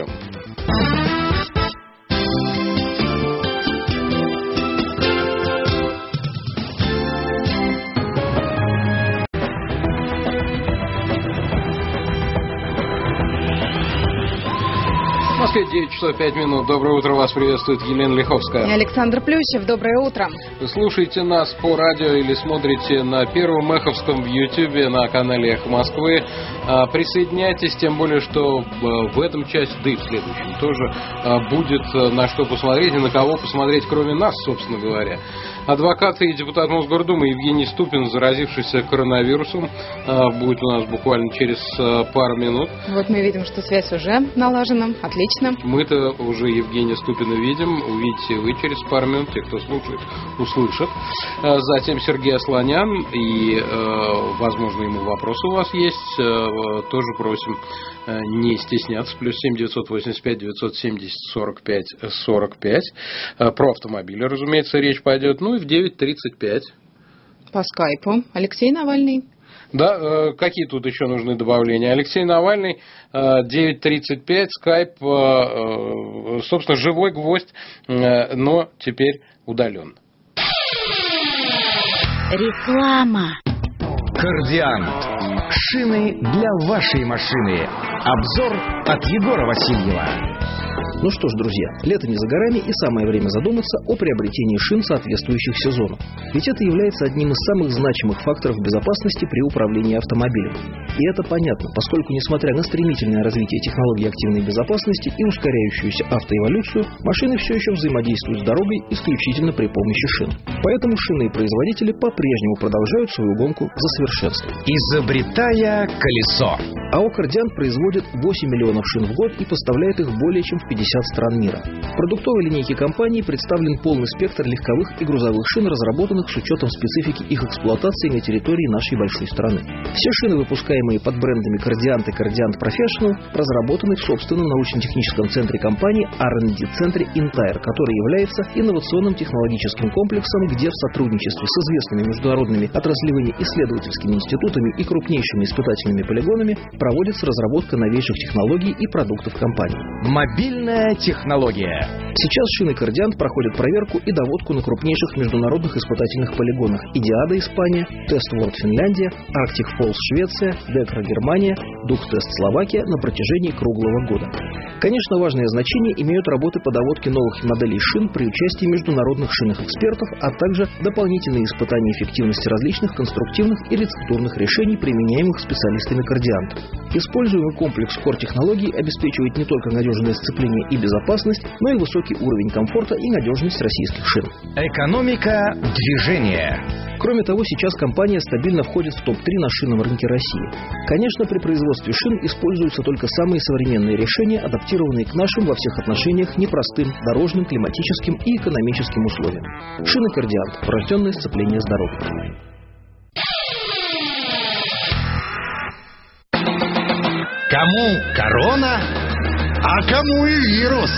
В Москве 9 часов 5 минут. Доброе утро, вас приветствует Елена Лиховская. И Александр Плющев. Доброе утро. Вы слушаете нас по радио или смотрите на Первом Эховском в Ютьюбе на канале Эхо Москвы. Присоединяйтесь, тем более, что в этом часе, да и в следующем тоже будет на что посмотреть и на кого посмотреть, кроме нас, собственно говоря. Адвокат и депутат Мосгордумы Евгений Ступин, заразившийся коронавирусом, будет у нас буквально через пару минут. Вот мы видим, что связь уже налажена. Отлично. Мы-то уже Евгения Ступина видим. Увидите вы через пару минут. Те, кто слушает, услышат. Затем Сергей Асланян. И, возможно, ему вопросы у вас есть. Тоже просим не стесняться. Плюс 7 985 970 45 45. Про автомобили, разумеется, речь пойдет. Ну и в 9:35. По скайпу Алексей Навальный. Да, какие тут еще нужны добавления? Алексей Навальный, 9:35, скайп, собственно, живой гвоздь, но теперь удален. Реклама. Кордиант. Шины для вашей машины. Обзор от Егора Васильева. Ну что ж, друзья, лето не за горами, и самое время задуматься о приобретении шин, соответствующих сезону. Ведь это является одним из самых значимых факторов безопасности при управлении автомобилем. И это понятно, поскольку, несмотря на стремительное развитие технологий активной безопасности и ускоряющуюся автоэволюцию, машины все еще взаимодействуют с дорогой исключительно при помощи шин. Поэтому шинные производители по-прежнему продолжают свою гонку за совершенством. Изобретая колесо. АО «Кордиант» производит 8 миллионов шин в год и поставляет их более чем в 50 стран мира. В продуктовой линейке компании представлен полный спектр легковых и грузовых шин, разработанных с учетом специфики их эксплуатации на территории нашей большой страны. Все шины, выпускаемые под брендами «Кордиант» и «Кордиант Professional», разработаны в собственном научно-техническом центре компании R&D-центре Intyre, который является инновационным технологическим комплексом, где в сотрудничестве с известными международными отраслевыми исследовательскими институтами и крупнейшими испытательными полигонами проводится разработка новейших технологий и продуктов компании. Мобильная технология. Сейчас шины «Кордиант» проходят проверку и доводку на крупнейших международных испытательных полигонах: Идиада, Испания, Тест World, Финляндия, Arctic Falls, Швеция, Декра, Германия, Дуктест, Словакия на протяжении круглого года. Конечно, важное значение имеют работы по доводке новых моделей шин при участии международных шинных экспертов, а также дополнительные испытания эффективности различных конструктивных и рецептурных решений, применяемых специалистами «Кордиант». Используемый комплекс core-технологий обеспечивает не только надежное сцепление и безопасность, но и высокий уровень комфорта и надежность российских шин. Экономика движения. Кроме того, сейчас компания стабильно входит в топ-3 на шинном рынке России. Конечно, при производстве шин используются только самые современные решения, адаптированные к нашим во всех отношениях непростым дорожным, климатическим и экономическим условиям. Шины «Кардиант», врожденное сцепление с дорогой. Кому корона, а кому и вирус.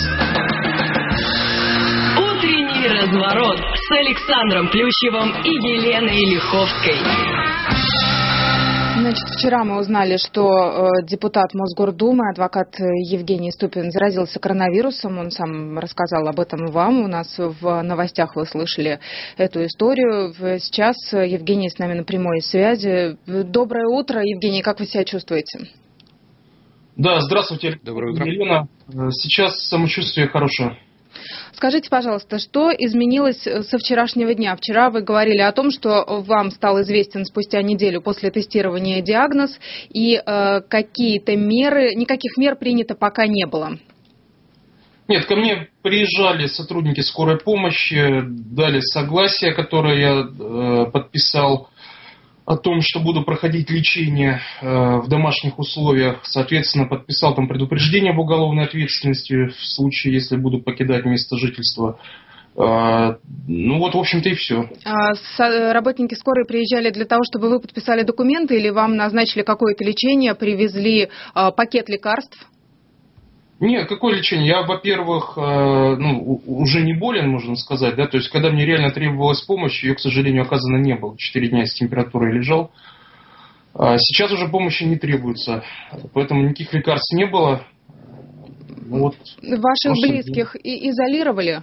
Утренний разворот с Александром Плющевым и Еленой Лиховской. Значит, вчера мы узнали, что депутат Мосгордумы, адвокат Евгений Ступин, заразился коронавирусом. Он сам рассказал об этом вам. У нас в новостях вы слышали эту историю. Сейчас Евгений с нами на прямой связи. Доброе утро, Евгений, как вы себя чувствуете? Да, здравствуйте. Доброе утро. Елена, сейчас самочувствие хорошее. Скажите, пожалуйста, что изменилось со вчерашнего дня? Вчера вы говорили о том, что вам стал известен спустя неделю после тестирования диагноз, и какие-то меры, никаких мер принято пока не было. Нет, ко мне приезжали сотрудники скорой помощи, дали согласие, которое я подписал, о том, что буду проходить лечение в домашних условиях. Соответственно, подписал там предупреждение об уголовной ответственности в случае, если буду покидать место жительства. Ну вот, в общем-то, и все. Работники скорой приезжали для того, чтобы вы подписали документы, или вам назначили какое-то лечение, привезли пакет лекарств? Нет, какое лечение? Я, во-первых, уже не болен, можно сказать, да, то есть, когда мне реально требовалась помощь, ее, к сожалению, оказано не было. 4 дня с температурой лежал. Сейчас уже помощи не требуется, поэтому никаких лекарств не было. Вот. Ваших близких изолировали?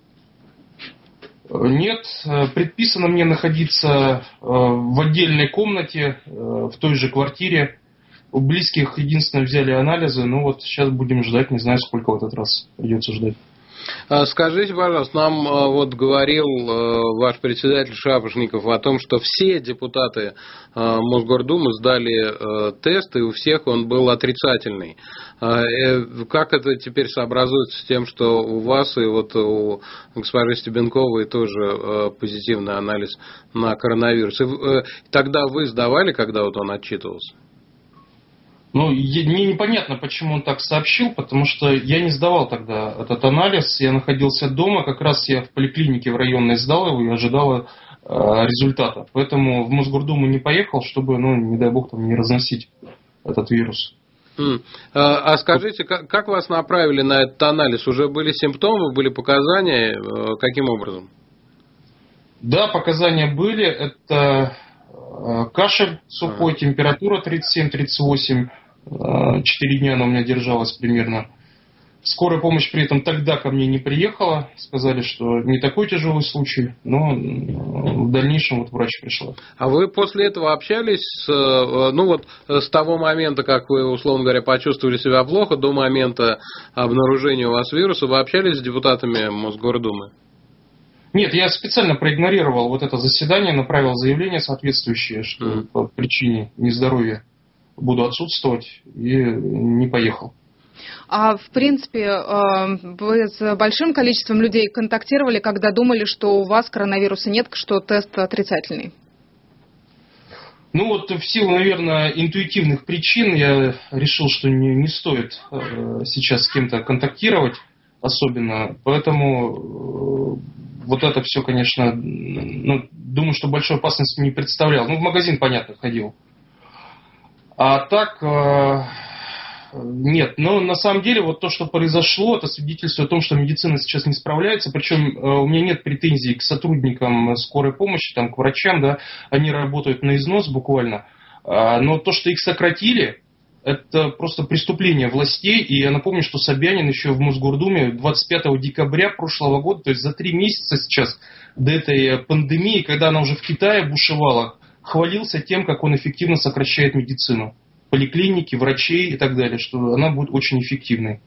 Нет, предписано мне находиться в отдельной комнате, в той же квартире. У близких единственное взяли анализы, но вот сейчас будем ждать, не знаю, сколько в этот раз придется ждать. Скажите, пожалуйста, нам вот говорил ваш председатель Шапошников о том, что все депутаты Мосгордумы сдали тест, и у всех он был отрицательный. Как это теперь сообразуется с тем, что у вас и вот у госпожи Стебенковой тоже позитивный анализ на коронавирус? И тогда вы сдавали, когда вот он отчитывался? Ну, мне непонятно, почему он так сообщил, потому что я не сдавал тогда этот анализ, я находился дома, как раз я в поликлинике в районной сдал его и ожидал результата. Поэтому в Мосгордуму не поехал, чтобы, не дай бог, там не разносить этот вирус. А скажите, как вас направили на этот анализ? Уже были симптомы, были показания? Каким образом? Да, показания были. Это кашель сухой, температура 37-38. 4 дня она у меня держалась примерно. Скорая помощь при этом тогда ко мне не приехала. Сказали, что не такой тяжелый случай, но в дальнейшем вот врач пришла. А вы после этого общались, с того момента, как вы, условно говоря, почувствовали себя плохо, до момента обнаружения у вас вируса, вы общались с депутатами Мосгордумы? Нет, я специально проигнорировал вот это заседание, направил заявление соответствующее, что по причине нездоровья буду отсутствовать, и не поехал. А в принципе, вы с большим количеством людей контактировали, когда думали, что у вас коронавируса нет, что тест отрицательный? Ну вот в силу, наверное, интуитивных причин я решил, что не стоит сейчас с кем-то контактировать особенно, поэтому вот это все, конечно, думаю, что большой опасности не представлял. В магазин, понятно, ходил. А так, нет. Но на самом деле вот то, что произошло, это свидетельствует о том, что медицина сейчас не справляется. Причем у меня нет претензий к сотрудникам скорой помощи, там, к врачам, да, они работают на износ буквально. Но то, что их сократили, это просто преступление властей. И я напомню, что Собянин еще в Мосгордуме 25 декабря прошлого года, то есть за 3 месяца сейчас до этой пандемии, когда она уже в Китае бушевала, хвалился тем, как он эффективно сокращает медицину. Поликлиники, врачей и так далее, что она будет очень эффективной.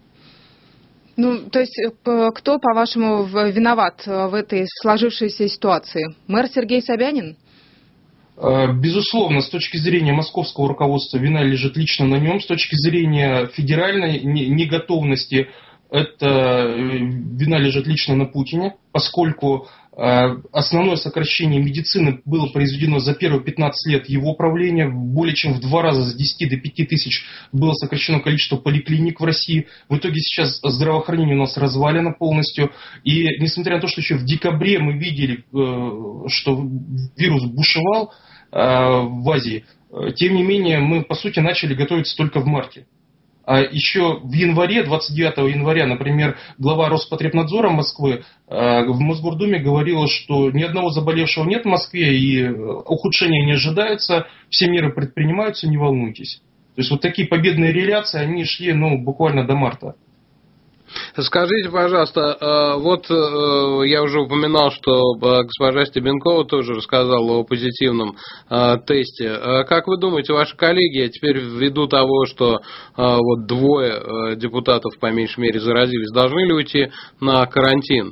То есть кто, по-вашему, виноват в этой сложившейся ситуации? Мэр Сергей Собянин? Безусловно, с точки зрения московского руководства вина лежит лично на нем. С точки зрения федеральной неготовности, это вина лежит лично на Путине, поскольку Основное сокращение медицины было произведено за первые 15 лет его правления. Более чем в 2 раза, с 10 до 5 тысяч было сокращено количество поликлиник в России. В итоге сейчас здравоохранение у нас развалено полностью. И несмотря на то, что еще в декабре мы видели, что вирус бушевал в Азии, тем не менее мы, по сути, начали готовиться только в марте. А еще в январе, 29 января, например, глава Роспотребнадзора Москвы в Мосгордуме говорила, что ни одного заболевшего нет в Москве и ухудшения не ожидается, все меры предпринимаются, не волнуйтесь. То есть вот такие победные реляции, они шли буквально до марта. Скажите, пожалуйста, вот я уже упоминал, что госпожа Стебенкова тоже рассказала о позитивном тесте. Как вы думаете, ваши коллеги теперь ввиду того, что вот 2 депутатов по меньшей мере заразились, должны ли уйти на карантин?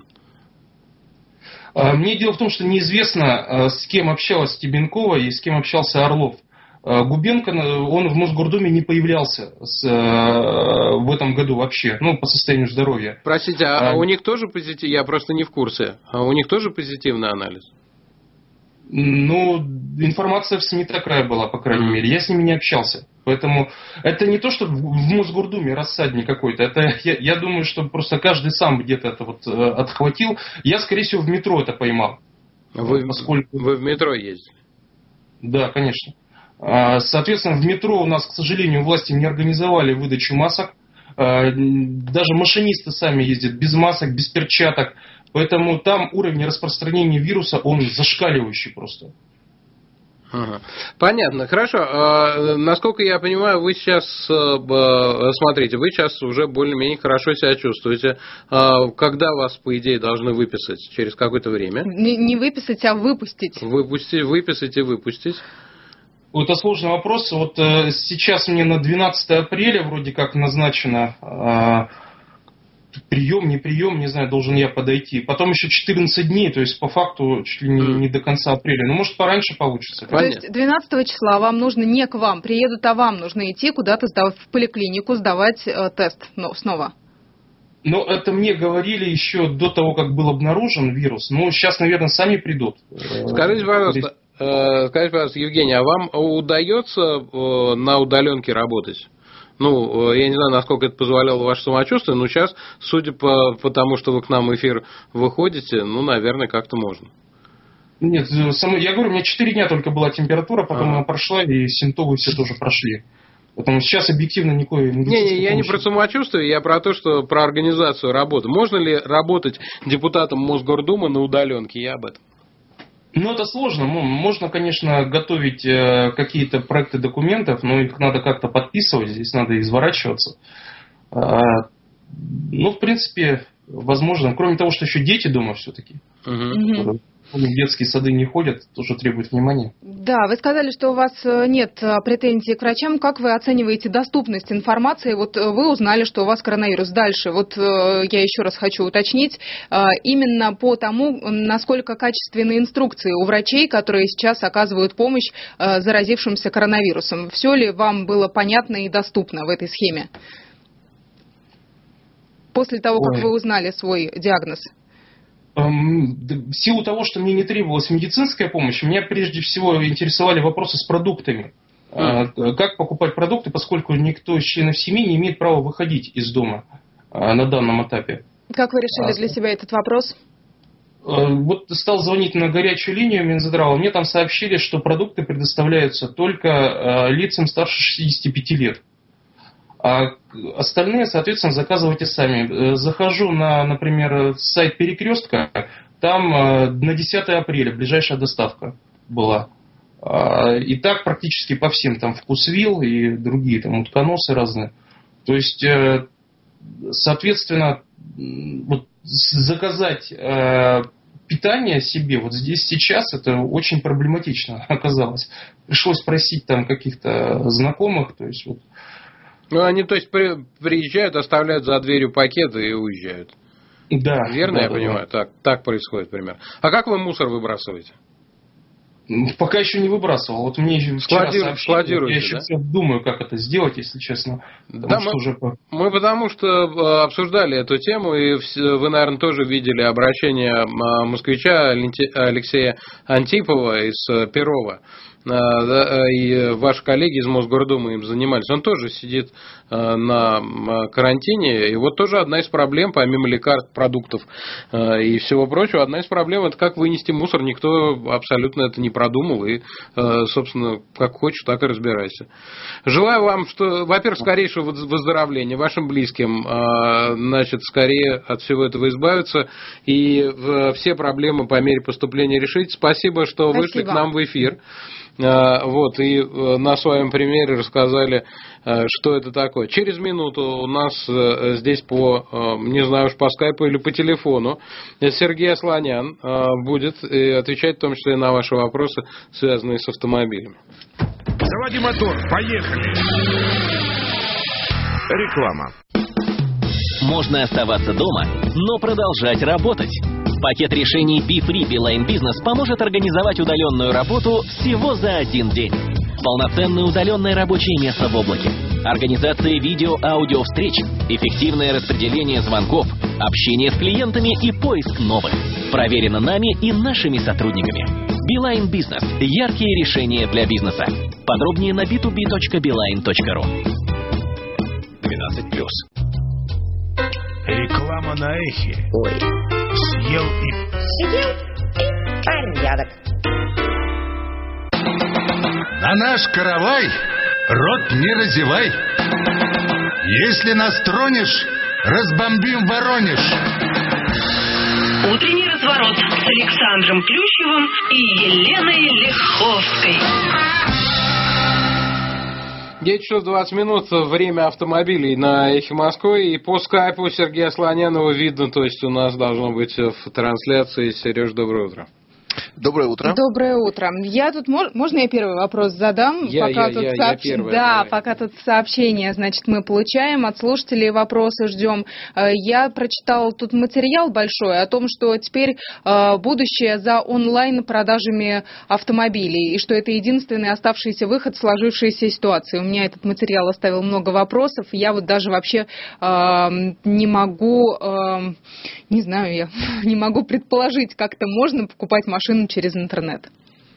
Мне дело в том, что неизвестно, с кем общалась Стебенкова и с кем общался Орлов. Губенко, он в Мосгордуме не появлялся в этом году вообще, по состоянию здоровья. Простите, а у них тоже позитив? Я просто не в курсе. А у них тоже позитивный анализ? Информация в СМИ такая была, по крайней мере. Я с ними не общался. Поэтому это не то, что в Мосгордуме рассадник какой-то. Это я думаю, что просто каждый сам где-то это отхватил. Я, скорее всего, в метро это поймал. Вы в метро ездили? Да, конечно. Соответственно, в метро у нас, к сожалению, власти не организовали выдачу масок. Даже машинисты сами ездят без масок, без перчаток. Поэтому там уровень распространения вируса, он зашкаливающий просто. Ага. Понятно, хорошо. Насколько я понимаю, вы сейчас, смотрите, вы сейчас уже более-менее хорошо себя чувствуете. Когда вас, по идее, должны выписать? Через какое-то время? Не выписать, а выпустить. Выписать и выпустить. Это сложный вопрос. Вот сейчас мне на 12 апреля вроде как назначено прием, не знаю, должен я подойти. Потом еще 14 дней, то есть по факту чуть ли не до конца апреля. Может, пораньше получится. То есть 12 числа вам нужно не к вам приедут, а вам нужно идти куда-то в поликлинику сдавать тест снова. Это мне говорили еще до того, как был обнаружен вирус. Сейчас, наверное, сами придут. Скажите, пожалуйста, Евгений, а вам удается на удаленке работать? Я не знаю, насколько это позволяло ваше самочувствие, но сейчас, судя по тому, что вы к нам в эфир выходите, наверное, как-то можно. Нет, я говорю, у меня 4 дня только была температура, потом она прошла, и симптомы все тоже прошли. Потому что сейчас объективно никакой... Я не про самочувствие, я про то, что про организацию работы. Можно ли работать депутатом Мосгордумы на удаленке? Я об этом. Это сложно. Можно, конечно, готовить какие-то проекты документов, но их надо как-то подписывать, здесь надо изворачиваться. В принципе, возможно. Кроме того, что еще дети дома все-таки. Угу. Детские сады не ходят, тоже требует внимания. Да, вы сказали, что у вас нет претензий к врачам. Как вы оцениваете доступность информации? Вы узнали, что у вас коронавирус. Дальше, я еще раз хочу уточнить, именно по тому, насколько качественные инструкции у врачей, которые сейчас оказывают помощь заразившимся коронавирусом. Все ли вам было понятно и доступно в этой схеме? После того, как вы узнали свой диагноз. В силу того, что мне не требовалась медицинская помощь, меня прежде всего интересовали вопросы с продуктами. Как покупать продукты, поскольку никто из членов семьи не имеет права выходить из дома на данном этапе. Как вы решили для себя этот вопрос? Стал звонить на горячую линию Минздрава. Мне там сообщили, что продукты предоставляются только лицам старше 65 лет. А остальные, соответственно, заказывайте сами. Захожу например, сайт Перекрестка, там на 10 апреля ближайшая доставка была. И так практически по всем, там Вкусвилл и другие, там утконосы разные. То есть, соответственно, заказать питание себе здесь сейчас это очень проблематично оказалось. Пришлось просить там каких-то знакомых, то есть они, приезжают, оставляют за дверью пакеты и уезжают. Да. Верно, я понимаю? Так происходит примерно. А как вы мусор выбрасываете? Пока еще не выбрасывал. Вот мне еще вчера сообщили, я еще думаю, как это сделать, если честно. Да, мы потому что обсуждали эту тему, и вы, наверное, тоже видели обращение москвича Алексея Антипова из Перова. И ваши коллеги из Мосгордумы им занимались. Он тоже сидит на карантине. И вот тоже одна из проблем, помимо лекарств, продуктов и всего прочего, одна из проблем – это как вынести мусор. Никто абсолютно это не продумал. И, собственно, как хочешь, так и разбирайся. Желаю вам, во-первых, скорейшего выздоровления, вашим близким, значит, скорее от всего этого избавиться. И все проблемы по мере поступления решить. Спасибо, что вышли к нам в эфир. Вот, и на своем примере рассказали, что это такое. Через минуту у нас здесь не знаю уж по скайпу или по телефону Сергей Асланян будет отвечать в том числе на ваши вопросы, связанные с автомобилями. Заводи мотор, поехали! Реклама. Можно оставаться дома, но продолжать работать. Пакет решений Be-Free Beeline Business поможет организовать удаленную работу всего за один день. Полноценное удаленное рабочее место в облаке. Организация видео-аудио встреч, эффективное распределение звонков, общение с клиентами и поиск новых. Проверено нами и нашими сотрудниками. Beeline Business. Яркие решения для бизнеса. Подробнее на b2b.beeline.ru. 12+. Реклама на эхе. Ой. Съел и порядок. На наш каравай рот не разевай. Если нас тронешь, разбомбим Воронеж. Утренний разворот с Александром Плющевым и Еленой Лиховской. 9 часов 20 минут, время автомобилей на Эхе Москвы, и по скайпу Сергея Слонянова видно, то есть у нас должно быть в трансляции. Сереж, доброе утро. Доброе утро. Доброе утро. Я тут, можно я первый вопрос задам? Пока тут сообщения, значит, мы получаем, от слушателей вопросы ждем. Я прочитала тут материал большой о том, что теперь будущее за онлайн-продажами автомобилей, и что это единственный оставшийся выход в сложившейся ситуации. У меня этот материал оставил много вопросов, я вот даже вообще не могу предположить, как это можно покупать машину через интернет.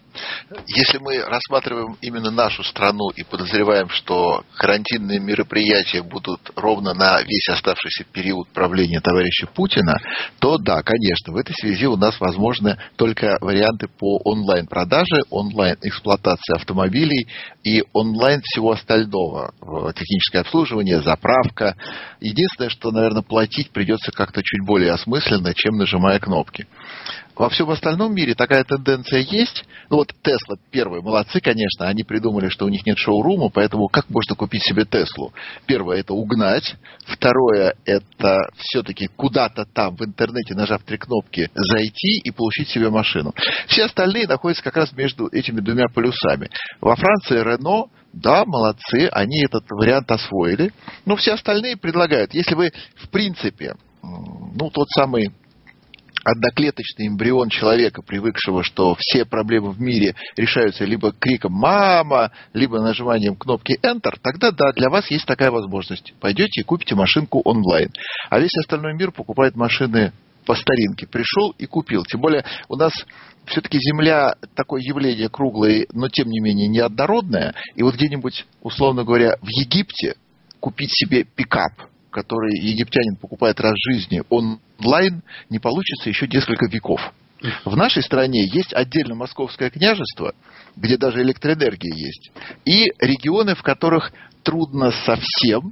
Если мы рассматриваем именно нашу страну и подозреваем, что карантинные мероприятия будут ровно на весь оставшийся период правления товарища Путина, то да, конечно, в этой связи у нас возможны только варианты по онлайн-продаже, онлайн-эксплуатации автомобилей и онлайн всего остального. Техническое обслуживание, заправка. Единственное, что, наверное, платить придется как-то чуть более осмысленно, чем нажимая кнопки. Во всем остальном мире такая тенденция есть. Ну вот Tesla первые молодцы, конечно, они придумали, что у них нет шоурума, поэтому как можно купить себе Теслу? Первое – это угнать. Второе – это все-таки куда-то там в интернете, нажав 3 кнопки, зайти и получить себе машину. Все остальные находятся как раз между этими двумя полюсами. Во Франции Renault, да, молодцы, они этот вариант освоили. Но все остальные предлагают, если вы в принципе, тот самый одноклеточный эмбрион человека, привыкшего, что все проблемы в мире решаются либо криком «мама», либо нажиманием кнопки Enter, тогда да, для вас есть такая возможность. Пойдете и купите машинку онлайн. А весь остальной мир покупает машины по старинке. Пришел и купил. Тем более у нас все-таки Земля такое явление круглое, но тем не менее неоднородное. И вот где-нибудь, условно говоря, в Египте купить себе пикап, который египтянин покупает раз в жизни онлайн, не получится еще несколько веков. В нашей стране есть отдельно Московское княжество, где даже электроэнергия есть, и регионы, в которых трудно совсем,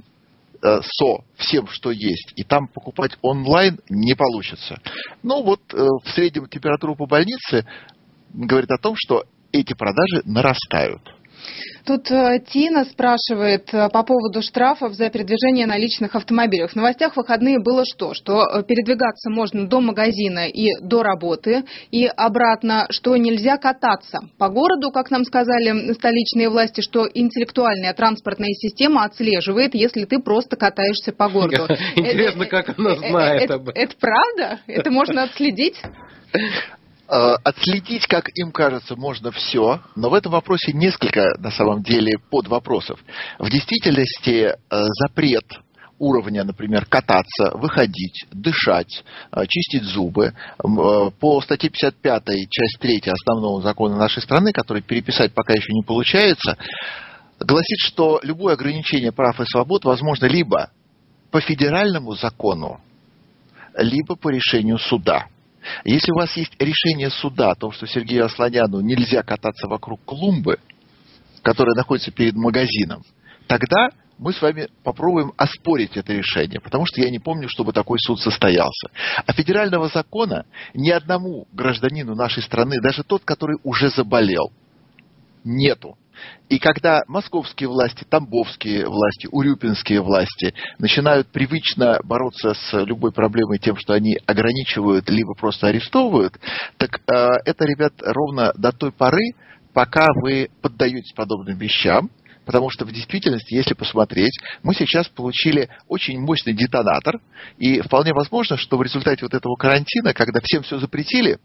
всем, что есть, и там покупать онлайн не получится. В среднем температура по больнице говорит о том, что эти продажи нарастают. Тут Тина спрашивает по поводу штрафов за передвижение на личных автомобилях. В новостях в выходные было что передвигаться можно до магазина и до работы, и обратно, что нельзя кататься по городу, как нам сказали столичные власти, что интеллектуальная транспортная система отслеживает, если ты просто катаешься по городу. Интересно, как она знает об этом. Это правда? Это можно отследить? Отследить, как им кажется, можно все, но в этом вопросе несколько, на самом деле, подвопросов. В действительности запрет уровня, например, кататься, выходить, дышать, чистить зубы, по статье 55, часть 3 основного закона нашей страны, который переписать пока еще не получается, гласит, что любое ограничение прав и свобод возможно либо по федеральному закону, либо по решению суда. Если у вас есть решение суда о том, что Сергею Асланяну нельзя кататься вокруг клумбы, которая находится перед магазином, тогда мы с вами попробуем оспорить это решение, потому что я не помню, чтобы такой суд состоялся. А федерального закона ни одному гражданину нашей страны, даже тот, который уже заболел, нету. И когда московские власти, тамбовские власти, урюпинские власти начинают привычно бороться с любой проблемой тем, что они ограничивают, либо просто арестовывают, так это, ребят, ровно до той поры, пока вы поддаетесь подобным вещам, потому что в действительности, если посмотреть, мы сейчас получили очень мощный детонатор, и вполне возможно, что в результате вот этого карантина, когда всем все запретили,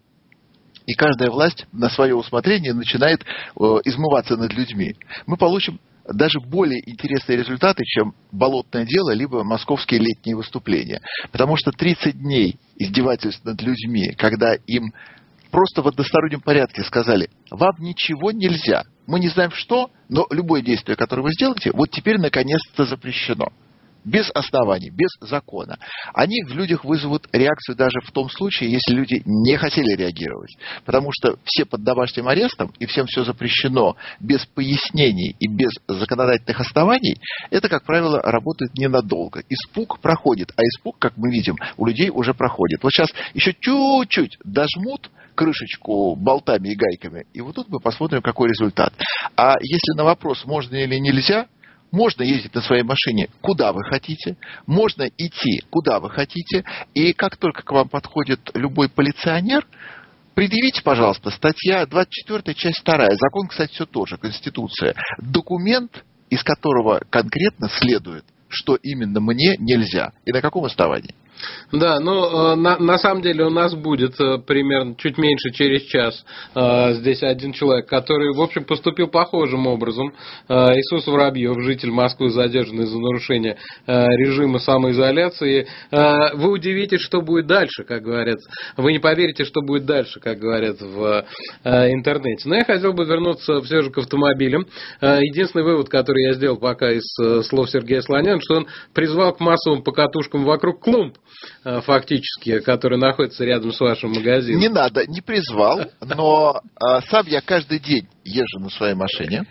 и каждая власть на свое усмотрение начинает измываться над людьми, мы получим даже более интересные результаты, чем болотное дело, либо московские летние выступления. Потому что 30 дней издевательств над людьми, когда им просто в одностороннем порядке сказали: вам ничего нельзя, мы не знаем что, но любое действие, которое вы сделаете, вот теперь наконец-то запрещено. Без оснований, без закона. Они в людях вызовут реакцию даже в том случае, если люди не хотели реагировать. Потому что все под домашним арестом, и всем все запрещено без пояснений и без законодательных оснований, это, как правило, работает ненадолго. Испуг проходит, а испуг, как мы видим, у людей уже проходит. Вот сейчас еще чуть-чуть дожмут крышечку болтами и гайками, и вот тут мы посмотрим, какой результат. А если на вопрос, можно или нельзя, можно ездить на своей машине куда вы хотите, можно идти куда вы хотите, и как только к вам подходит любой полиционер, предъявите, пожалуйста, статья 24, часть 2, закон, кстати, все тоже, Конституция, документ, из которого конкретно следует, что именно мне нельзя и на каком основании. Да, ну, на самом деле у нас будет примерно чуть меньше через час здесь один человек, который, в общем, поступил похожим образом. Иисус Воробьев, житель Москвы, задержанный за нарушение режима самоизоляции. Вы удивитесь, что будет дальше, как говорят. Вы не поверите, что будет дальше, как говорят в интернете. Но я хотел бы вернуться все же к автомобилям. Единственный вывод, который я сделал пока из слов Сергея Асланяна, что он призвал к массовым покатушкам вокруг клумб, фактически, которые находятся рядом с вашим магазином. Не надо, не призвал, но сам я каждый день езжу на своей машине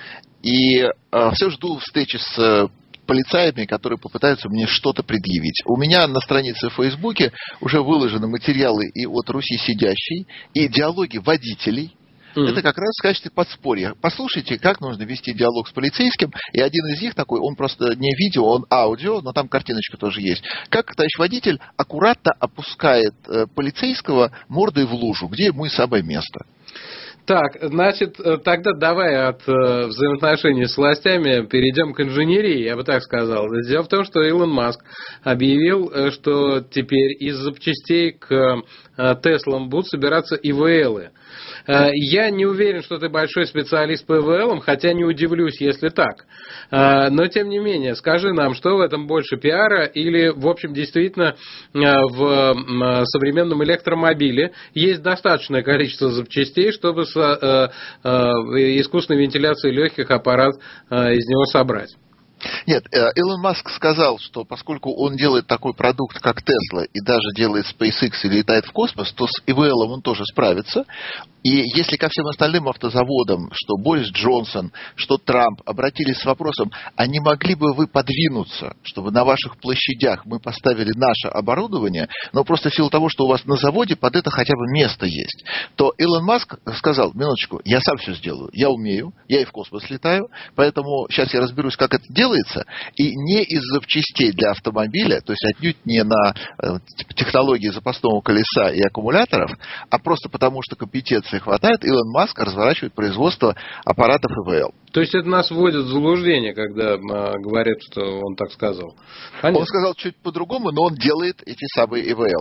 и все жду встречи с полицаями, которые попытаются мне что-то предъявить. У меня на странице в Фейсбуке уже выложены материалы и от Руси Сидящей, и диалоги водителей. Это как раз в качестве подспорья. Послушайте, как нужно вести диалог с полицейским. И один из них такой, он просто не видео, он аудио, но там картиночка тоже есть. Как товарищ водитель аккуратно опускает полицейского мордой в лужу, где ему и самое место. Так, значит, тогда давай от взаимоотношений с властями перейдем к инженерии, я бы так сказал. Дело в том, что Илон Маск объявил, что теперь из запчастей к Теслам будут собираться ИВЛы. Я не уверен, что ты большой специалист по ИВЛам, хотя не удивлюсь, если так. Но, тем не менее, скажи нам, что в этом больше пиара или, в общем, действительно в современном электромобиле есть достаточное количество запчастей, чтобы с искусственной вентиляцией легких аппарат из него собрать? Нет, Илон Маск сказал, что поскольку он делает такой продукт, как Tesla, и даже делает SpaceX и летает в космос, то с ИВЛом он тоже справится. И если ко всем остальным автозаводам, что Борис Джонсон, что Трамп, обратились с вопросом, а не могли бы вы подвинуться, чтобы на ваших площадях мы поставили наше оборудование, но просто в силу того, что у вас на заводе под это хотя бы место есть, то Илон Маск сказал, минуточку, я сам все сделаю, я умею, я и в космос летаю, поэтому сейчас я разберусь, как это делается, и не из запчастей для автомобиля, то есть отнюдь не на технологии запасного колеса и аккумуляторов, а просто потому, что компетенции хватает, Илон Маск разворачивает производство аппаратов ИВЛ. То есть это нас вводит в заблуждение, когда говорят, что он так сказал. Понятно. Он сказал чуть по-другому, но он делает эти самые ИВЛы.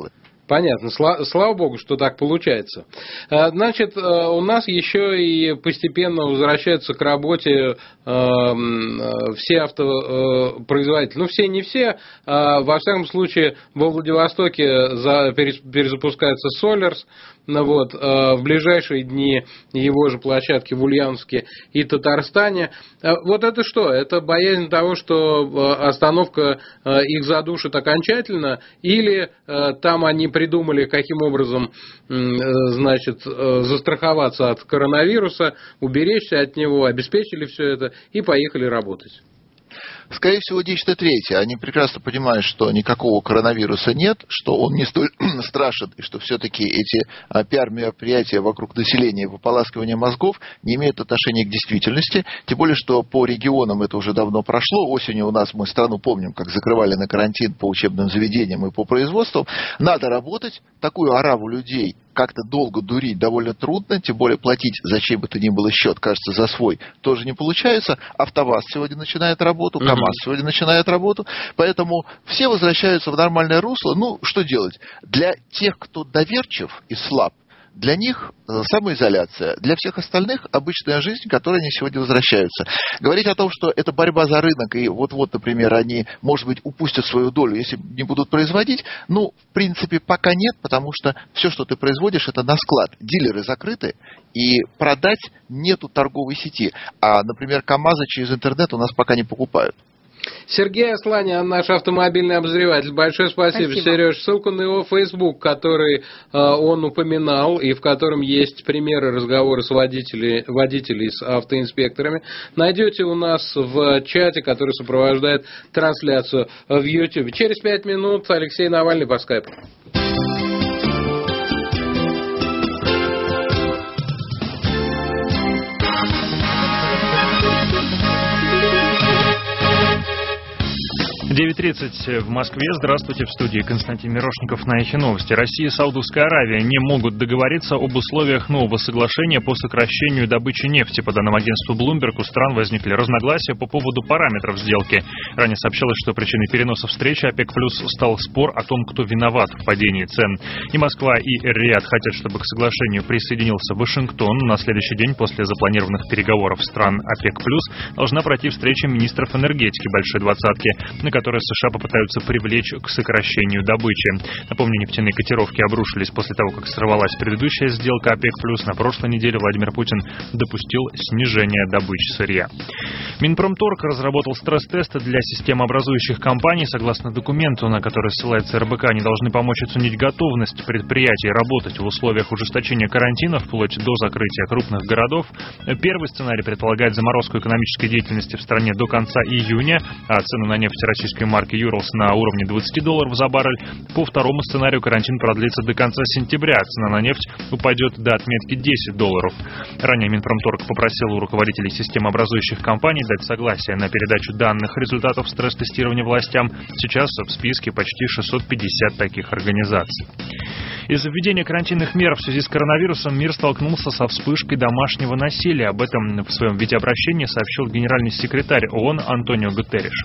Понятно. Слава богу, что так получается. Значит, у нас еще и постепенно возвращаются к работе все автопроизводители. Ну, все, не все. Во всяком случае, во Владивостоке перезапускается Solers. В ближайшие дни его же площадки в Ульяновске и Татарстане. Вот это что? Это боязнь того, что остановка их задушит окончательно, или там они придумали, каким образом, значит, застраховаться от коронавируса, уберечься от него, обеспечили все это и поехали работать? Скорее всего, нечто третье. Они прекрасно понимают, что никакого коронавируса нет, что он не столь страшен, и что все-таки эти пиар-мероприятия вокруг населения и выполаскивания мозгов не имеют отношения к действительности. Тем более, что по регионам это уже давно прошло. Осенью у нас, мы страну помним, как закрывали на карантин по учебным заведениям и по производству. Надо работать. Такую ораву людей как-то долго дурить довольно трудно, тем более платить за чей бы то ни было счет, кажется, за свой тоже не получается. АвтоВАЗ сегодня начинает работу, КамАЗ сегодня начинает работу, поэтому все возвращаются в нормальное русло. Ну, что делать? Для тех, кто доверчив и слаб, для них самоизоляция, для всех остальных обычная жизнь, к которой они сегодня возвращаются. Говорить о том, что это борьба за рынок, и вот-вот, например, они, может быть, упустят свою долю, если не будут производить, ну, в принципе, пока нет, потому что все, что ты производишь, это на склад. Дилеры закрыты, и продать нету торговой сети. А, например, КамАЗы через интернет у нас пока не покупают. Сергей Асланян, наш автомобильный обозреватель. Большое спасибо, Сереж. Ссылку на его Facebook, который он упоминал, и в котором есть примеры разговора с водителей с автоинспекторами, найдете у нас в чате, который сопровождает трансляцию в YouTube. Через 5 минут Алексей Навальный по скайпу. «9:30 в Москве. Здравствуйте, в студии Константин Мирошников на Эхе Новости. Россия и Саудовская Аравия не могут договориться об условиях нового соглашения по сокращению добычи нефти. По данным агентству Bloomberg, у стран возникли разногласия по поводу параметров сделки. Ранее сообщалось, что причиной переноса встречи ОПЕК+ стал спор о том, кто виноват в падении цен. И Москва, и Эр-Рияд хотят, чтобы к соглашению присоединился Вашингтон. На следующий день после запланированных переговоров стран ОПЕК+ должна пройти встреча министров энергетики Большой Двадцатки, на которые США попытаются привлечь к сокращению добычи. Напомню, нефтяные котировки обрушились после того, как сорвалась предыдущая сделка ОПЕК+. На прошлой неделе Владимир Путин допустил снижение добычи сырья. Минпромторг разработал стресс-тесты для системообразующих компаний. Согласно документу, на который ссылается РБК, они должны помочь оценить готовность предприятий работать в условиях ужесточения карантина вплоть до закрытия крупных городов. Первый сценарий предполагает заморозку экономической деятельности в стране до конца июня, а цены на нефть российской марки Urals на уровне $20 за баррель. По второму сценарию карантин продлится до конца сентября. Цена на нефть упадет до отметки $10. Ранее Минпромторг попросил у руководителей системообразующих компаний дать согласие на передачу данных результатов стресс-тестирования властям. Сейчас в списке почти 650 таких организаций. Из-за введения карантинных мер в связи с коронавирусом мир столкнулся со вспышкой домашнего насилия. Об этом в своем видеообращении сообщил генеральный секретарь ООН Антонио Гутерриш.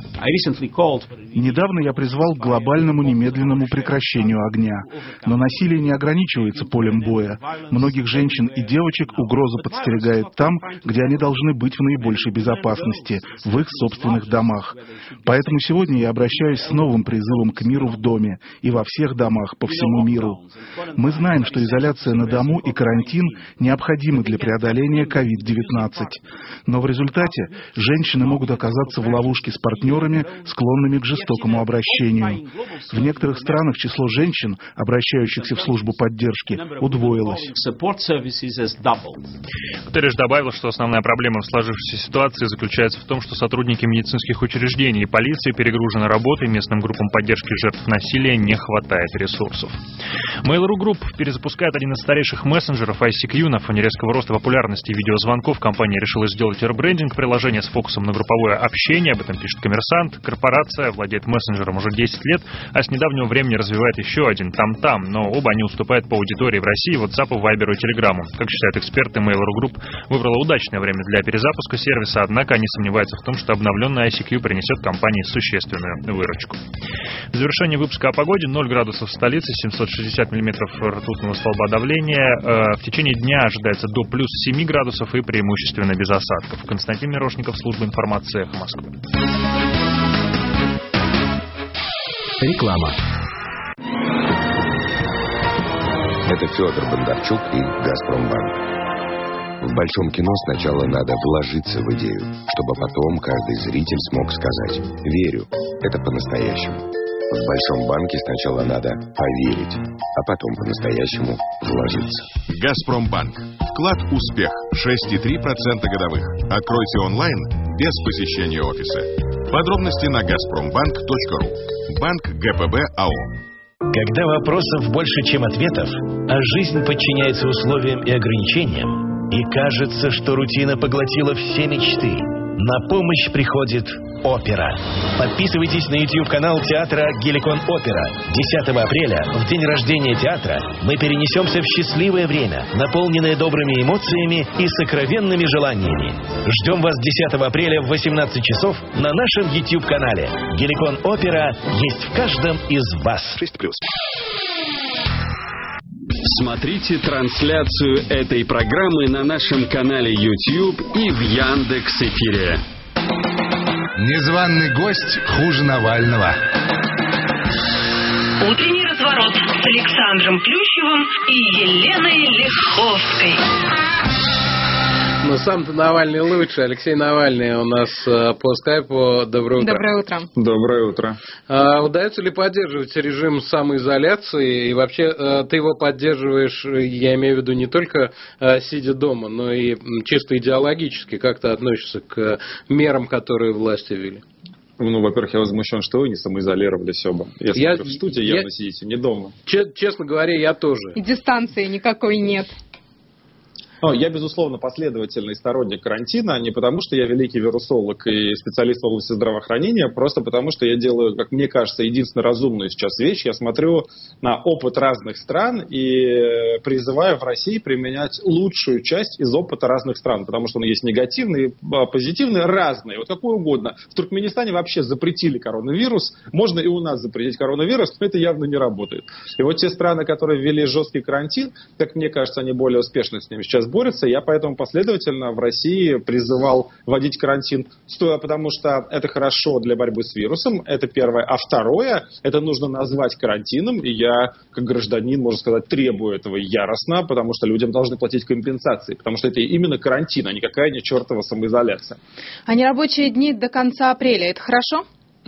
Недавно я призвал к глобальному немедленному прекращению огня. Но насилие не ограничивается полем боя. Многих женщин и девочек угроза подстерегает там, где они должны быть в наибольшей безопасности, в их собственных домах. Поэтому сегодня я обращаюсь с новым призывом к миру в доме и во всех домах по всему миру. Мы знаем, что изоляция на дому и карантин необходимы для преодоления COVID-19. Но в результате женщины могут оказаться в ловушке с партнерами, склонными к жестокому обращению. В некоторых странах число женщин, обращающихся в службу поддержки, удвоилось. Гутерриш добавил, что основная проблема в сложившейся ситуации заключается в том, что сотрудники медицинских учреждений и полиции перегружены работой, местным группам поддержки жертв насилия не хватает ресурсов. Мы Mail.ru Group перезапускает один из старейших мессенджеров ICQ. На фоне резкого роста популярности видеозвонков компания решила сделать ребрендинг приложения с фокусом на групповое общение. Об этом пишет «Коммерсант». Корпорация владеет мессенджером уже 10 лет, а с недавнего времени развивает еще один «Там-Там». Но оба они уступают по аудитории в России WhatsApp, Viber и Telegram. Как считают эксперты, Mail.ru Group выбрала удачное время для перезапуска сервиса, однако они сомневаются в том, что обновленный ICQ принесет компании существенную выручку. В завершение выпуска о погоде. 0 градусов в столице, 760 миллиметров ртутного столба давления. В течение дня ожидается до плюс 7 градусов и преимущественно без осадков. Константин Мирошников, служба информации «Эхо Москвы». Реклама. Это Федор Бондарчук и «Газпромбанк». В большом кино сначала надо вложиться в идею, чтобы потом каждый зритель смог сказать «Верю, это по-настоящему». В большом банке сначала надо поверить, а потом по-настоящему вложиться. «Газпромбанк». Вклад «Успех» 6,3% годовых. Откройте онлайн без посещения офиса. Подробности на газпромбанк.ру. Банк ГПБ АО. Когда вопросов больше, чем ответов, а жизнь подчиняется условиям и ограничениям, и кажется, что рутина поглотила все мечты, на помощь приходит опера. Подписывайтесь на YouTube-канал театра «Геликон Опера». 10 апреля, в день рождения театра, мы перенесемся в счастливое время, наполненное добрыми эмоциями и сокровенными желаниями. Ждем вас 10 апреля в 18 часов на нашем YouTube-канале. «Геликон Опера» есть в каждом из вас. 6+. Смотрите трансляцию этой программы на нашем канале YouTube и в Яндекс.Эфире. Незваный гость хуже Навального. Утренний разворот с Александром Плющевым и Еленой Лиховской. Но сам-то Навальный лучше. Алексей Навальный у нас по скайпу. Доброе утро. Доброе утро. Доброе утро. Удается ли поддерживать режим самоизоляции? И вообще ты его поддерживаешь, я имею в виду, не только сидя дома, но и чисто идеологически. Как ты относишься к мерам, которые власти ввели? Ну, во-первых, я возмущен, что вы не самоизолировались оба. Я смотрю, в студии явно сидите, не дома. Честно говоря, я тоже. И дистанции никакой нет. Я, безусловно, последовательный сторонник карантина, не потому что я великий вирусолог и специалист в области здравоохранения, просто потому что я делаю, как мне кажется, единственно разумную сейчас вещь. Я смотрю на опыт разных стран и призываю в России применять лучшую часть из опыта разных стран, потому что он есть негативный, позитивный, разный, вот какой угодно. В Туркменистане вообще запретили коронавирус, можно и у нас запретить коронавирус, но это явно не работает. И вот те страны, которые ввели жесткий карантин, как мне кажется, они более успешно с ним сейчас борются. Я поэтому последовательно в России призывал вводить карантин, потому что это хорошо для борьбы с вирусом, это первое. А второе, это нужно назвать карантином, и я, как гражданин, можно сказать, требую этого яростно, потому что людям должны платить компенсации, потому что это именно карантин, а никакая не чертова самоизоляция. А нерабочие дни до конца апреля, это хорошо?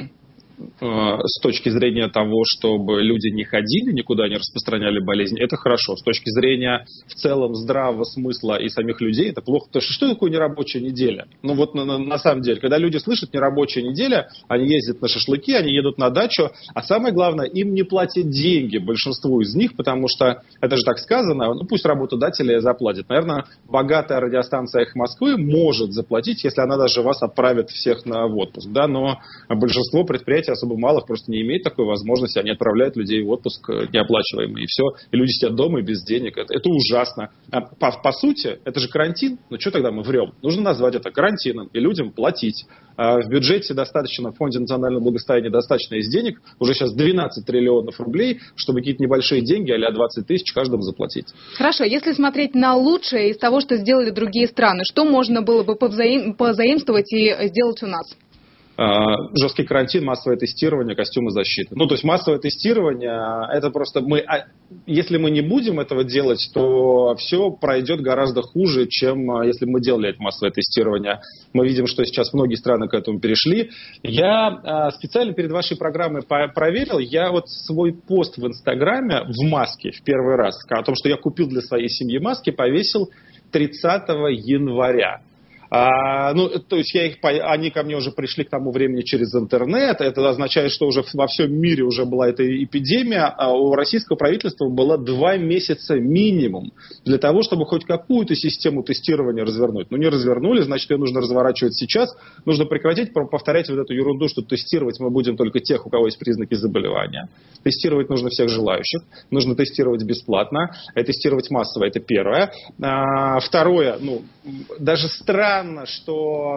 С точки зрения того, чтобы люди не ходили, никуда не распространяли болезнь, это хорошо. С точки зрения в целом здравого смысла и самих людей, это плохо. Потому что такое нерабочая неделя? Ну вот на самом деле, когда люди слышат нерабочая неделя, они ездят на шашлыки, они едут на дачу, а самое главное, им не платят деньги, большинству из них, потому что, это же так сказано, ну пусть работодатели заплатят. Наверное, богатая радиостанция «Эхо Москвы» может заплатить, если она даже вас отправит всех в отпуск, да, но большинство предприятий особо малых просто не имеет такой возможности, они отправляют людей в отпуск неоплачиваемый, и все, и люди сидят дома и без денег, это ужасно. По сути, это же карантин, ну что тогда мы врем? Нужно назвать это карантином и людям платить. В бюджете достаточно, в Фонде национального благосостояния достаточно из денег, уже сейчас 12 триллионов рублей, чтобы какие-то небольшие деньги, а-ля 20 тысяч каждому заплатить. Хорошо, если смотреть на лучшее из того, что сделали другие страны, что можно было бы позаимствовать и сделать у нас? Жесткий карантин, массовое тестирование, костюмы защиты. Ну, то есть массовое тестирование, это просто если мы не будем этого делать, то все пройдет гораздо хуже, чем если бы мы делали это массовое тестирование. Мы видим, что сейчас многие страны к этому перешли. Я специально перед вашей программой проверил, я вот свой пост в Инстаграме в маске в первый раз, о том, что я купил для своей семьи маски, повесил 30 января. То есть они ко мне уже пришли к тому времени через интернет. Это означает, что уже во всем мире уже была эта эпидемия, а у российского правительства было 2 месяца минимум для того, чтобы хоть какую-то систему тестирования развернуть. Не развернули, значит, ее нужно разворачивать сейчас. Нужно прекратить повторять вот эту ерунду, что тестировать мы будем только тех, у кого есть признаки заболевания. Тестировать нужно всех желающих. Нужно тестировать бесплатно. Тестировать массово, это первое. Второе, даже странно, что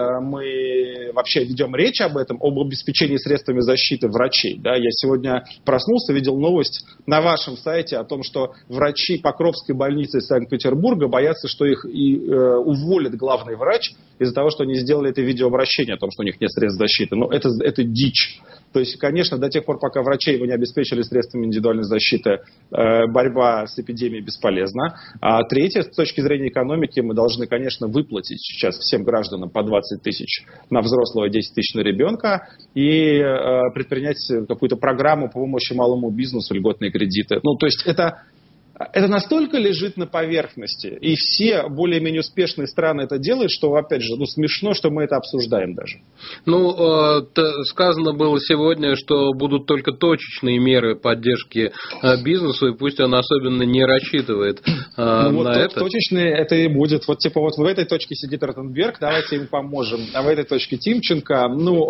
мы вообще ведем речь об этом, об обеспечении средствами защиты врачей. Да? Я сегодня проснулся, видел новость на вашем сайте о том, что врачи Покровской больницы из Санкт-Петербурга боятся, что их уволит главный врач из-за того, что они сделали это видеообращение о том, что у них нет средств защиты. Это дичь. То есть, конечно, до тех пор, пока врачей вы не обеспечили средствами индивидуальной защиты, борьба с эпидемией бесполезна. А третье, с точки зрения экономики, мы должны, конечно, выплатить сейчас всем гражданам по 20 тысяч на взрослого, 10 тысяч на ребенка и предпринять какую-то программу по помощи малому бизнесу, льготные кредиты. То есть это настолько лежит на поверхности, и все более-менее успешные страны это делают, что, опять же, смешно, что мы это обсуждаем даже. Сказано было сегодня, что будут только точечные меры поддержки бизнесу, и пусть он особенно не рассчитывает на это. Точечные это и будет. Вот в этой точке сидит Ротенберг, давайте им поможем, а в этой точке Тимченко.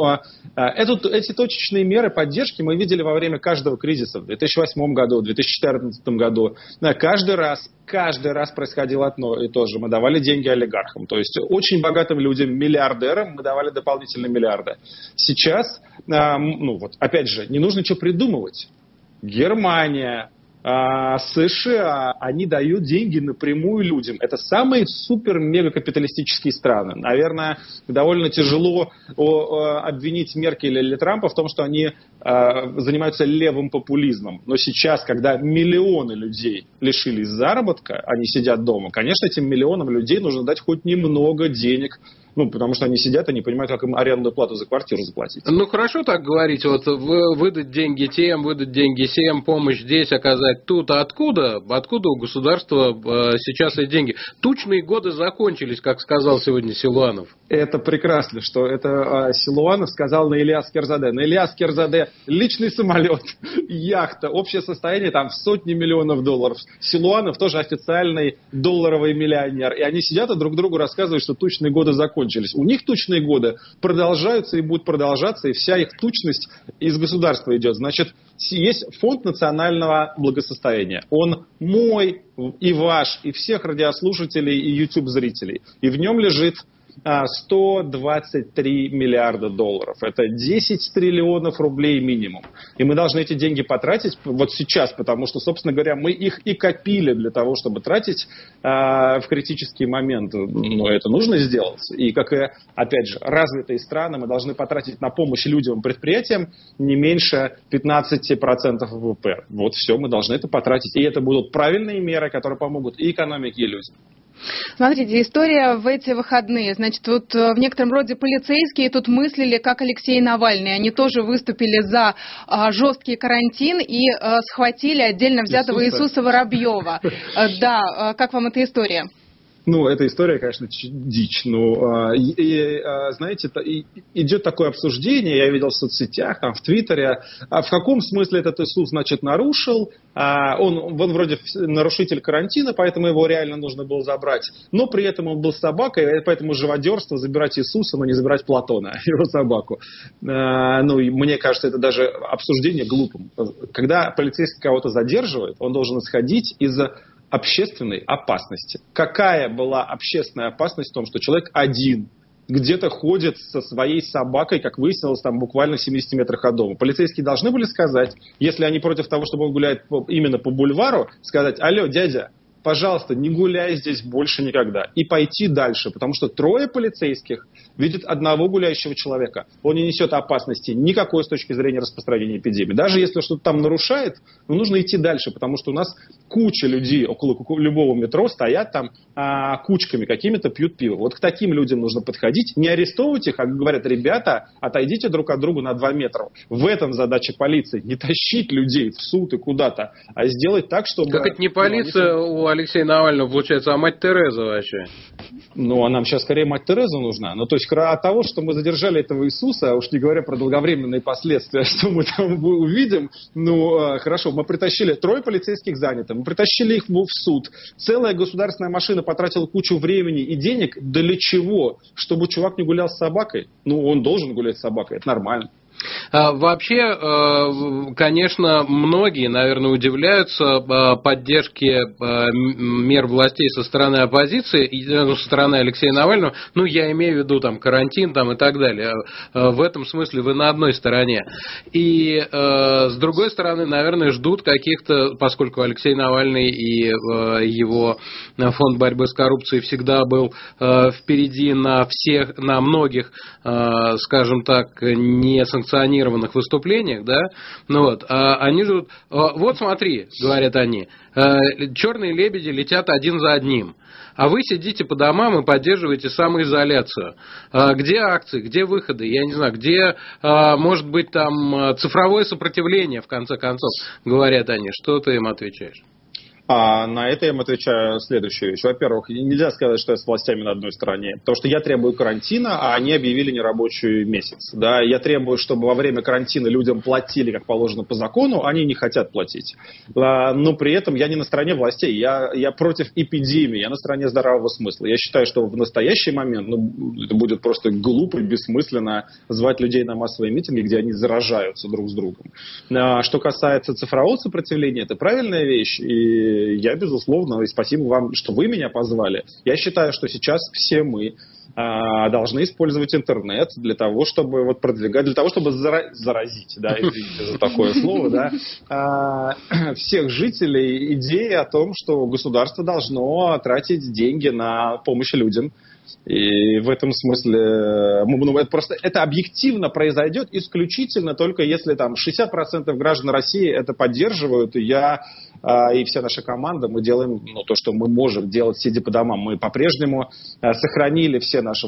Эти точечные меры поддержки мы видели во время каждого кризиса в 2008 году, в 2014 году. Каждый раз происходило одно и то же. Мы давали деньги олигархам. То есть очень богатым людям, миллиардерам мы давали дополнительные миллиарды. Сейчас, опять же, не нужно ничего придумывать. Германия, США, они дают деньги напрямую людям. Это самые супер-мега-капиталистические страны. Наверное, довольно тяжело обвинить Меркель или Трампа в том, что они занимаются левым популизмом. Но сейчас, когда миллионы людей лишились заработка, они сидят дома, конечно, этим миллионам людей нужно дать хоть немного денег, потому что они сидят, они понимают, как им арендную плату за квартиру заплатить. Хорошо так говорить, выдать деньги тем, выдать деньги всем, помощь здесь оказать тут. А откуда у государства сейчас эти деньги? Тучные годы закончились, как сказал сегодня Силуанов. Это прекрасно, что это Силуанов сказал на Ильяс Керзаде. На Ильяс Керзаде личный самолет, яхта, общее состояние в сотни миллионов долларов. Силуанов тоже официальный долларовый миллионер. И они сидят и друг другу рассказывают, что тучные годы закончились. У них тучные годы продолжаются и будут продолжаться, и вся их тучность из государства идет. Значит, есть фонд национального благосостояния. Он мой и ваш, и всех радиослушателей и YouTube-зрителей. И в нем лежит 123 миллиарда долларов. Это 10 триллионов рублей минимум. И мы должны эти деньги потратить вот сейчас, потому что, собственно говоря, мы их и копили для того, чтобы тратить в критический момент. Но это нужно сделать. И, как и, опять же, развитые страны, мы должны потратить на помощь людям и предприятиям не меньше 15% ВВП. Вот все, мы должны это потратить. И это будут правильные меры, которые помогут и экономике, и людям. Смотрите, история в эти выходные. Значит, в некотором роде полицейские тут мыслили, как Алексей Навальный. Они тоже выступили за жесткий карантин и схватили отдельно взятого Иисуса Воробьева. Да, как вам эта история? Эта история, конечно, дичь. Знаете, идет такое обсуждение, я видел в соцсетях, в Твиттере, в каком смысле этот Иисус, нарушил. Он вроде нарушитель карантина, поэтому его реально нужно было забрать. Но при этом он был собакой, поэтому живодерство забирать Иисуса, но не забирать Платона, его собаку. Мне кажется, это даже обсуждение глупым. Когда полицейский кого-то задерживает, он должен исходить из общественной опасности. Какая была общественная опасность в том, что человек один где-то ходит со своей собакой, как выяснилось, буквально в 70 метрах от дома. Полицейские должны были сказать, если они против того, чтобы он гуляет именно по бульвару, сказать: алло, дядя, пожалуйста, не гуляй здесь больше никогда. И пойти дальше, потому что 3 полицейских видят одного гуляющего человека. Он не несет опасности никакой с точки зрения распространения эпидемии. Даже если что-то там нарушает, нужно идти дальше, потому что у нас куча людей около любого метро стоят там кучками какими-то, пьют пиво. Вот к таким людям нужно подходить, не арестовывать их, а говорят: ребята, отойдите друг от друга на 2 метра. В этом задача полиции. Не тащить людей в суд и куда-то, а сделать так, чтобы... Как это не полиция у Алексея Навального, получается, а мать Тереза вообще? Ну, а нам сейчас скорее мать Тереза нужна. Ну, то есть от того, что мы задержали этого Иисуса, а уж не говоря про долговременные последствия, что мы там увидим, ну, хорошо, мы притащили 3 полицейских занятых, мы притащили их в суд, целая государственная машина потратила кучу времени и денег. Для чего? Чтобы чувак не гулял с собакой? Ну, он должен гулять с собакой, это нормально. Вообще, конечно, многие, наверное, удивляются поддержке мер властей со стороны оппозиции, со стороны Алексея Навального. Ну, я имею в виду там карантин там, и так далее. В этом смысле вы на одной стороне. И с другой стороны, наверное, ждут каких-то, поскольку Алексей Навальный и его фонд борьбы с коррупцией всегда был впереди на многих, скажем так, несанкционированных выступлениях, да, ну вот, они ждут, вот смотри, говорят они, черные лебеди летят один за одним, а вы сидите по домам и поддерживаете самоизоляцию. Где акции, где выходы, я не знаю, где, может быть, там цифровое сопротивление, в конце концов, говорят они. Что ты им отвечаешь? А на это я им отвечаю следующую вещь. Во-первых, нельзя сказать, что я с властями на одной стороне, потому что я требую карантина, а они объявили нерабочий месяц. Да? Я требую, чтобы во время карантина людям платили, как положено по закону, они не хотят платить. Но при этом я не на стороне властей, я против эпидемии, я на стороне здравого смысла. Я считаю, что в настоящий момент это будет просто глупо и бессмысленно звать людей на массовые митинги, где они заражаются друг с другом. Что касается цифрового сопротивления, это правильная вещь, и я, безусловно, и спасибо вам, что вы меня позвали. Я считаю, что сейчас все мы должны использовать интернет для того, чтобы продвигать, для того, чтобы заразить, да, извините за такое слово, да, всех жителей идеей о том, что государство должно тратить деньги на помощь людям. И в этом смысле это объективно произойдет исключительно только если там 60% граждан России это поддерживают, и я и вся наша команда, мы делаем то, что мы можем делать, сидя по домам. Мы по-прежнему сохранили все наши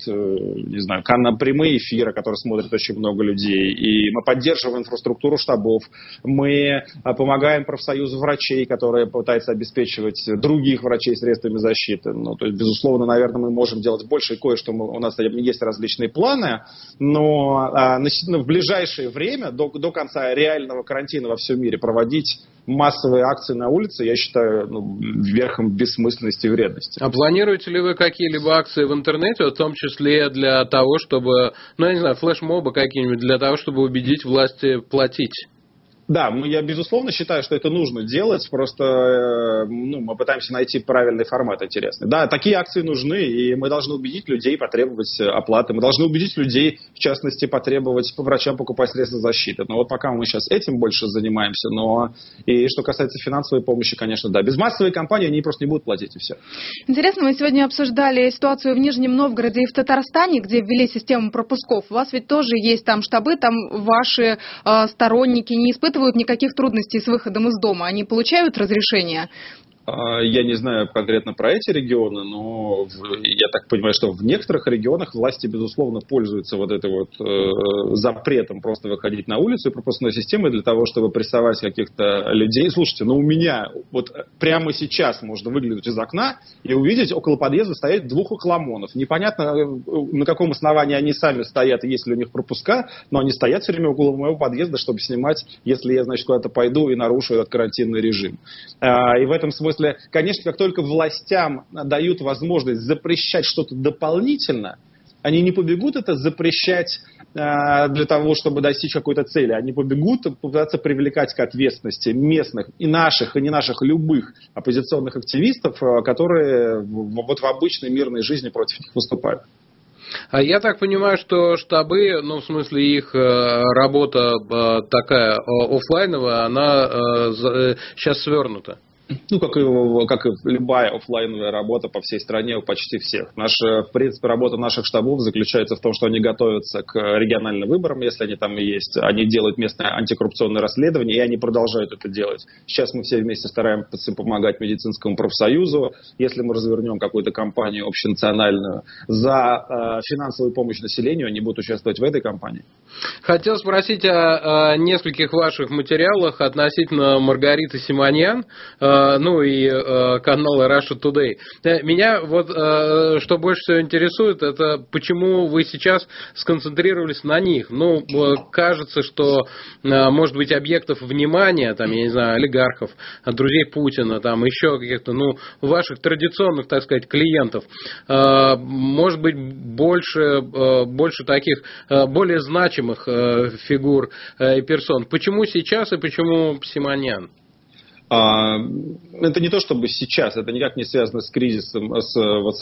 не знаю, прямые эфиры, которые смотрят очень много людей, и мы поддерживаем инфраструктуру штабов, мы помогаем профсоюзу врачей, которые пытаются обеспечивать других врачей средствами защиты. То есть, безусловно, наверное, мы можем делать больше, и кое-что у нас есть различные планы, но в ближайшее время, до конца реального карантина во всем мире, проводить массовые акции на улице, я считаю, верхом бессмысленности и вредности. А планируете ли вы какие-либо акции в интернете, в том числе для того, чтобы, я не знаю, флешмобы какие-нибудь, для того, чтобы убедить власти платить? Да, я, безусловно, считаю, что это нужно делать, просто мы пытаемся найти правильный формат интересный. Да, такие акции нужны, и мы должны убедить людей потребовать оплаты, мы должны убедить людей, в частности, потребовать по врачам покупать средства защиты. Но пока мы сейчас этим больше занимаемся, и что касается финансовой помощи, конечно, да. Без массовой кампании они просто не будут платить, и все. Интересно, мы сегодня обсуждали ситуацию в Нижнем Новгороде и в Татарстане, где ввели систему пропусков. У вас ведь тоже есть там штабы, там ваши сторонники не испытывают никаких трудностей с выходом из дома? Они получают разрешение? Я не знаю конкретно про эти регионы, но я так понимаю, что в некоторых регионах власти, безусловно, пользуются запретом просто выходить на улицу и пропускной системой для того, чтобы прессовать каких-то людей. Слушайте, у меня прямо сейчас можно выглянуть из окна и увидеть около подъезда стоять 2 охламонов. Непонятно, на каком основании они сами стоят и есть ли у них пропуска, но они стоят все время около моего подъезда, чтобы снимать, если я, куда-то пойду и нарушу этот карантинный режим. И в этом смысле, конечно, как только властям дают возможность запрещать что-то дополнительно, они не побегут это запрещать для того, чтобы достичь какой-то цели. Они побегут пытаться привлекать к ответственности местных и наших, и не наших, любых оппозиционных активистов, которые в обычной мирной жизни против них выступают. Я так понимаю, что штабы, в смысле их работа такая офлайновая, она сейчас свернута. Как и любая офлайновая работа по всей стране у почти всех. В принципе, работа наших штабов заключается в том, что они готовятся к региональным выборам, если они там и есть. Они делают местное антикоррупционное расследование, и они продолжают это делать. Сейчас мы все вместе стараемся помогать медицинскому профсоюзу. Если мы развернем какую-то кампанию общенациональную за финансовую помощь населению, они будут участвовать в этой кампании. Хотел спросить о нескольких ваших материалах относительно Маргариты Симоньян. ну и каналы Russia Today. Меня вот что больше всего интересует, это почему вы сейчас сконцентрировались на них. Ну, кажется, что, может быть, объектов внимания, там, я не знаю, олигархов, друзей Путина, там, еще каких-то, ну, ваших традиционных, так сказать, клиентов, может быть, больше таких, более значимых фигур и персон. Почему сейчас и почему Симоньян? Это не то чтобы сейчас, это никак не связано с кризисом, с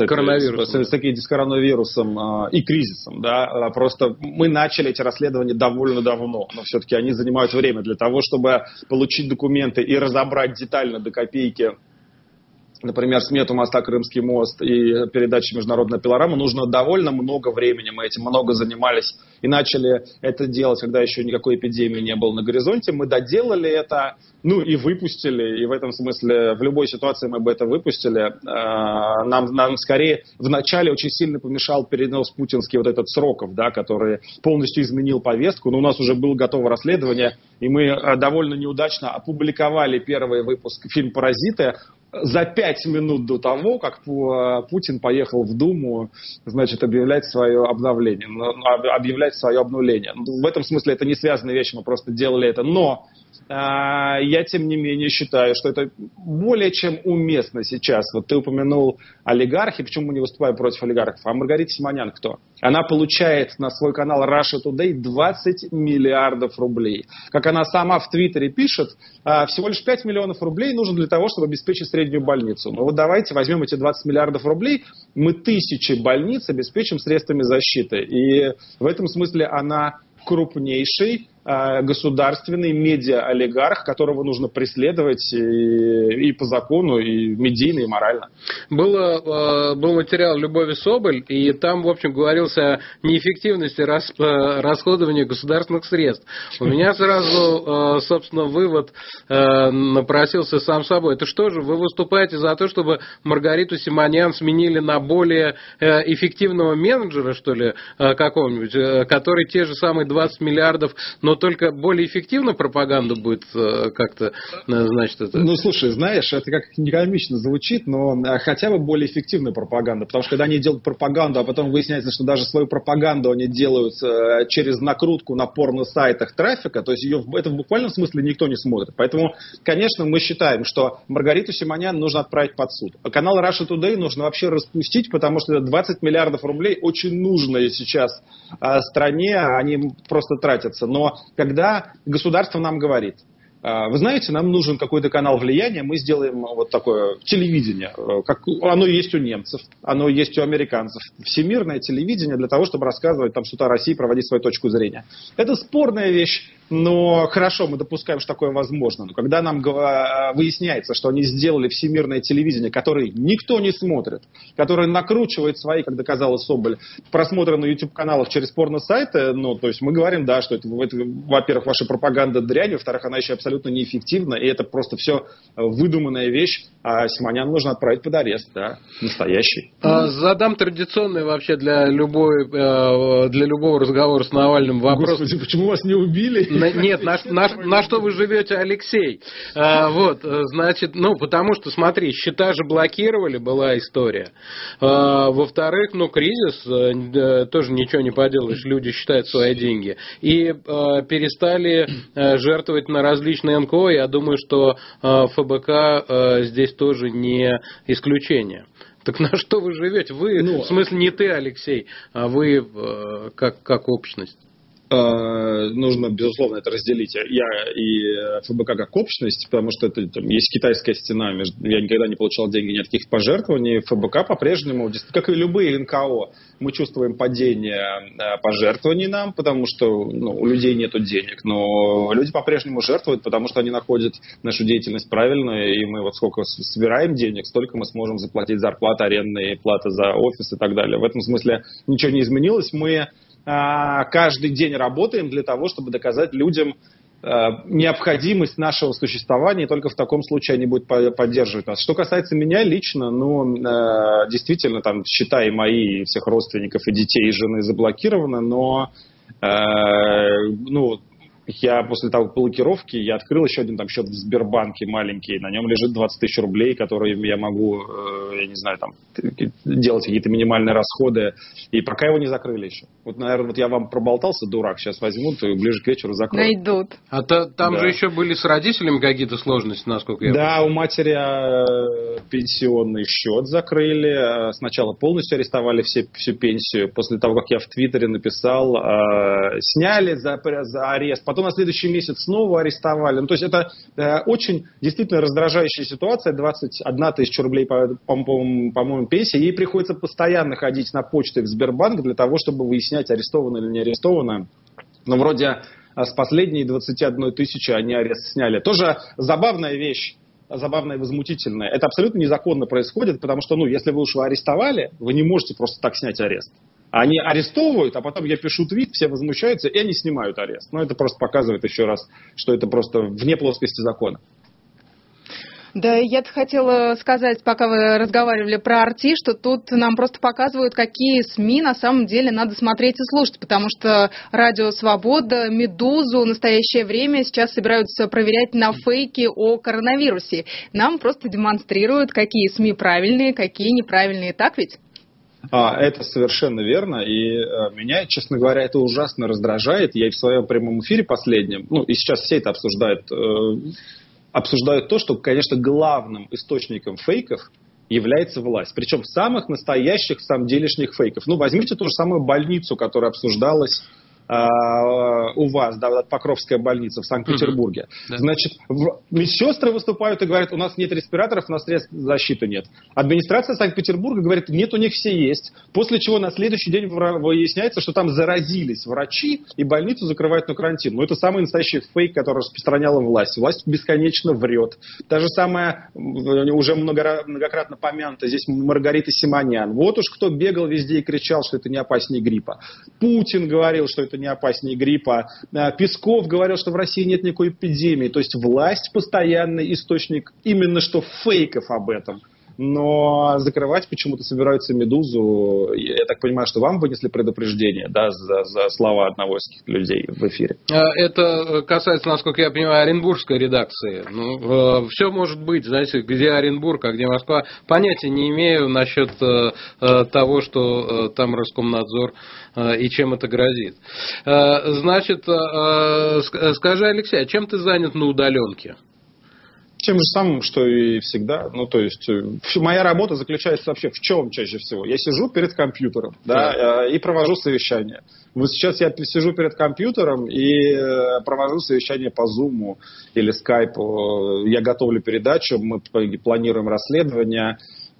коронавирусом и кризисом. Да? Просто мы начали эти расследования довольно давно, но все-таки они занимают время для того, чтобы получить документы и разобрать детально до копейки, например, смету моста Крымский мост и передачи «Международная пилорама», нужно довольно много времени. Мы этим много занимались и начали это делать, когда еще никакой эпидемии не было на горизонте. Мы доделали это, ну и выпустили. И в этом смысле в любой ситуации мы бы это выпустили. Нам скорее вначале очень сильно помешал перенос путинский вот этот сроков, да, который полностью изменил повестку. Но у нас уже было готово расследование, и мы довольно неудачно опубликовали первый выпуск фильм «Паразиты» за 5 минут до того, как Путин поехал в Думу, значит, объявлять свое обновление, объявлять свое обнуление. В этом смысле это не связанные вещи, мы просто делали это. Но я, тем не менее, считаю, что это более чем уместно сейчас. Вот ты упомянул олигархи, почему мы не выступаем против олигархов? А Маргарита Симоньян кто? Она получает на свой канал Russia Today 20 миллиардов рублей. Как она сама в Твиттере пишет, всего лишь 5 миллионов рублей нужно для того, чтобы обеспечить среднюю больницу. Ну вот давайте возьмем эти 20 миллиардов рублей, мы тысячи больниц обеспечим средствами защиты. И в этом смысле она крупнейший государственный медиа-олигарх, которого нужно преследовать и по закону, и медийно, и морально. Был материал Любови Соболь, и там, в общем, говорился о неэффективности расходования государственных средств. У меня сразу, собственно, вывод напросился сам собой. Это что же, вы выступаете за то, чтобы Маргариту Симоньян сменили на более эффективного менеджера, что ли, какого-нибудь, который те же самые 20 миллиардов, но только более эффективно пропаганду будет как-то, значит, это... Ну, слушай, знаешь, это как не комично звучит, но хотя бы более эффективная пропаганда, потому что когда они делают пропаганду, а потом выясняется, что даже свою пропаганду они делают через накрутку на порно-сайтах трафика, то есть ее это в буквальном смысле никто не смотрит. Поэтому, конечно, мы считаем, что Маргариту Симоньян нужно отправить под суд. Канал Russia Today нужно вообще распустить, потому что 20 миллиардов рублей очень нужно сейчас стране, они просто тратятся. Но когда государство нам говорит, вы знаете, нам нужен какой-то канал влияния, мы сделаем вот такое телевидение, как оно есть у немцев, оно есть у американцев, всемирное телевидение для того, чтобы рассказывать там что-то о России, проводить свою точку зрения. Это спорная вещь, но хорошо, мы допускаем, что такое возможно. Но когда нам выясняется, что они сделали всемирное телевидение, которое никто не смотрит, которое накручивает свои, как доказала Соболь, просмотры на YouTube-каналах через порно-сайты, ну, то есть мы говорим, да, что это во-первых, ваша пропаганда дрянь, во-вторых, она еще абсолютно неэффективна, и это просто все выдуманная вещь, а Симоньян нужно отправить под арест, да, настоящий. Задам традиционный вообще для любого разговора с Навальным вопрос. Господи, почему вас не убили? Нет, на что вы живете, Алексей? Вот, значит, ну, потому что, смотри, счета же блокировали, была история. Во-вторых, ну, кризис, тоже ничего не поделаешь, люди считают свои деньги. И перестали жертвовать на различные НКО, я думаю, что ФБК здесь тоже не исключение. Так на что вы живете? Вы, в смысле, не ты, Алексей, а вы как общность. Нужно, безусловно, это разделить. Я и ФБК как общность, потому что это, там, есть китайская стена. Я никогда не получал деньги ни от каких пожертвований. ФБК по-прежнему, как и любые НКО, мы чувствуем падение пожертвований нам, потому что у людей нет денег. Но люди по-прежнему жертвуют, потому что они находят нашу деятельность правильной. И мы вот сколько собираем денег, столько мы сможем заплатить зарплаты, арендные платы за офис и так далее. В этом смысле ничего не изменилось. Мы каждый день работаем для того, чтобы доказать людям необходимость нашего существования, и только в таком случае они будут поддерживать нас. Что касается меня лично, действительно, там счета и мои, и всех родственников, и детей, и жены заблокированы, но Я после того блокировки я открыл еще один там счет в Сбербанке маленький, на нем лежит 20 тысяч рублей, которые я могу, я не знаю, там делать какие-то минимальные расходы, и пока его не закрыли еще. Вот, наверное, вот я вам проболтался, дурак, сейчас возьмут и ближе к вечеру закроют. Найдут. А там же еще были с родителями какие-то сложности, насколько я понимаю. Да, у матери пенсионный счет закрыли, сначала полностью арестовали всю пенсию, после того, как я в Твиттере написал, сняли за арест, потом на следующий месяц снова арестовали. Ну, то есть это очень действительно раздражающая ситуация. 21 тысяча рублей, по-моему, пенсия. Ей приходится постоянно ходить на почту в Сбербанк для того, чтобы выяснять, арестовано или не арестовано. Но вроде с последней 21 тысячи они арест сняли. Тоже забавная вещь. Забавное и возмутительное. Это абсолютно незаконно происходит, потому что, если вы уж арестовали, вы не можете просто так снять арест. Они арестовывают, а потом я пишу твит, все возмущаются, и они снимают арест. Это просто показывает еще раз, что это просто вне плоскости закона. Да, я-то хотела сказать, пока вы разговаривали про Арти, что тут нам просто показывают, какие СМИ на самом деле надо смотреть и слушать, потому что Радио Свобода, Медузу в настоящее время сейчас собираются проверять на фейки о коронавирусе. Нам просто демонстрируют, какие СМИ правильные, какие неправильные, так ведь? Это совершенно верно, и меня, честно говоря, это ужасно раздражает. Я и в своем прямом эфире последнем, и сейчас все это обсуждают то, что, конечно, главным источником фейков является власть. Причем самых настоящих, самделишних фейков. Возьмите ту же самую больницу, которая обсуждалась у вас, Покровская больница в Санкт-Петербурге. Да. Значит, медсестры выступают и говорят, у нас нет респираторов, у нас средств защиты нет. Администрация Санкт-Петербурга говорит, нет, у них все есть. После чего на следующий день выясняется, что там заразились врачи и больницу закрывают на карантин. Это самый настоящий фейк, который распространяла власть. Власть бесконечно врет. Та же самая, уже многократно помянутая здесь Маргарита Симонян. Вот уж кто бегал везде и кричал, что это не опаснее гриппа. Путин говорил, что это не опаснее гриппа. Песков говорил, что в России нет никакой эпидемии. То есть власть постоянный источник именно что фейков об этом. Но закрывать почему-то собираются «Медузу». Я так понимаю, что вам вынесли предупреждение, за слова одного из людей в эфире. Это касается, насколько я понимаю, оренбургской редакции. Все может быть, знаете, где Оренбург, а где Москва. Понятия не имею насчет того, что там Роскомнадзор и чем это грозит. Значит, скажи, Алексей, а чем ты занят на удаленке? Тем же самым, что и всегда. То есть, моя работа заключается вообще в чем чаще всего? Я сижу перед компьютером, и провожу совещания. Вот сейчас я сижу перед компьютером и провожу совещание по Zoom или Skype. Я готовлю передачу, мы планируем расследование.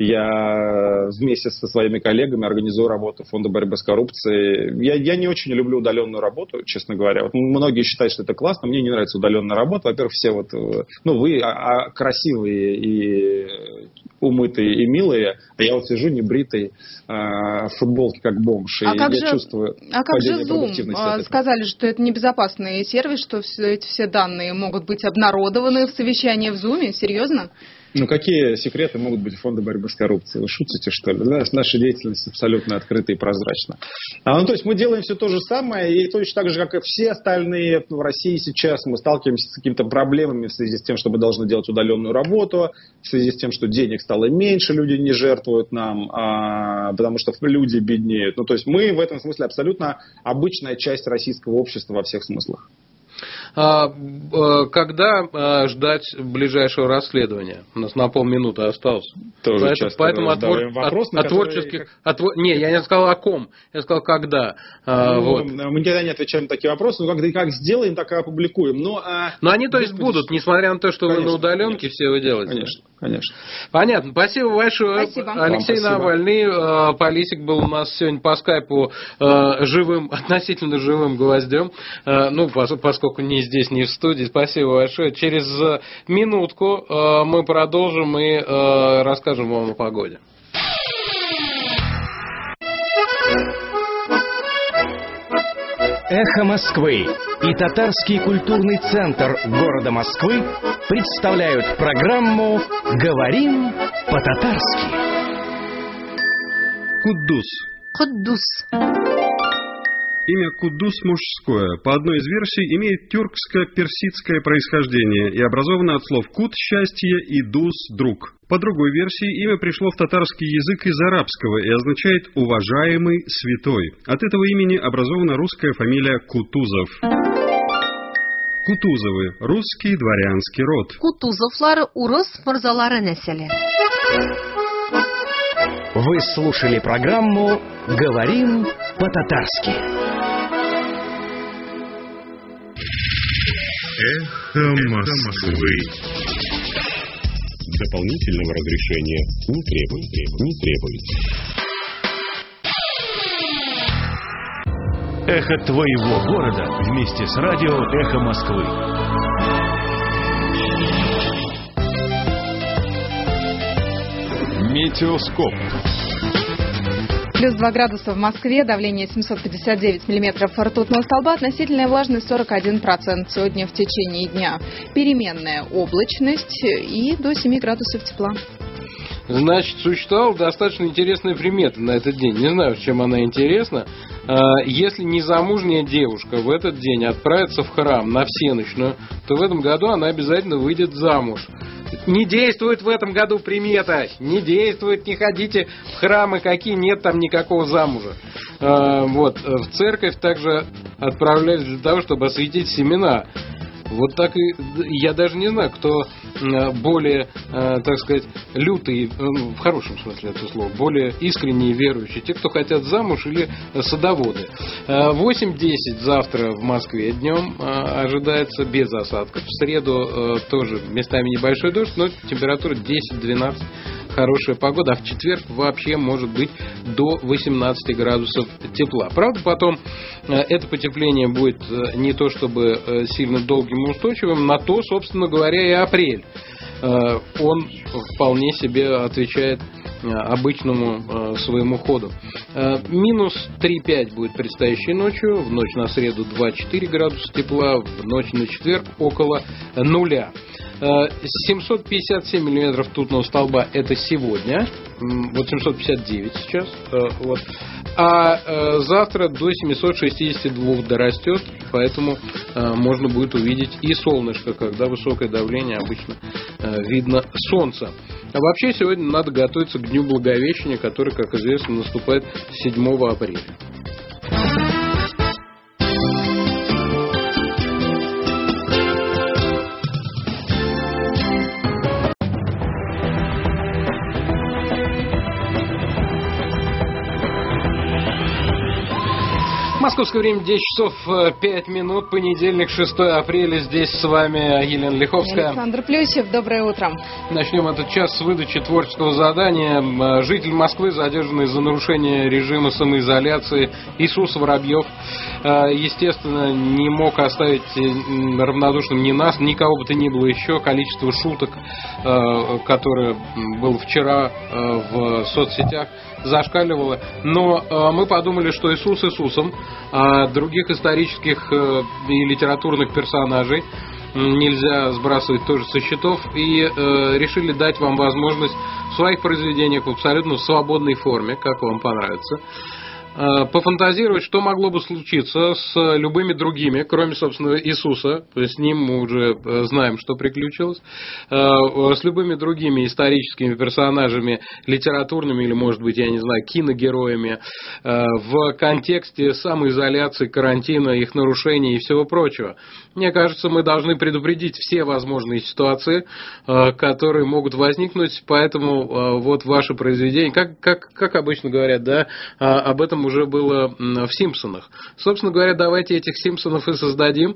Я вместе со своими коллегами организую работу Фонда борьбы с коррупцией. Я не очень люблю удаленную работу, честно говоря. Многие считают, что это классно. Мне не нравится удаленная работа. Во-первых, все вы красивые и умытые и милые, а я сижу небритый в футболке как бомж. А как же Zoom? Сказали, что это небезопасный сервис, что все данные могут быть обнародованы в совещании в Zoom. Серьезно? Какие секреты могут быть у Фонда борьбы с коррупцией? Вы шутите, что ли? Наша деятельность абсолютно открыта и прозрачна. То есть мы делаем все то же самое, и точно так же, как и все остальные в России сейчас, мы сталкиваемся с какими-то проблемами в связи с тем, что мы должны делать удаленную работу, в связи с тем, что денег стало меньше, люди не жертвуют нам, потому что люди беднеют. То есть мы в этом смысле абсолютно обычная часть российского общества во всех смыслах. Когда ждать ближайшего расследования? У нас на полминуты осталось. Поэтому от творческих... Не, я не сказал о ком, я сказал когда. Мы никогда не отвечаем на такие вопросы. Как сделаем, так и опубликуем. Но они, то есть, будут, несмотря на то, что вы на удаленке все вы делаете. Конечно. Понятно. Спасибо большое. Спасибо. Алексей Навальный, политик, был у нас сегодня по скайпу относительно живым гвоздем. Поскольку не здесь, не в студии. Спасибо большое. Через минутку мы продолжим и расскажем вам о погоде. Эхо Москвы и Татарский культурный центр города Москвы представляют программу «Говорим по-татарски». Куддус. Куддус. Имя Кудус мужское, по одной из версий, имеет тюркско-персидское происхождение и образовано от слов «кут» – счастье и «дус» – друг. По другой версии, имя пришло в татарский язык из арабского и означает «уважаемый святой». От этого имени образована русская фамилия Кутузов. Кутузовы – русский дворянский род. Кутузовлар – урыс мырзалары нәселе. Вы слушали программу «Говорим по-татарски». Эхо Москвы. Дополнительного разрешения не требуется. Эхо твоего города вместе с радио «Эхо Москвы». Метеоскоп. Плюс 2 градуса в Москве, давление 759 миллиметров ртутного столба, относительная влажность 41%. Сегодня в течение дня переменная облачность и до 7 градусов тепла. Значит, существовала достаточно интересная примета на этот день. Не знаю, чем она интересна. Если незамужняя девушка в этот день отправится в храм на всенощную, то в этом году она обязательно выйдет замуж. Не действует в этом году примета. Не действует, не ходите в храмы, какие нет там никакого замужа. В церковь также отправляются для того, чтобы осветить семена. Вот так и я даже не знаю, кто более, так сказать, лютый, в хорошем смысле этого слова, более искренние верующие, те, кто хотят замуж, или садоводы. 8-10 завтра в Москве днем ожидается без осадков. В среду тоже местами небольшой дождь, но температура 10-12. Хорошая погода, а в четверг вообще может быть до 18 градусов тепла. Правда, потом это потепление будет не то чтобы сильно долгим и устойчивым, на то, собственно говоря, и апрель. Он вполне себе отвечает обычному своему ходу. Минус 3,5 будет предстоящей ночью, в ночь на среду 2-4 градуса тепла, в ночь на четверг около нуля. 757 миллиметров ртутного столба это сегодня, вот 759 сейчас, вот. А завтра до 762 дорастет, поэтому можно будет увидеть и солнышко, когда высокое давление, обычно видно солнце. А вообще сегодня надо готовиться к Дню Благовещения, который, как известно, наступает 7 апреля. Московское время 10 часов 5 минут, понедельник, 6 апреля. Здесь с вами Елена Лиховская. Александр Плющев, доброе утро. Начнем этот час с выдачи творческого задания. Житель Москвы, задержанный за нарушение режима самоизоляции, Иисус Воробьев, естественно, не мог оставить равнодушным ни нас, никого бы то ни было еще. Количество шуток, которое было вчера в соцсетях, зашкаливало. Но мы подумали, что Иисус Иисусом, а других исторических и литературных персонажей нельзя сбрасывать тоже со счетов, и решили дать вам возможность в своих произведениях в абсолютно свободной форме, как вам понравится, пофантазировать, что могло бы случиться с любыми другими, кроме, собственно, Иисуса, то есть с ним мы уже знаем, что приключилось, с любыми другими историческими персонажами, литературными или, может быть, я не знаю, киногероями, в контексте самоизоляции, карантина, их нарушений и всего прочего. Мне кажется, мы должны предупредить все возможные ситуации, которые могут возникнуть, поэтому вот ваше произведение, как обычно говорят, да, об этом уже было в «Симпсонах». Собственно говоря, давайте этих «Симпсонов» и создадим.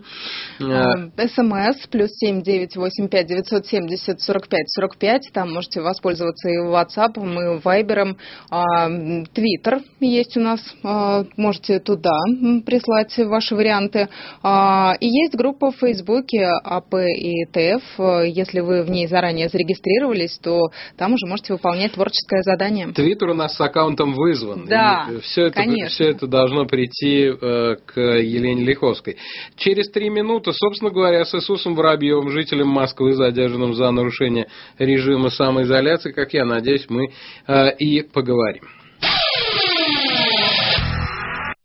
СМС +7 985 970 45 45. Там можете воспользоваться и WhatsApp, и Viber. Twitter есть у нас. Можете туда прислать ваши варианты. И есть группа в Фейсбуке АП и ТФ. Если вы в ней заранее зарегистрировались, то там уже можете выполнять творческое задание. Твиттер у нас с аккаунтом вызван. Да, Все это должно прийти к Елене Лиховской. Через 3 минуты, собственно говоря, с Иисусом Воробьевым, жителем Москвы, задержанным за нарушение режима самоизоляции, как я надеюсь, мы и поговорим.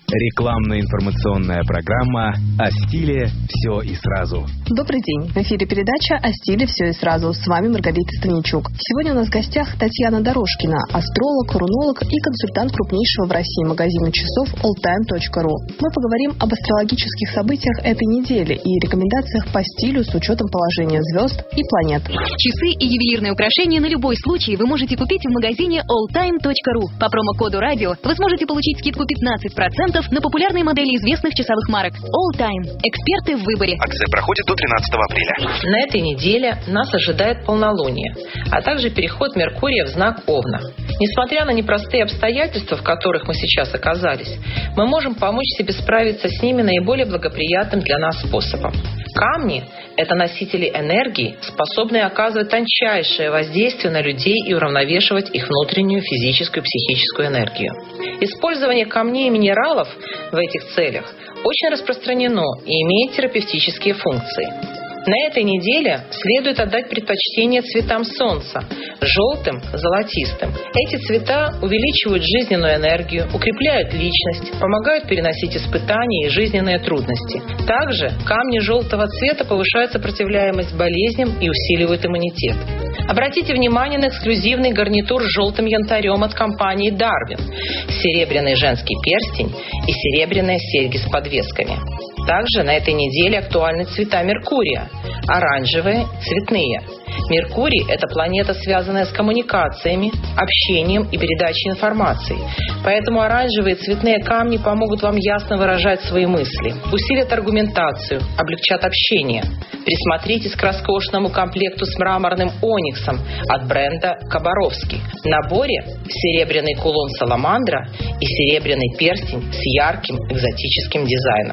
Рекламно-информационная программа о стиле «Все и сразу». Добрый день. В эфире передача о стиле «Все и сразу». С вами Маргарита Станичук. Сегодня у нас в гостях Татьяна Дорожкина, астролог, рунолог и консультант крупнейшего в России магазина часов alltime.ru. Мы поговорим об астрологических событиях этой недели и рекомендациях по стилю с учетом положения звезд и планет. Часы и ювелирные украшения на любой случай вы можете купить в магазине alltime.ru. По промокоду «Радио» вы сможете получить скидку 15% на популярные модели известных часовых марок. Alltime. Эксперты в выборе. Акция проходит до 13 апреля. На этой неделе нас ожидает полнолуние, а также переход Меркурия в знак Овна. Несмотря на непростые обстоятельства, в которых мы сейчас оказались, мы можем помочь себе справиться с ними наиболее благоприятным для нас способом. Камни – это носители энергии, способные оказывать тончайшее воздействие на людей и уравновешивать их внутреннюю физическую и психическую энергию. Использование камней и минералов в этих целях очень распространено и имеет терапевтические функции. На этой неделе следует отдать предпочтение цветам солнца – желтым, золотистым. Эти цвета увеличивают жизненную энергию, укрепляют личность, помогают переносить испытания и жизненные трудности. Также камни желтого цвета повышают сопротивляемость болезням и усиливают иммунитет. Обратите внимание на эксклюзивный гарнитур с желтым янтарем от компании Darwin, серебряный женский перстень и серебряные серьги с подвесками. Также на этой неделе актуальны цвета Меркурия – оранжевые, цветные. Меркурий – это планета, связанная с коммуникациями, общением и передачей информации. Поэтому оранжевые цветные камни помогут вам ясно выражать свои мысли, усилят аргументацию, облегчат общение. Присмотритесь к роскошному комплекту с мраморным ониксом от бренда Кабаровский. В наборе серебряный кулон Саламандра и серебряный перстень с ярким экзотическим дизайном.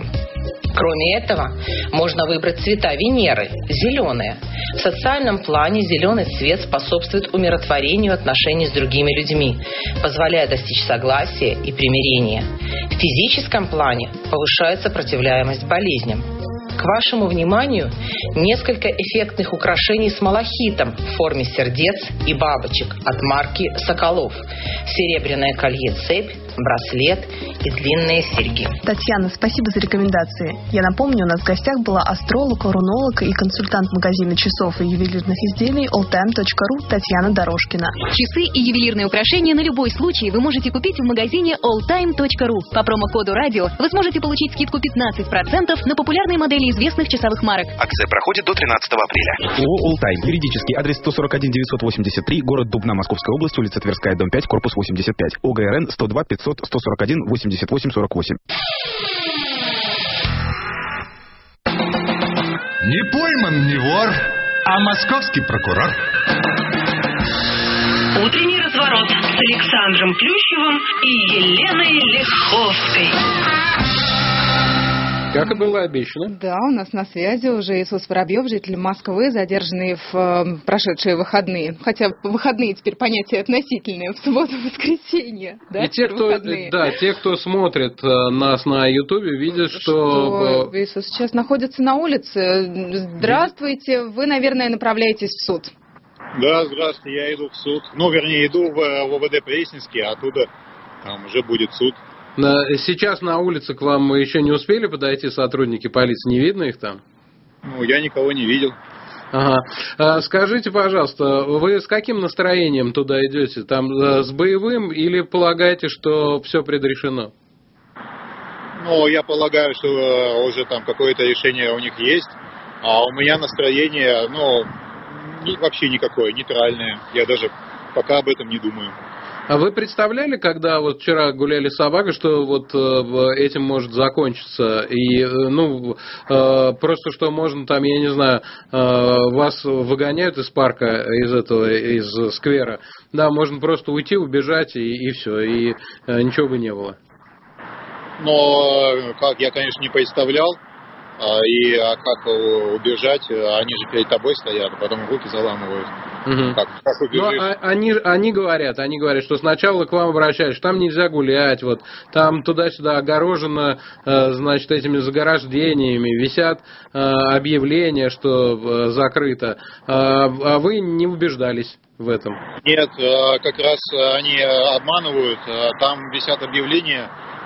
Кроме этого, можно выбрать цвета Венеры – зеленые. В социальном плане зеленый цвет способствует умиротворению отношений с другими людьми, позволяя достичь согласия и примирения. В физическом плане повышает сопротивляемость болезням. К вашему вниманию несколько эффектных украшений с малахитом в форме сердец и бабочек от марки «Соколов». Серебряное колье-цепь, браслет и длинные серьги. Татьяна, спасибо за рекомендации. Я напомню, у нас в гостях была астролог, рунолог и консультант магазина часов и ювелирных изделий alltime.ru Татьяна Дорожкина. Часы и ювелирные украшения на любой случай вы можете купить в магазине alltime.ru. По промокоду «Радио» вы сможете получить скидку 15% на популярные модели известных часовых марок. Акция проходит до 13 апреля. ООО «Alltime». Юридический адрес 141 983, город Дубна, Московская область, улица Тверская, дом 5, корпус 85. ОГРН 102 500 141 88 48. Не пойман, не вор, а московский прокурор. Утренний разворот с Александром Плющевым и Еленой Лиховской. Как и было обещано. Да, у нас на связи уже Иисус Воробьев, житель Москвы, задержанный в прошедшие выходные. Хотя выходные теперь понятие относительное, в субботу-воскресенье. Да, и те, кто смотрит нас на Ютубе, видят, что Иисус сейчас находится на улице. Здравствуйте, вы, наверное, направляетесь в суд. Да, здравствуйте, я иду в суд. Иду в ОВД Пресненский, а оттуда там уже будет суд. Сейчас на улице к вам еще не успели подойти сотрудники полиции? Не видно их там? Я никого не видел. Ага. Скажите, пожалуйста, вы с каким настроением туда идете? Там с боевым или полагаете, что все предрешено? Я полагаю, что уже там какое-то решение у них есть. А у меня настроение, вообще никакое, нейтральное. Я даже пока об этом не думаю. А вы представляли, когда вчера гуляли с собакой, что этим может закончиться? И, просто что можно там, я не знаю, вас выгоняют из парка, из сквера. Да, можно просто уйти, убежать и все, и ничего бы не было. Я, конечно, не представлял. Как убежать? Они же перед тобой стоят, а потом руки заламывают. Угу. Как убежишь? Они говорят, что сначала к вам обращаются, что там нельзя гулять, там туда-сюда огорожено, этими заграждениями, висят объявления, что закрыто. А вы не убеждались в этом? Нет, как раз они обманывают. Там висят объявления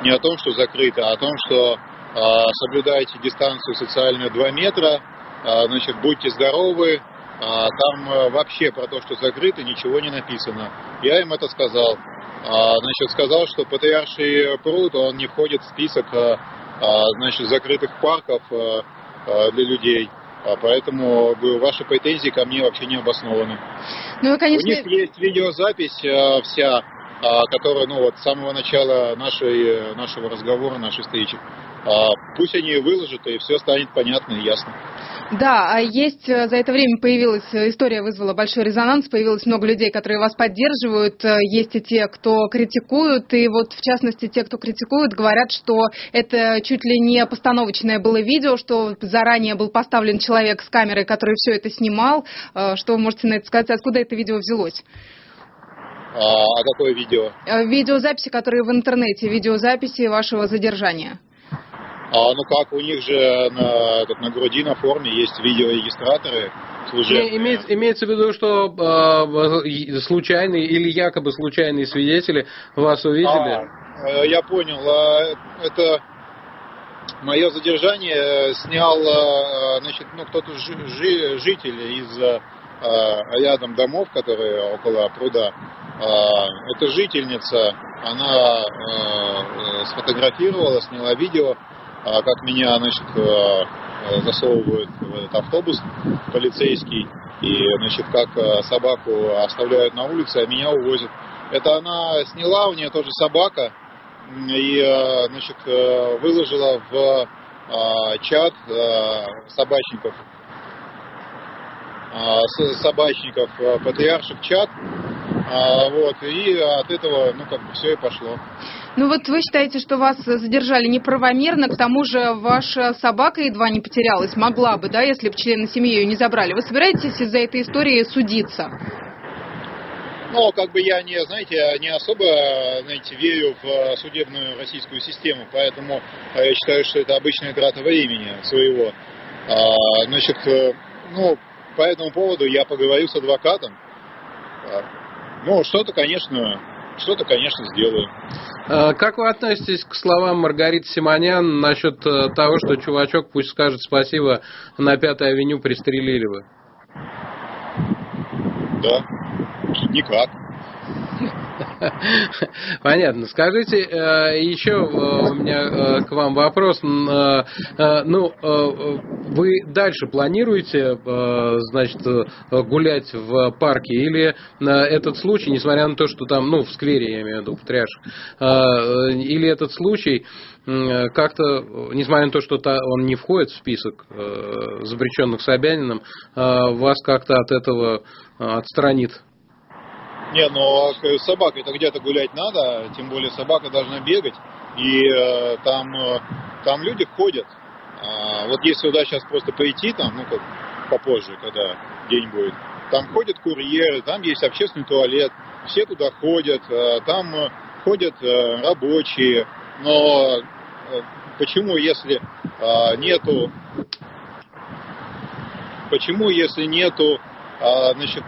не о том, что закрыто, а о том, что соблюдайте дистанцию социальную 2 метра, значит, будьте здоровы. Там вообще про то, что закрыто, ничего не написано. Я им это сказал. Значит, сказал, что Патриарший пруд, он не входит в список, значит, закрытых парков для людей. Поэтому ваши претензии ко мне вообще не обоснованы. Ну, конечно... У них есть видеозапись вся, которая, ну вот, с самого начала нашего разговора, нашей встречи. Пусть они выложат, и все станет понятно и ясно. Да, а есть за это время появилась, история вызвала большой резонанс, появилось много людей, которые вас поддерживают, есть и те, кто критикуют, и вот в частности те, кто критикует, говорят, что это чуть ли не постановочное было видео, что заранее был поставлен человек с камерой, который все это снимал. Что вы можете на это сказать, откуда это видео взялось? А какое видео? Видеозаписи, которые в интернете, видеозаписи вашего задержания. Ну как, у них же на груди, на форме есть видеорегистраторы служебные. Имеется в виду, что случайные или якобы случайные свидетели вас увидели? Я понял. Это мое задержание снял, значит, кто-то житель из рядом домов, которые около пруда. Это жительница, она сфотографировала, сняла видео, как меня, значит, засовывают в этот автобус полицейский, и, значит, как собаку оставляют на улице, а меня увозят. Это она сняла, у нее тоже собака, и, значит, выложила в чат собачников патриарших чат, вот, и от этого, все и пошло. Ну вот вы считаете, что вас задержали неправомерно, к тому же ваша собака едва не потерялась, могла бы, да, если бы члены семьи ее не забрали. Вы собираетесь из-за этой истории судиться? Я не особо, верю в судебную российскую систему, поэтому я считаю, что это обычная трата времени своего. По этому поводу я поговорю с адвокатом. Что-то, конечно, сделаю. Как вы относитесь к словам Маргариты Симонян насчет того, что чувачок пусть скажет спасибо, на 5-й авеню пристрелили вы? Да, никак. Понятно. Скажите, еще у меня к вам вопрос. Вы дальше планируете, значит, гулять в парке? Или этот случай, несмотря на то, что там, в сквере, я имею в виду, Патриарших, или этот случай как-то, несмотря на то, что он не входит в список запрещенных Собяниным, вас как-то от этого отстранит? Не, с собакой-то где-то гулять надо, тем более собака должна бегать, и там люди ходят. Вот если сюда сейчас просто пойти, попозже, когда день будет, там ходят курьеры, там есть общественный туалет, все туда ходят, там ходят рабочие, но почему, если нету, значит,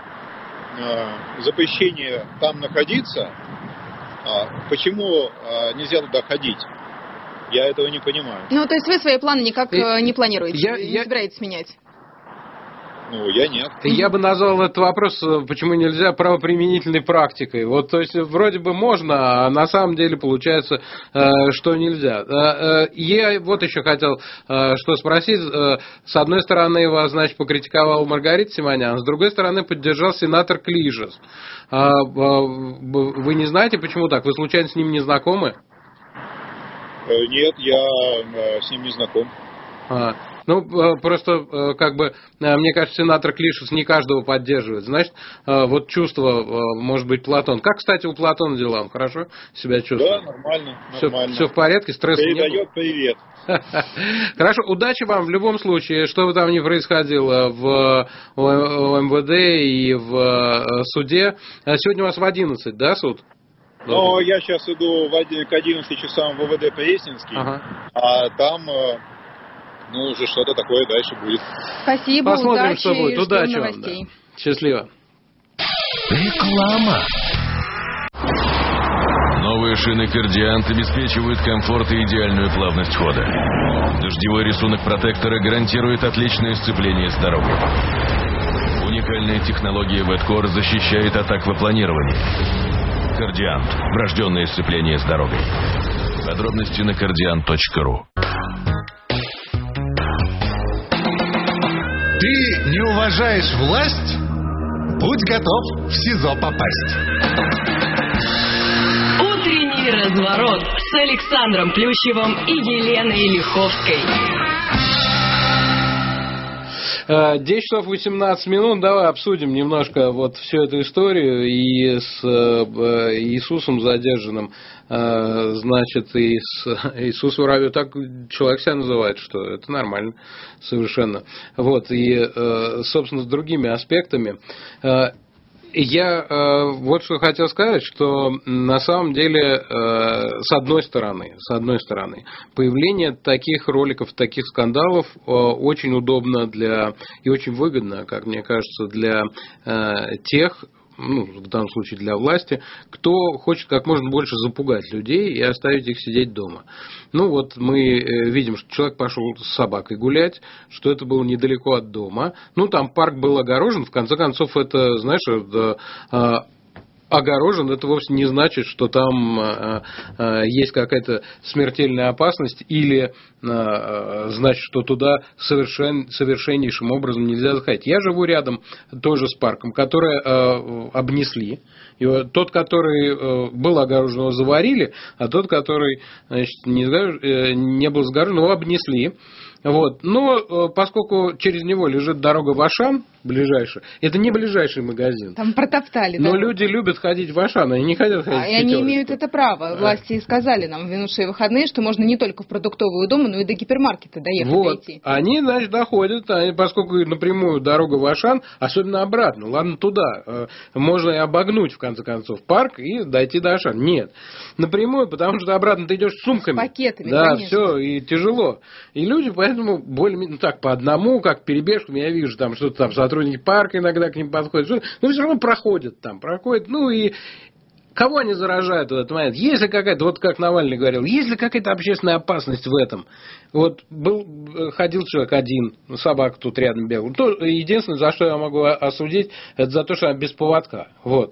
запрещение там находиться, почему нельзя туда ходить? Я этого не понимаю. То есть вы свои планы никак не планируете, не собираетесь менять? Я нет. Я бы назвал этот вопрос, почему нельзя, правоприменительной практикой. То есть, вроде бы можно, а на самом деле получается, что нельзя. Я вот еще хотел что спросить. С одной стороны, вас, значит, покритиковал Маргарита Симонян, с другой стороны, поддержал сенатор Клишес. Вы не знаете, почему так? Вы случайно с ним не знакомы? Нет, я с ним не знаком. Просто, мне кажется, сенатор Клишес не каждого поддерживает. Значит, чувство, может быть, Платон. Как, кстати, у Платона дела? Он хорошо себя чувствует? Да, нормально. Все в порядке, стресса нет? Передает привет. Хорошо, удачи вам в любом случае, что бы там ни происходило в МВД и в суде. Сегодня у вас в 11, да, суд? Я сейчас иду к 11 часам в ВВД Пресненский, а там... уже что-то такое дальше будет. Спасибо, посмотрим, удачи, что будет. Удачи вам. Да. Счастливо. Реклама. Дождевые шины «Кардиант» обеспечивают комфорт и идеальную плавность хода. Дождевой рисунок протектора гарантирует отличное сцепление с дорогой. Уникальная технология Wetcore защищает от аквапланирования. «Кардиант» – врожденное сцепление с дорогой. Подробности на kardиант.ru. Ты не уважаешь власть? Будь готов в СИЗО попасть. Утренний разворот с Александром Плющевым и Еленой Лиховской. 10 часов 18 минут. Давай обсудим немножко вот всю эту историю и с Иисусом задержанным. Значит, и с Иисусом Воробьевым. Так человек себя называет, что это нормально совершенно. Вот, и, собственно, с другими аспектами. Я вот что хотел сказать, что на самом деле, с одной стороны, появление таких роликов, таких скандалов очень удобно и очень выгодно, как мне кажется, для тех, в данном случае для власти, кто хочет как можно больше запугать людей и оставить их сидеть дома. Вот мы видим, что человек пошел с собакой гулять, что это было недалеко от дома. Там парк был огорожен, в конце концов, это, знаешь, огорожен, это вовсе не значит, что там есть какая-то смертельная опасность или значит, что туда совершеннейшим образом нельзя заходить. Я живу рядом тоже с парком, который обнесли. И тот, который был огорожен, его заварили, а тот, который, значит, не был загорожен, его обнесли. Вот. Но поскольку через него лежит дорога в Ашан, ближайшая, это не ближайший магазин. Там протоптали. Но люди любят ходить в Ашан, они не хотят ходить в Пятерочку. И они имеют это право. Власти сказали нам в минувшие выходные, что можно не только в продуктовую дому, но и до гипермаркета доехать. Вот. Дойти. Они, значит, доходят, поскольку напрямую дорога в Ашан, особенно обратно, ладно, туда, можно и обогнуть, в конце концов, парк и дойти до Ашан. Нет. Напрямую, потому что обратно ты идешь с сумками. С пакетами, да, конечно. все, и тяжело. И люди, поэтому, более-менее, так, по одному, как перебежкам, я вижу, там что-то там сотрудники парка иногда к ним подходят, но все равно проходят, и кого они заражают в этот момент? Есть ли какая-то, вот как Навальный говорил, есть ли какая-то общественная опасность в этом? Вот ходил человек один, собака тут рядом бегала. Единственное, за что я могу осудить, это за то, что она без поводка. Вот.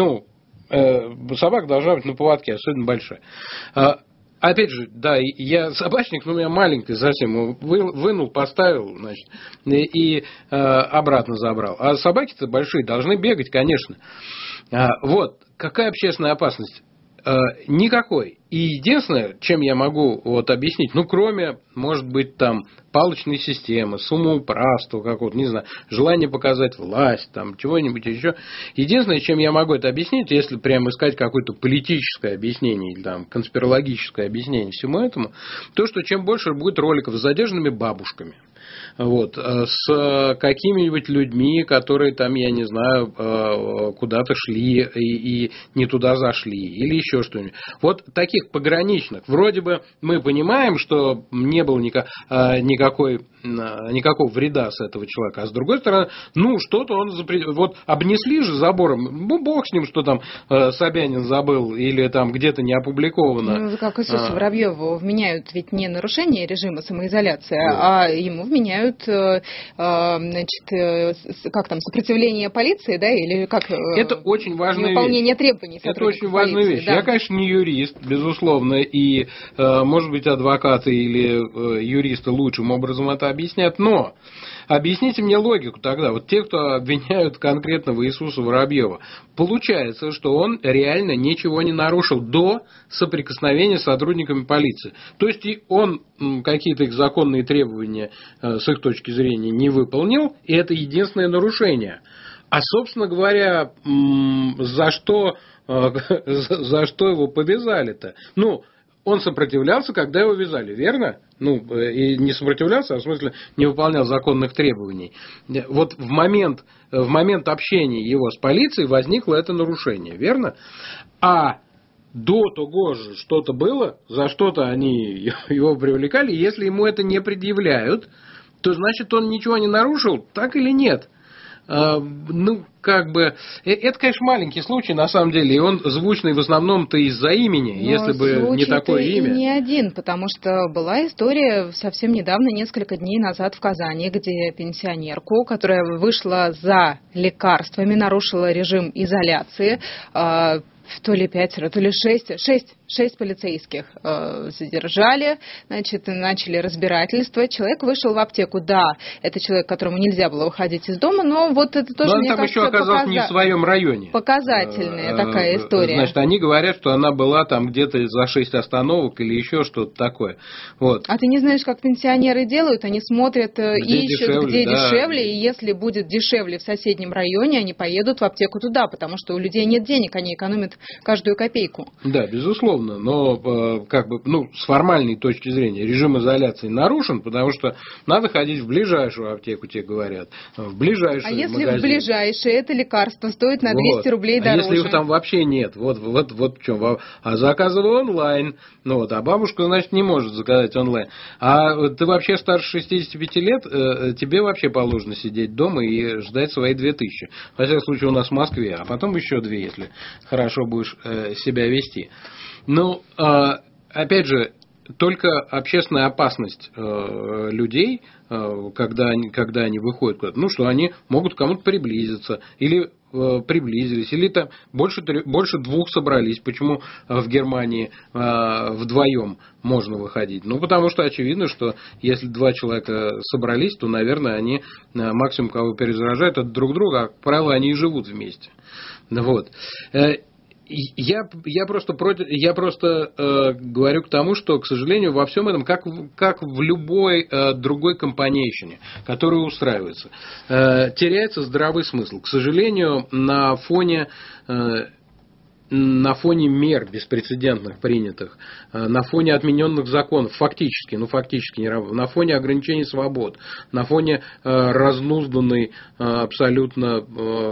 Собака должна быть на поводке, особенно большая. Опять же, да, я собачник, но у меня маленький совсем, вынул, поставил, значит, и обратно забрал. А собаки-то большие, должны бегать, конечно. Вот, какая общественная опасность? Никакой. И единственное, чем я могу объяснить, кроме, может быть, там, палочной системы, самоуправства какого-то, не знаю, желание показать власть, там, чего-нибудь еще. Единственное, чем я могу это объяснить, если прямо искать какое-то политическое объяснение или там конспирологическое объяснение всему этому, то, что чем больше будет роликов с задержанными бабушками, с какими-нибудь людьми, которые там, я не знаю, куда-то шли и не туда зашли, или еще что-нибудь. Вот таких пограничных. Вроде бы мы понимаем, что не было никакого вреда с этого человека, а с другой стороны, что-то он обнесли же забором, бог с ним, что там Собянин забыл, или там где-то не опубликовано. Как Иисусу Воробьеву вменяют ведь не нарушение режима самоизоляции, а ему вменяют, сопротивление полиции, да, или как? Это очень важная вещь. Невыполнение требований сотрудников полиции. Это очень важная вещь. Да. Я, конечно, не юрист, безусловно, и, может быть, адвокаты или юристы лучшим образом это объяснят, но объясните мне логику тогда. Вот те, кто обвиняют конкретного Иисуса Воробьева, получается, что он реально ничего не нарушил до соприкосновения с сотрудниками полиции. То есть и он какие-то их законные требования с их точки зрения не выполнил, и это единственное нарушение. А, собственно говоря, за что его повязали-то? Он сопротивлялся, когда его вязали, верно? И не сопротивлялся, а в смысле не выполнял законных требований. Вот в момент общения его с полицией возникло это нарушение, верно? А до того же что-то было, за что-то они его привлекали, если ему это не предъявляют, то значит он ничего не нарушил, так или нет? это, конечно, маленький случай, на самом деле, и он звучный в основном-то из-за имени, если бы не такое имя. Не один, потому что была история совсем недавно, несколько дней назад в Казани, где пенсионерку, которая вышла за лекарствами, нарушила режим изоляции, то ли 5, то ли 6 полицейских задержали, значит, начали разбирательство. Человек вышел в аптеку. Да, это человек, которому нельзя было выходить из дома, но вот это тоже, мне кажется, еще оказался не в своем районе. Показательная такая история. Значит, они говорят, что она была там где-то за 6 остановок или еще что-то такое. Вот. А ты не знаешь, как пенсионеры делают? Они смотрят, ищут, где дешевле, и если будет дешевле в соседнем районе, они поедут в аптеку туда, потому что у людей нет денег, они экономят каждую копейку. Да, безусловно, но с формальной точки зрения режим изоляции нарушен, потому что надо ходить в ближайшую аптеку, тебе говорят, в ближайший магазин. А если в ближайшее это лекарство стоит на 200 рублей дороже? А если их там вообще нет, вот в чем. А заказывай онлайн, а бабушка, значит, не может заказать онлайн. А ты вообще старше 65 лет, тебе вообще положено сидеть дома и ждать свои 2000. Во всяком случае, у нас в Москве, а потом еще 2, если хорошо будешь себя вести. Опять же, только общественная опасность людей, когда они выходят куда-то, что они могут к кому-то приблизиться, или приблизились, или там больше 2 собрались. Почему в Германии вдвоем можно выходить? Потому что очевидно, что если 2 человека собрались, то, наверное, они максимум кого перезаражают от друг друга, а, как правило, они и живут вместе. Вот. Я просто говорю к тому, что, к сожалению, во всем этом, как в любой другой компанейщине, которая устраивается, теряется здравый смысл. К сожалению, на фоне мер беспрецедентных принятых, на фоне отмененных законов, фактически не работает, на фоне ограничений свобод, на фоне разнузданной абсолютно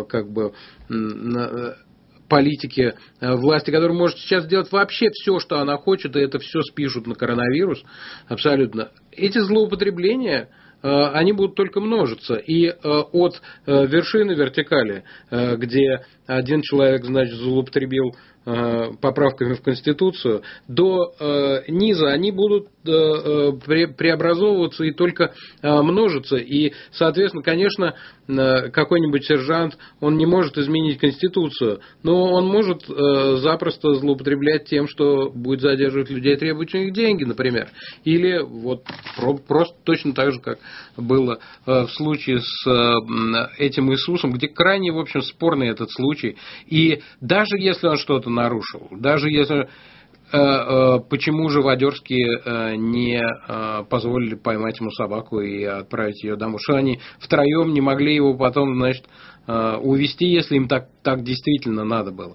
политики власти, которая может сейчас делать вообще все, что она хочет, и это все спишут на коронавирус, абсолютно. Эти злоупотребления, они будут только множиться. И от вершины вертикали, где один человек, значит, злоупотребил поправками в Конституцию, до низа они будут преобразовываться и только множиться. И, соответственно, конечно, какой-нибудь сержант, он не может изменить Конституцию, но он может запросто злоупотреблять тем, что будет задерживать людей, требующих их деньги, например. Или вот просто точно так же, как было в случае с этим Иисусом, где крайне, в общем, спорный этот случай. И даже если он что-то нарушил, даже если... Почему же Водерские не позволили поймать ему собаку и отправить ее домой? Что они втроем не могли его потом, значит, увезти, если им так действительно надо было?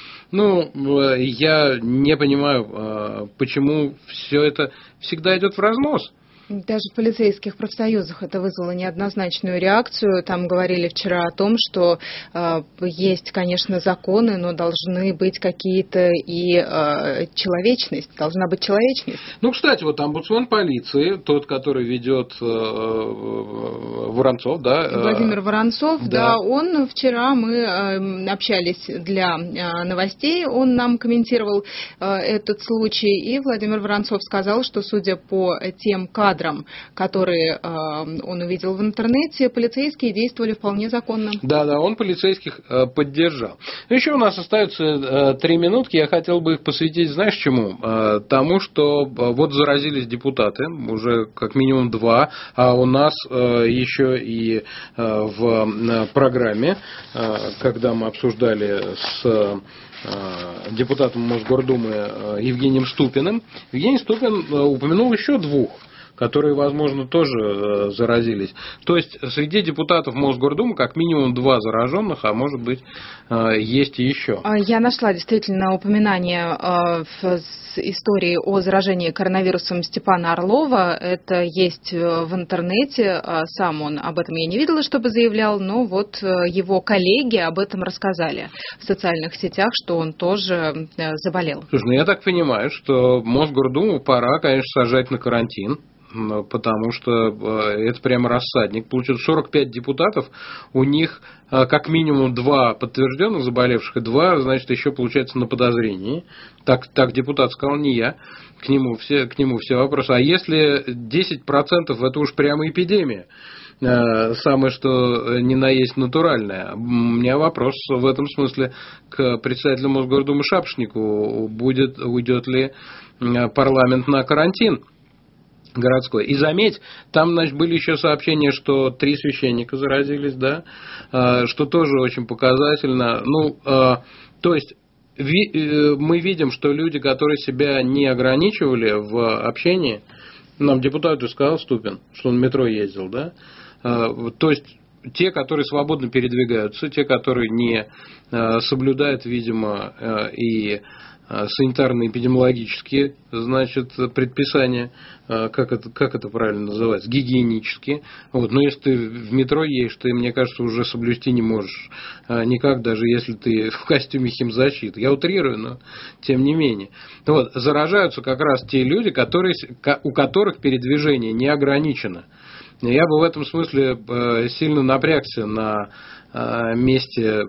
Я не понимаю, почему все это всегда идет в разнос. Даже в полицейских профсоюзах это вызвало неоднозначную реакцию. Там говорили вчера о том, что есть, конечно, законы, но должны быть какие-то и человечность. Должна быть человечность. Кстати, вот омбудсмен полиции, тот, который ведет Воронцов, да? Владимир Воронцов, да, он вчера, мы общались для новостей, он нам комментировал этот случай, и Владимир Воронцов сказал, что, судя по тем кадрам, которые он увидел в интернете, полицейские действовали вполне законно. Да, он полицейских поддержал. Еще у нас остается 3 минутки, я хотел бы их посвятить, знаешь, чему? Тому, что вот заразились депутаты, уже как минимум 2, а у нас еще и в программе, когда мы обсуждали с депутатом Мосгордумы Евгением Ступиным, Евгений Ступин упомянул еще 2, которые, возможно, тоже заразились. То есть среди депутатов Мосгордумы как минимум 2 зараженных, а может быть есть и еще. Я нашла действительно упоминание в истории о заражении коронавирусом Степана Орлова. Это есть в интернете. Сам он об этом я не видела, чтобы заявлял, но вот его коллеги об этом рассказали в социальных сетях, что он тоже заболел. Слушай, я так понимаю, что Мосгордуму пора, конечно, сажать на карантин. потому что это прямо рассадник. Получается, 45 депутатов, у них как минимум 2 подтвержденных заболевших, и 2, значит, еще, получается, на подозрении. Так депутат сказал, не я. К нему все вопросы. А если 10% это уж прямо эпидемия, самое что ни на есть натуральное. У меня вопрос в этом смысле к председателю Мосгордумы Шапошнику. Уйдет ли парламент на карантин городской? И заметь, там, значит, были еще сообщения, что 3 священника заразились, да, что тоже очень показательно. То есть мы видим, что люди, которые себя не ограничивали в общении, нам депутат сказал Ступин, что он в метро ездил, да, то есть те, которые свободно передвигаются, те, которые не соблюдают, видимо, и санитарно-эпидемиологические, значит, предписания, как это правильно называется, гигиенические. Вот. Но если ты в метро едешь, ты, мне кажется, уже соблюсти не можешь никак, даже если ты в костюме химзащиты. Я утрирую, но тем не менее. Вот. Заражаются как раз те люди, у которых передвижение не ограничено. Я бы в этом смысле сильно напрягся на месте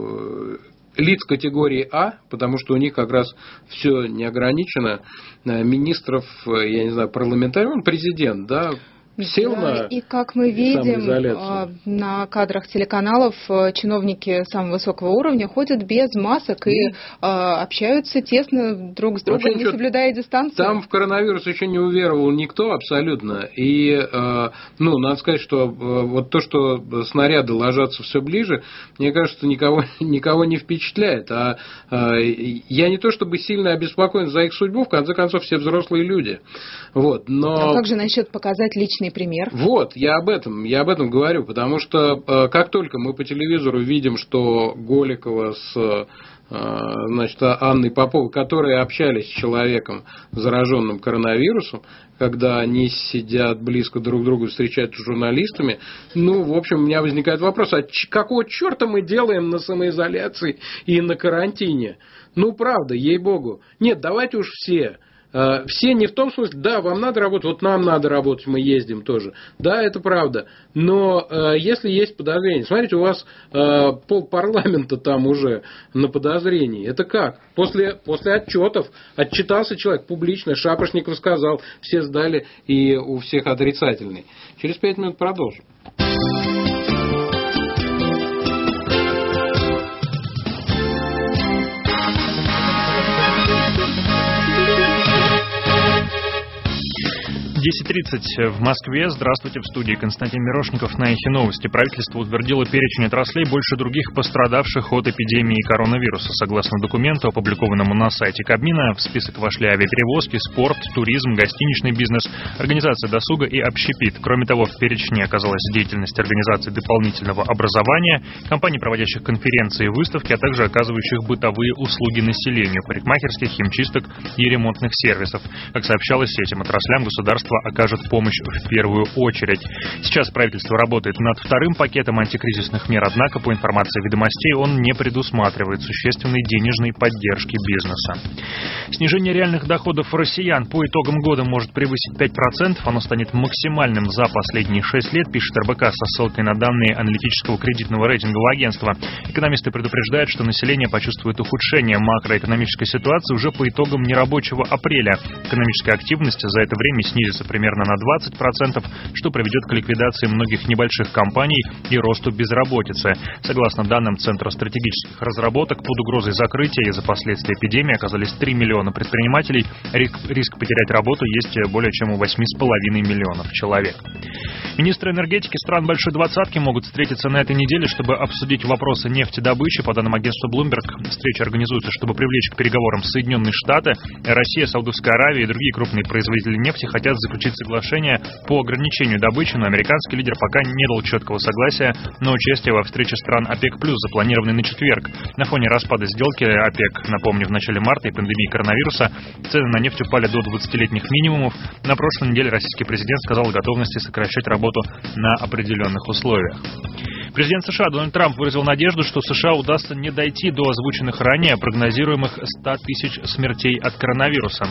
лиц категории А, потому что у них как раз все не ограничено. Министров, я не знаю, парламентариев, президент, да, сел на и как мы видим на кадрах телеканалов, чиновники самого высокого уровня ходят без масок и общаются тесно друг с другом, не соблюдая дистанцию. Там в коронавирус еще не уверовал никто абсолютно. И, надо сказать, что вот то, что снаряды ложатся все ближе, мне кажется, никого не впечатляет. Я не то чтобы сильно обеспокоен за их судьбу, в конце концов, все взрослые люди. Вот, но... А как же насчет показать личный пример? Вот, я об этом говорю, потому что как только мы по телевизору видим, что Голикова с Анной Поповой, которые общались с человеком, зараженным коронавирусом, когда они сидят близко друг к другу, встречаются с журналистами, в общем, у меня возникает вопрос, а какого черта мы делаем на самоизоляции и на карантине? Правда, ей-богу. Нет, давайте уж все. Все не в том смысле, да, вам надо работать, вот нам надо работать, мы ездим тоже. Да, это правда. Но если есть подозрение, смотрите, у вас полпарламента там уже на подозрении. Это как? После отчетов отчитался человек публично, Шапошников сказал, все сдали и у всех отрицательный. Через 5 минут продолжим. 10:30 в Москве. Здравствуйте, в студии Константин Мирошников на Эхе Новости. Правительство утвердило перечень отраслей, больше других пострадавших от эпидемии коронавируса. Согласно документу, опубликованному на сайте Кабмина, в список вошли авиаперевозки, спорт, туризм, гостиничный бизнес, организация досуга и общепит. Кроме того, в перечне оказалась деятельность организаций дополнительного образования, компаний, проводящих конференции и выставки, а также оказывающих бытовые услуги населению, парикмахерских, химчисток и ремонтных сервисов. Как сообщалось, этим отраслям государство окажет помощь в первую очередь. Сейчас правительство работает над вторым пакетом антикризисных мер, однако, по информации «Ведомостей», он не предусматривает существенной денежной поддержки бизнеса. Снижение реальных доходов россиян по итогам года может превысить 5%. Оно станет максимальным за последние 6 лет, пишет РБК со ссылкой на данные аналитического кредитного рейтингового агентства. Экономисты предупреждают, что население почувствует ухудшение макроэкономической ситуации уже по итогам нерабочего апреля. Экономическая активность за это время снизится примерно на 20%, что приведет к ликвидации многих небольших компаний и росту безработицы. Согласно данным Центра стратегических разработок, под угрозой закрытия из-за последствий эпидемии оказались 3 миллиона предпринимателей. Риск потерять работу есть более чем у 8,5 миллионов человек. Министры энергетики стран Большой Двадцатки могут встретиться на этой неделе, чтобы обсудить вопросы нефтедобычи. По данным агентства Bloomberg, встреча организуется, чтобы привлечь к переговорам Соединенные Штаты, Россия, Саудовская Аравия и другие крупные производители нефти хотят заключить соглашение по ограничению добычи, но американский лидер пока не дал четкого согласия на участие во встрече стран ОПЕК+, запланированной на четверг. На фоне распада сделки ОПЕК, напомню, в начале марта и пандемии коронавируса, цены на нефть упали до 20-летних минимумов. На прошлой неделе российский президент сказал о готовности сокращать работу на определенных условиях. Президент США Дональд Трамп выразил надежду, что США удастся не дойти до озвученных ранее прогнозируемых 100 тысяч смертей от коронавируса.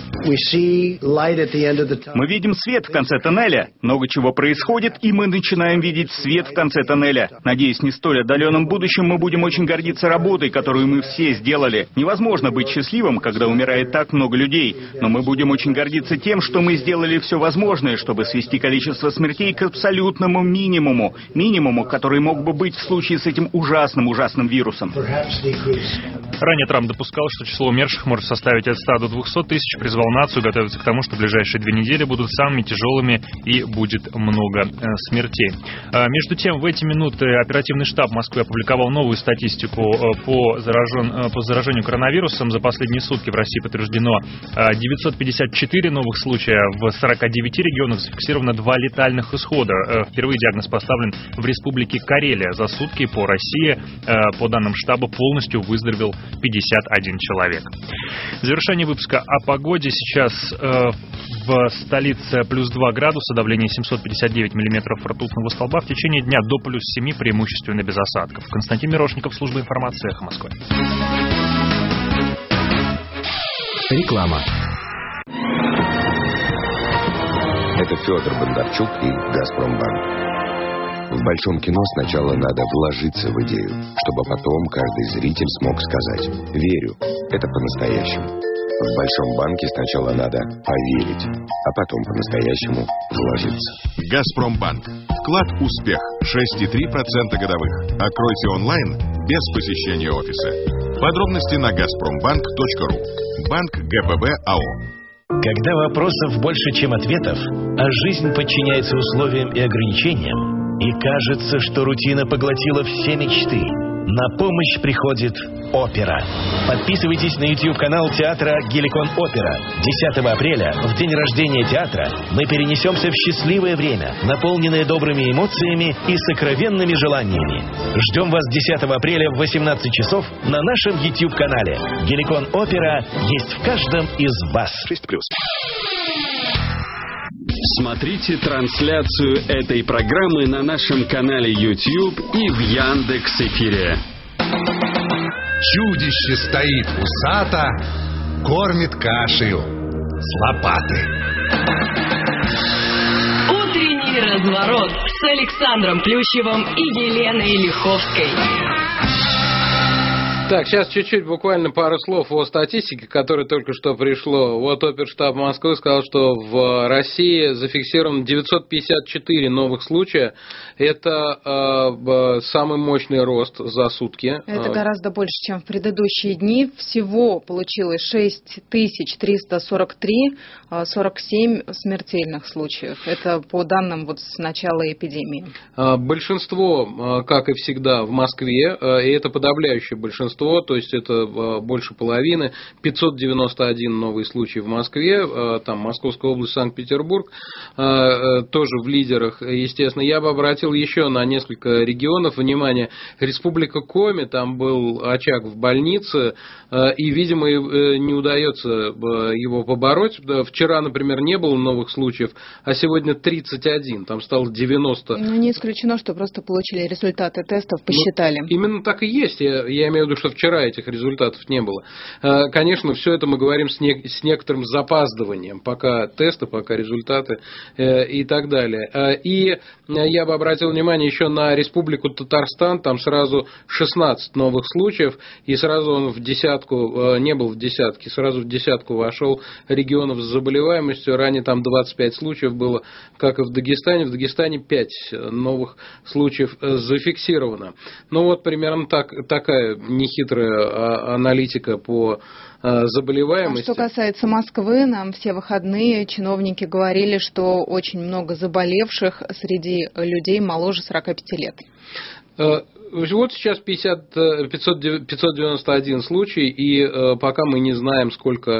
Мы видим свет в конце тоннеля. Много чего происходит, и мы начинаем видеть свет в конце тоннеля. Надеюсь, не столь отдаленном будущем мы будем очень гордиться работой, которую мы все сделали. Невозможно быть счастливым, когда умирает так много людей, но мы будем очень гордиться тем, что мы сделали все возможное, чтобы свести количество смертей к абсолютному минимуму, который мог бы быть в случае с этим ужасным вирусом. Ранее Трамп допускал, что число умерших может составить от 100 до 200 тысяч, призвал нацию готовиться к тому, что ближайшие 2 недели будут самыми тяжелыми и будет много смертей. Между тем, в эти минуты оперативный штаб Москвы опубликовал новую статистику по заражению коронавирусом. За последние сутки в России подтверждено 954 новых случая. В 49 регионах зафиксировано 2 летальных исхода. Впервые диагноз поставлен в республике Карелия. За сутки по России, по данным штаба, полностью выздоровел 51 человек. В завершении выпуска о погоде. Сейчас в столице плюс 2 градуса, давление 759 миллиметров ртутного столба. В течение дня до плюс 7 преимущественно без осадков. Константин Мирошников, служба информации «Эхо Москвы». Реклама. Это Федор Бондарчук и «Газпромбанк». В большом кино сначала надо вложиться в идею, чтобы потом каждый зритель смог сказать «Верю, это по-настоящему». В большом банке сначала надо поверить, а потом по-настоящему вложиться. «Газпромбанк». Вклад «Успех» 6,3% годовых. Откройте онлайн без посещения офиса. Подробности на газпромбанк.ру. Банк ГПБ АО. Когда вопросов больше, чем ответов, а жизнь подчиняется условиям и ограничениям, и кажется, что рутина поглотила все мечты, на помощь приходит опера. Подписывайтесь на YouTube-канал театра «Геликон Опера». 10 апреля, в день рождения театра, мы перенесемся в счастливое время, наполненное добрыми эмоциями и сокровенными желаниями. Ждем вас 10 апреля в 18 часов на нашем YouTube-канале. «Геликон Опера» есть в каждом из вас. 6+. Смотрите трансляцию этой программы на нашем канале YouTube и в Яндекс.Эфире. Чудище стоит усато, кормит кашею с лопаты. Утренний разворот с Александром Плющевым и Еленой Лиховской. Так, сейчас чуть-чуть, буквально пару слов о статистике, которая только что пришло. Вот Оперштаб Москвы сказал, что в России зафиксировано 954 новых случая. Это самый мощный рост за сутки. Это гораздо больше, чем в предыдущие дни. Всего получилось 6343, 47 смертельных случаев. Это по данным вот с начала эпидемии. Большинство, как и всегда, в Москве, и это подавляющее большинство, то есть это больше половины, 591 новый случай в Москве, там Московская область, Санкт-Петербург, тоже в лидерах, естественно. Я бы обратил еще на несколько регионов внимание. Республика Коми, там был очаг в больнице, и, видимо, не удается его побороть. Вчера, например, не было новых случаев, а сегодня 31, там стало 90. Ну, не исключено, что просто получили результаты тестов, посчитали. Ну, именно так и есть. Я имею в виду, что вчера этих результатов не было. Конечно, все это мы говорим с некоторым запаздыванием, пока тесты, пока результаты и так далее. И я бы обратил внимание еще на Республику Татарстан, там сразу 16 новых случаев, и сразу он в десятку, не был в десятке, сразу в десятку вошел регионов с заболеваемостью. Ранее там 25 случаев было, как и в Дагестане. В Дагестане 5 новых случаев зафиксировано. Ну вот примерно такая нехитрая аналитика по заболеваемости. Что касается Москвы, нам все выходные чиновники говорили, что очень много заболевших среди людей моложе 45 лет. Вот сейчас 591 случай, и пока мы не знаем, сколько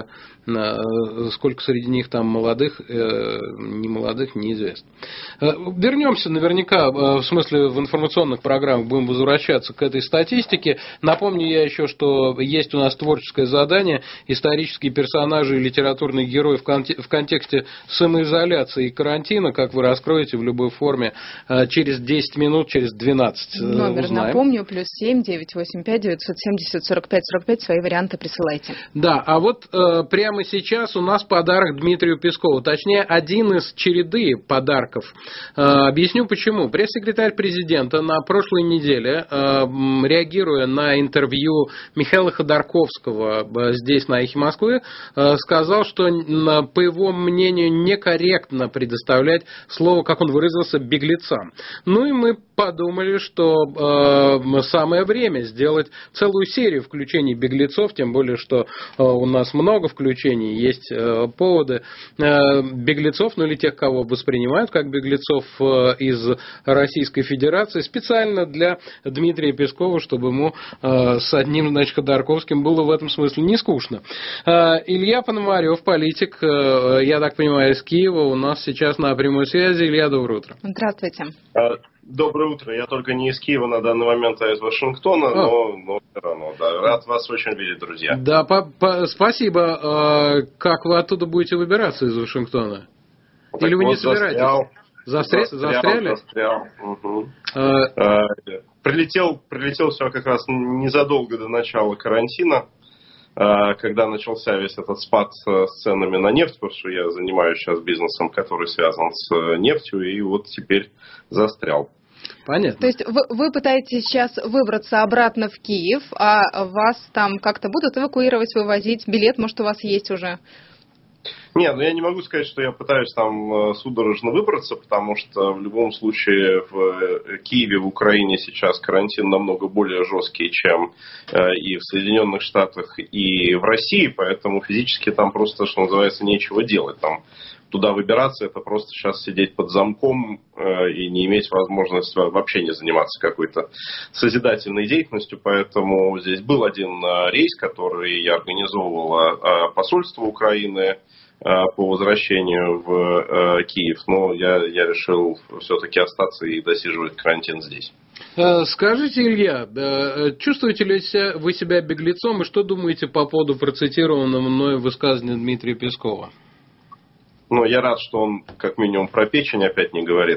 Сколько среди них там молодых, не молодых, неизвестно. Вернемся наверняка, в смысле в информационных программах будем возвращаться к этой статистике. Напомню я еще, что есть у нас творческое задание «Исторические персонажи и литературные герои в контексте самоизоляции и карантина», как вы раскроете в любой форме через 10 минут, через 12. Номер узнаем. Напомню, +7 985 970 45 45, свои варианты присылайте. Да, а вот прямо сейчас у нас подарок Дмитрию Пескову, точнее, один из череды подарков. Объясню почему. Пресс-секретарь президента на прошлой неделе, реагируя на интервью Михаила Ходорковского здесь на «Эхе Москвы», сказал, что, по его мнению, некорректно предоставлять слово, как он выразился, беглецам. Ну и мы подумали, что самое время сделать целую серию включений беглецов, тем более, что у нас много включений, есть поводы беглецов, ну или тех, кого воспринимают как беглецов из Российской Федерации, специально для Дмитрия Пескова, чтобы ему с одним, значит, Ходорковским было в этом смысле не скучно. Илья Пономарев, политик, я так понимаю, из Киева, у нас сейчас на прямой связи. Илья, доброе утро. Здравствуйте. Доброе утро. Я только не из Киева на данный момент, а из Вашингтона, но все равно, да. Рад вас очень видеть, друзья. Да, спасибо. Как вы оттуда будете выбираться из Вашингтона? Так или вы не собираетесь? Застряли? Застрял. Угу. Прилетел все как раз незадолго до начала карантина, когда начался весь этот спад с ценами на нефть, потому что я занимаюсь сейчас бизнесом, который связан с нефтью, и вот теперь застрял. Понятно. То есть вы пытаетесь сейчас выбраться обратно в Киев, а вас там как-то будут эвакуировать, вывозить? Билет, может, у вас есть уже? Нет, я не могу сказать, что я пытаюсь там судорожно выбраться, потому что в любом случае в Киеве, в Украине сейчас карантин намного более жесткий, чем и в Соединенных Штатах, и в России, поэтому физически там просто, что называется, нечего делать. Там туда выбираться, это просто сейчас сидеть под замком и не иметь возможности вообще не заниматься какой-то созидательной деятельностью. Поэтому здесь был один рейс, который я организовывала посольство Украины по возвращению в Киев, но я решил все-таки остаться и досиживать карантин здесь. Скажите, Илья, чувствуете ли вы себя беглецом и что думаете по поводу процитированного мною высказывания Дмитрия Пескова? Ну, я рад, что он как минимум про печень опять не говорит.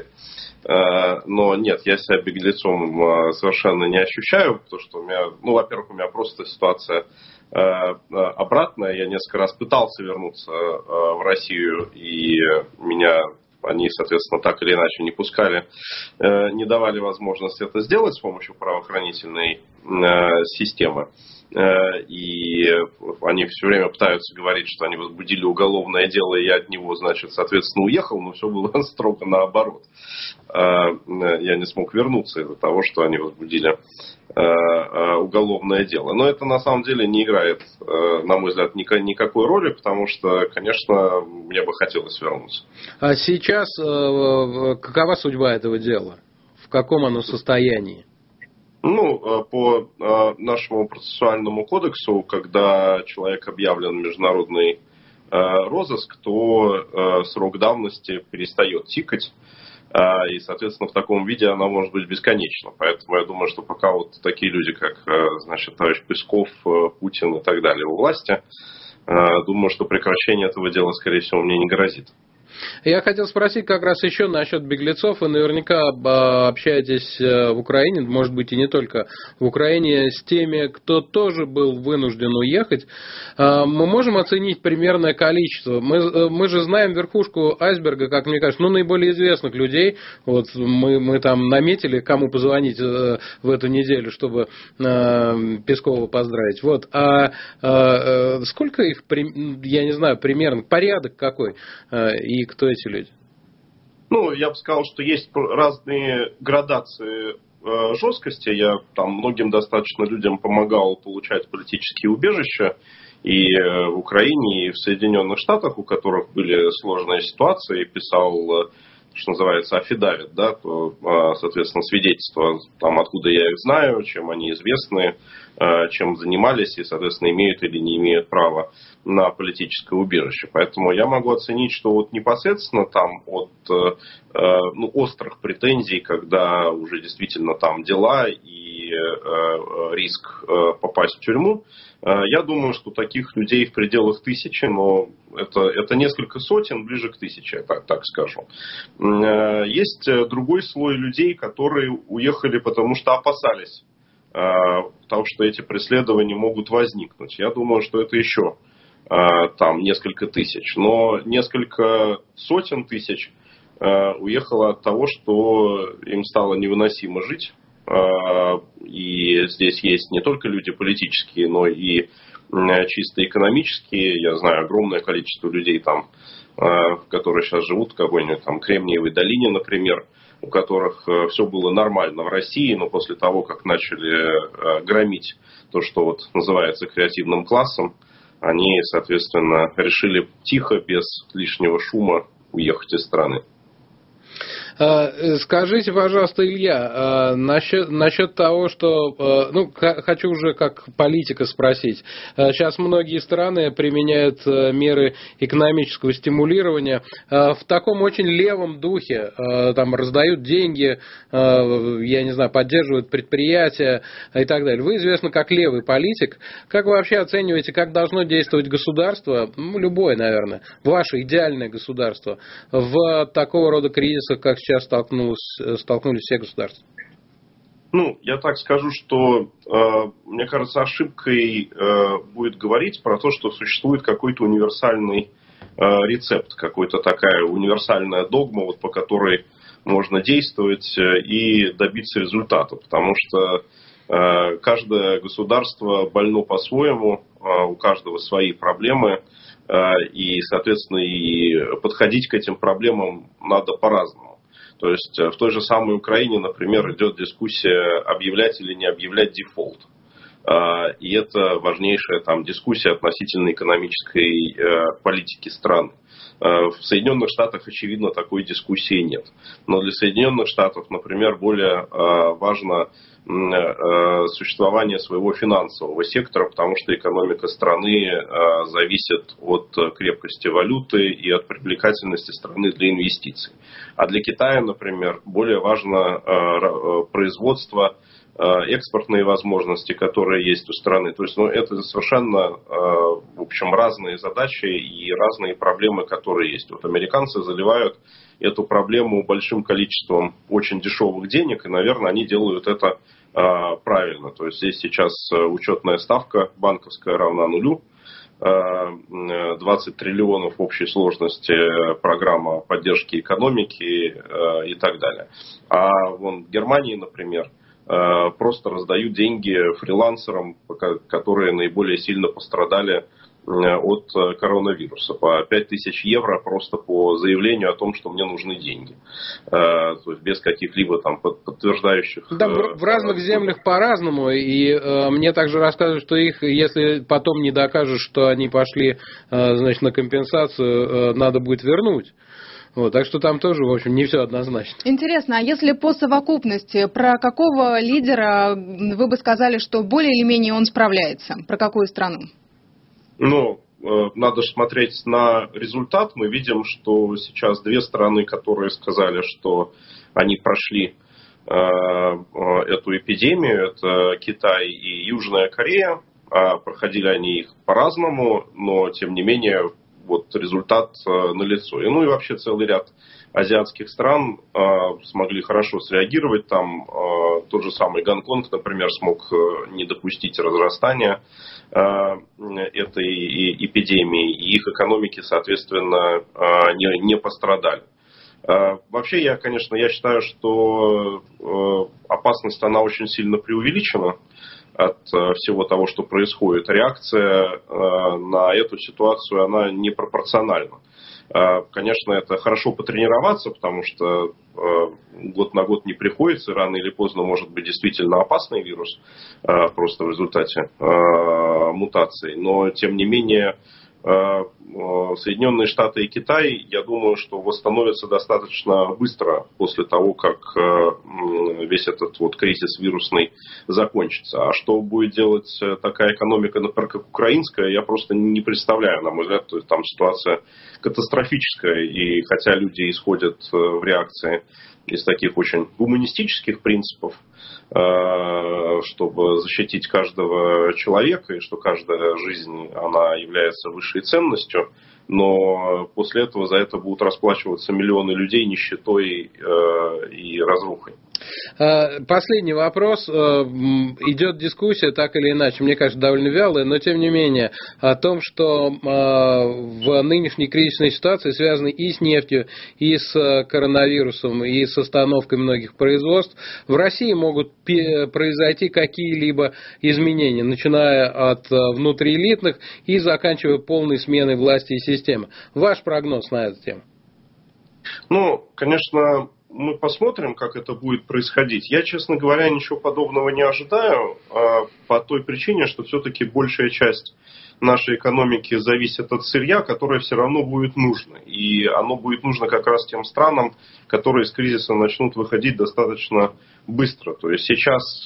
Но нет, я себя беглецом совершенно не ощущаю, потому что у меня, во-первых, у меня просто ситуация обратная. Я несколько раз пытался вернуться в Россию, и меня они, соответственно, так или иначе не пускали, не давали возможность это сделать с помощью правоохранительной системы. И они все время пытаются говорить, что они возбудили уголовное дело, и я от него, значит, соответственно, уехал, но все было строго наоборот. Я не смог вернуться из-за того, что они возбудили уголовное дело. Но это на самом деле не играет, на мой взгляд, никакой роли, потому что, конечно, мне бы хотелось вернуться. А сейчас какова судьба этого дела? В каком оно состоянии? По нашему процессуальному кодексу, когда человек объявлен международный розыск, то срок давности перестает тикать. И, соответственно, в таком виде она может быть бесконечна. Поэтому я думаю, что пока вот такие люди, как, значит, товарищ Песков, Путин и так далее у власти, думаю, что прекращение этого дела, скорее всего, мне не грозит. Я хотел спросить как раз еще насчет беглецов. Вы наверняка общаетесь в Украине, может быть и не только в Украине, с теми, кто тоже был вынужден уехать. Мы можем оценить примерное количество. Мы же знаем верхушку айсберга, как мне кажется, наиболее известных людей. Вот мы там наметили, кому позвонить в эту неделю, чтобы Пескова поздравить. Вот. Сколько их, я не знаю, примерно, порядок какой? И кто эти люди? Я бы сказал, что есть разные градации жесткости. Я там многим достаточно людям помогал получать политические убежища и в Украине, и в Соединенных Штатах, у которых были сложные ситуации, писал что называется, аффидавит, да, то, соответственно, свидетельство, там, откуда я их знаю, чем они известны, чем занимались и, соответственно, имеют или не имеют права на политическое убежище. Поэтому я могу оценить, что вот непосредственно там от острых претензий, когда уже действительно там дела и риск попасть в тюрьму, я думаю, что таких людей в пределах 1000, но это несколько сотен, ближе к 1000, так скажу. Есть другой слой людей, которые уехали, потому что опасались того, что эти преследования могут возникнуть. Я думаю, что это еще там несколько тысяч. Но несколько сотен тысяч уехало от того, что им стало невыносимо жить. И здесь есть не только люди политические, но и чисто экономические. Я знаю огромное количество людей там, которые сейчас живут в какой-нибудь там Кремниевой долине, например, у которых все было нормально в России, но после того, как начали громить то, что вот называется креативным классом, они, соответственно, решили тихо, без лишнего шума уехать из страны. Скажите, пожалуйста, Илья, насчет того, что, хочу уже как политика спросить. Сейчас многие страны применяют меры экономического стимулирования в таком очень левом духе. Там раздают деньги, я не знаю, поддерживают предприятия и так далее. Вы известны как левый политик. Как вы вообще оцениваете, как должно действовать государство, любое, наверное, ваше идеальное государство, в такого рода кризисах, как сейчас столкнулись все государства? Я так скажу, что, мне кажется, ошибкой будет говорить про то, что существует какой-то универсальный рецепт, какая-то такая универсальная догма, вот, по которой можно действовать и добиться результата. Потому что каждое государство больно по-своему, у каждого свои проблемы, и, соответственно, и подходить к этим проблемам надо по-разному. То есть в той же самой Украине, например, идет дискуссия, объявлять или не объявлять дефолт. И это важнейшая там дискуссия относительно экономической политики страны. В Соединенных Штатах, очевидно, такой дискуссии нет. Но для Соединенных Штатов, например, более важно существование своего финансового сектора, потому что экономика страны зависит от крепкости валюты и от привлекательности страны для инвестиций. А для Китая, например, более важно производство, экспортные возможности, которые есть у страны. То есть, это совершенно, в общем, разные задачи и разные проблемы, которые есть. Вот американцы заливают эту проблему большим количеством очень дешевых денег, и, наверное, они делают это правильно. То есть, здесь сейчас учетная ставка банковская равна нулю, 20 триллионов в общей сложности программа поддержки экономики и так далее. А вон в Германии, например, просто раздают деньги фрилансерам, которые наиболее сильно пострадали от коронавируса. По 5000 евро просто по заявлению о том, что мне нужны деньги. То есть без каких-либо там подтверждающих... Да, в разных землях по-разному. И мне также рассказывают, что их, если потом не докажут, что они пошли, значит, на компенсацию, надо будет вернуть. Так что там тоже, в общем, не все однозначно. Интересно, а если по совокупности, про какого лидера вы бы сказали, что более или менее он справляется? Про какую страну? Надо же смотреть на результат. Мы видим, что сейчас две страны, которые сказали, что они прошли эту эпидемию, это Китай и Южная Корея. Проходили они их по-разному, но тем не менее вот результат налицо. И вообще целый ряд азиатских стран смогли хорошо среагировать. Там тот же самый Гонконг, например, смог не допустить разрастания этой эпидемии. И их экономики, соответственно, не пострадали. Вообще, я считаю, что опасность, она очень сильно преувеличена от всего того, что происходит. Реакция на эту ситуацию, она непропорциональна. Конечно, это хорошо потренироваться, потому что год на год не приходится, рано или поздно может быть действительно опасный вирус, просто в результате мутаций. Но, тем не менее, Соединенные Штаты и Китай, я думаю, что восстановятся достаточно быстро после того, как весь этот вот кризис вирусный закончится. А что будет делать такая экономика, например, как украинская, я просто не представляю, на мой взгляд. То есть там ситуация катастрофическая, и хотя люди исходят в реакции из таких очень гуманистических принципов, чтобы защитить каждого человека, и что каждая жизнь, она является высшей ценностью, но после этого за это будут расплачиваться миллионы людей нищетой и разрухой. Последний вопрос. Идет дискуссия, так или иначе, мне кажется, довольно вялая, но тем не менее, о том, что в нынешней кризисной ситуации, связанной и с нефтью, и с коронавирусом, и с остановкой многих производств, в России могут произойти какие-либо изменения, начиная от внутриэлитных и заканчивая полной сменой власти и системы. Ваш прогноз на эту тему? Ну, конечно, мы посмотрим, как это будет происходить. Я, честно говоря, ничего подобного не ожидаю, по той причине, что все-таки большая часть нашей экономики зависит от сырья, которое все равно будет нужно. И оно будет нужно как раз тем странам, которые из кризиса начнут выходить достаточно быстро. То есть сейчас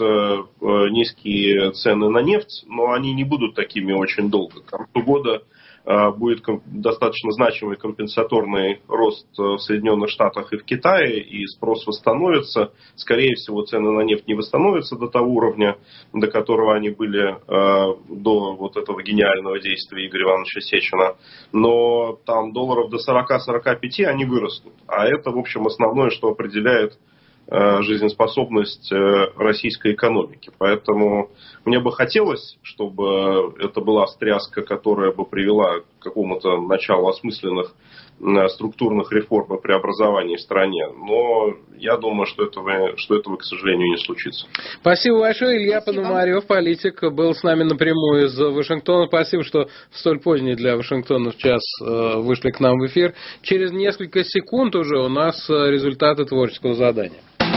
низкие цены на нефть, но они не будут такими очень долго. К концу года будет достаточно значимый компенсаторный рост в Соединенных Штатах и в Китае, и спрос восстановится. Скорее всего, цены на нефть не восстановятся до того уровня, до которого они были до вот этого гениального действия Игоря Ивановича Сечина. Но там долларов до 40-45 они вырастут. А это, в общем, основное, что определяет жизнеспособность российской экономики. Поэтому мне бы хотелось, чтобы это была встряска, которая бы привела к какому-то началу осмысленных структурных реформ и преобразований в стране. Но я думаю, что этого, к сожалению, не случится. Спасибо большое. Илья Пономарев, политик, был с нами напрямую из Вашингтона. Спасибо, что в столь поздний для Вашингтона час вышли к нам в эфир. Через несколько секунд уже у нас результаты творческого задания.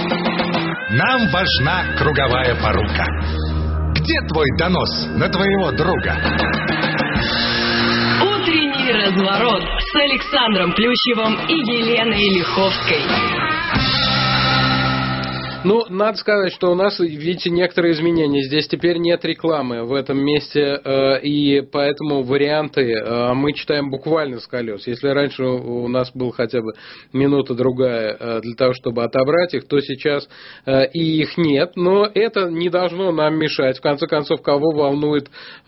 Нам важна круговая порука. Где твой донос на твоего друга? Утренний разворот с Александром Плющевым и Еленой Лиховской. Ну, надо сказать, что у нас, видите, некоторые изменения. Здесь теперь нет рекламы в этом месте, и поэтому варианты мы читаем буквально с колес. Если раньше у нас был хотя бы минута-другая для того, чтобы отобрать их, то сейчас и их нет. Но это не должно нам мешать. В конце концов, кого волнуют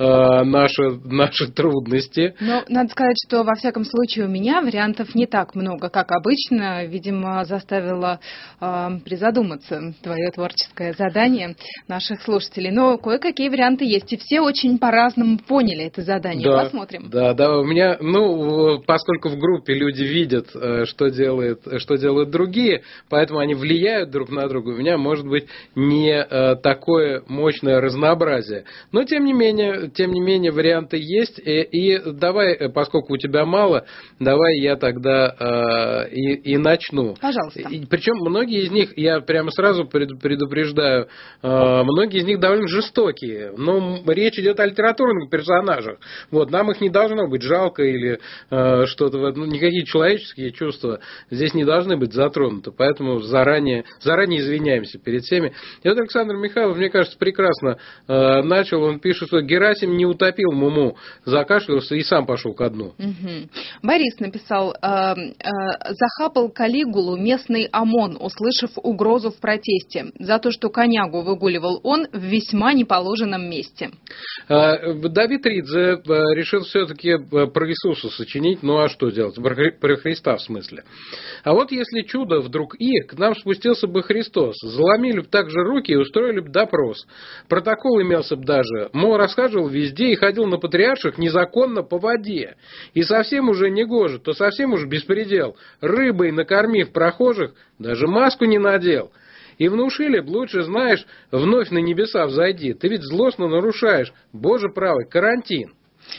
наши трудности? Ну, надо сказать, что, во всяком случае, у меня вариантов не так много, как обычно. Видимо, заставило призадуматься твое творческое задание наших слушателей. Но кое-какие варианты есть, и все очень по-разному поняли это задание. Да, посмотрим. Да, у меня, поскольку в группе люди видят, что делают другие, поэтому они влияют друг на друга, у меня может быть не такое мощное разнообразие. Но, тем не менее, варианты есть, и давай, поскольку у тебя мало, давай я тогда и начну. Пожалуйста. Причем многие из них, я прямо сразу предупреждаю, многие из них довольно жестокие. Но речь идет о литературных персонажах. Вот, нам их не должно быть жалко или что-то. Никакие человеческие чувства здесь не должны быть затронуты. Поэтому заранее извиняемся перед всеми. И вот Александр Михайлов, мне кажется, прекрасно начал. Он пишет, что Герасим не утопил Муму, закашлялся и сам пошел ко дну. Угу. Борис написал: захапал Калигулу местный ОМОН, услышав угрозу в протесте за то, что конягу выгуливал он в весьма неположенном месте. Давид Ридзе решил все-таки про Иисуса сочинить, ну а что делать? Про Христа в смысле. А вот если чудо вдруг к нам спустился бы Христос, заломили бы также руки и устроили бы допрос. Протокол имелся бы даже, мол, расхаживал везде и ходил на патриарших незаконно по воде. И совсем уже не гоже, то совсем уж беспредел. Рыбой накормив прохожих, даже маску не надел. И внушили б, лучше знаешь, вновь на небеса взойди. Ты ведь злостно нарушаешь, Боже правый, карантин.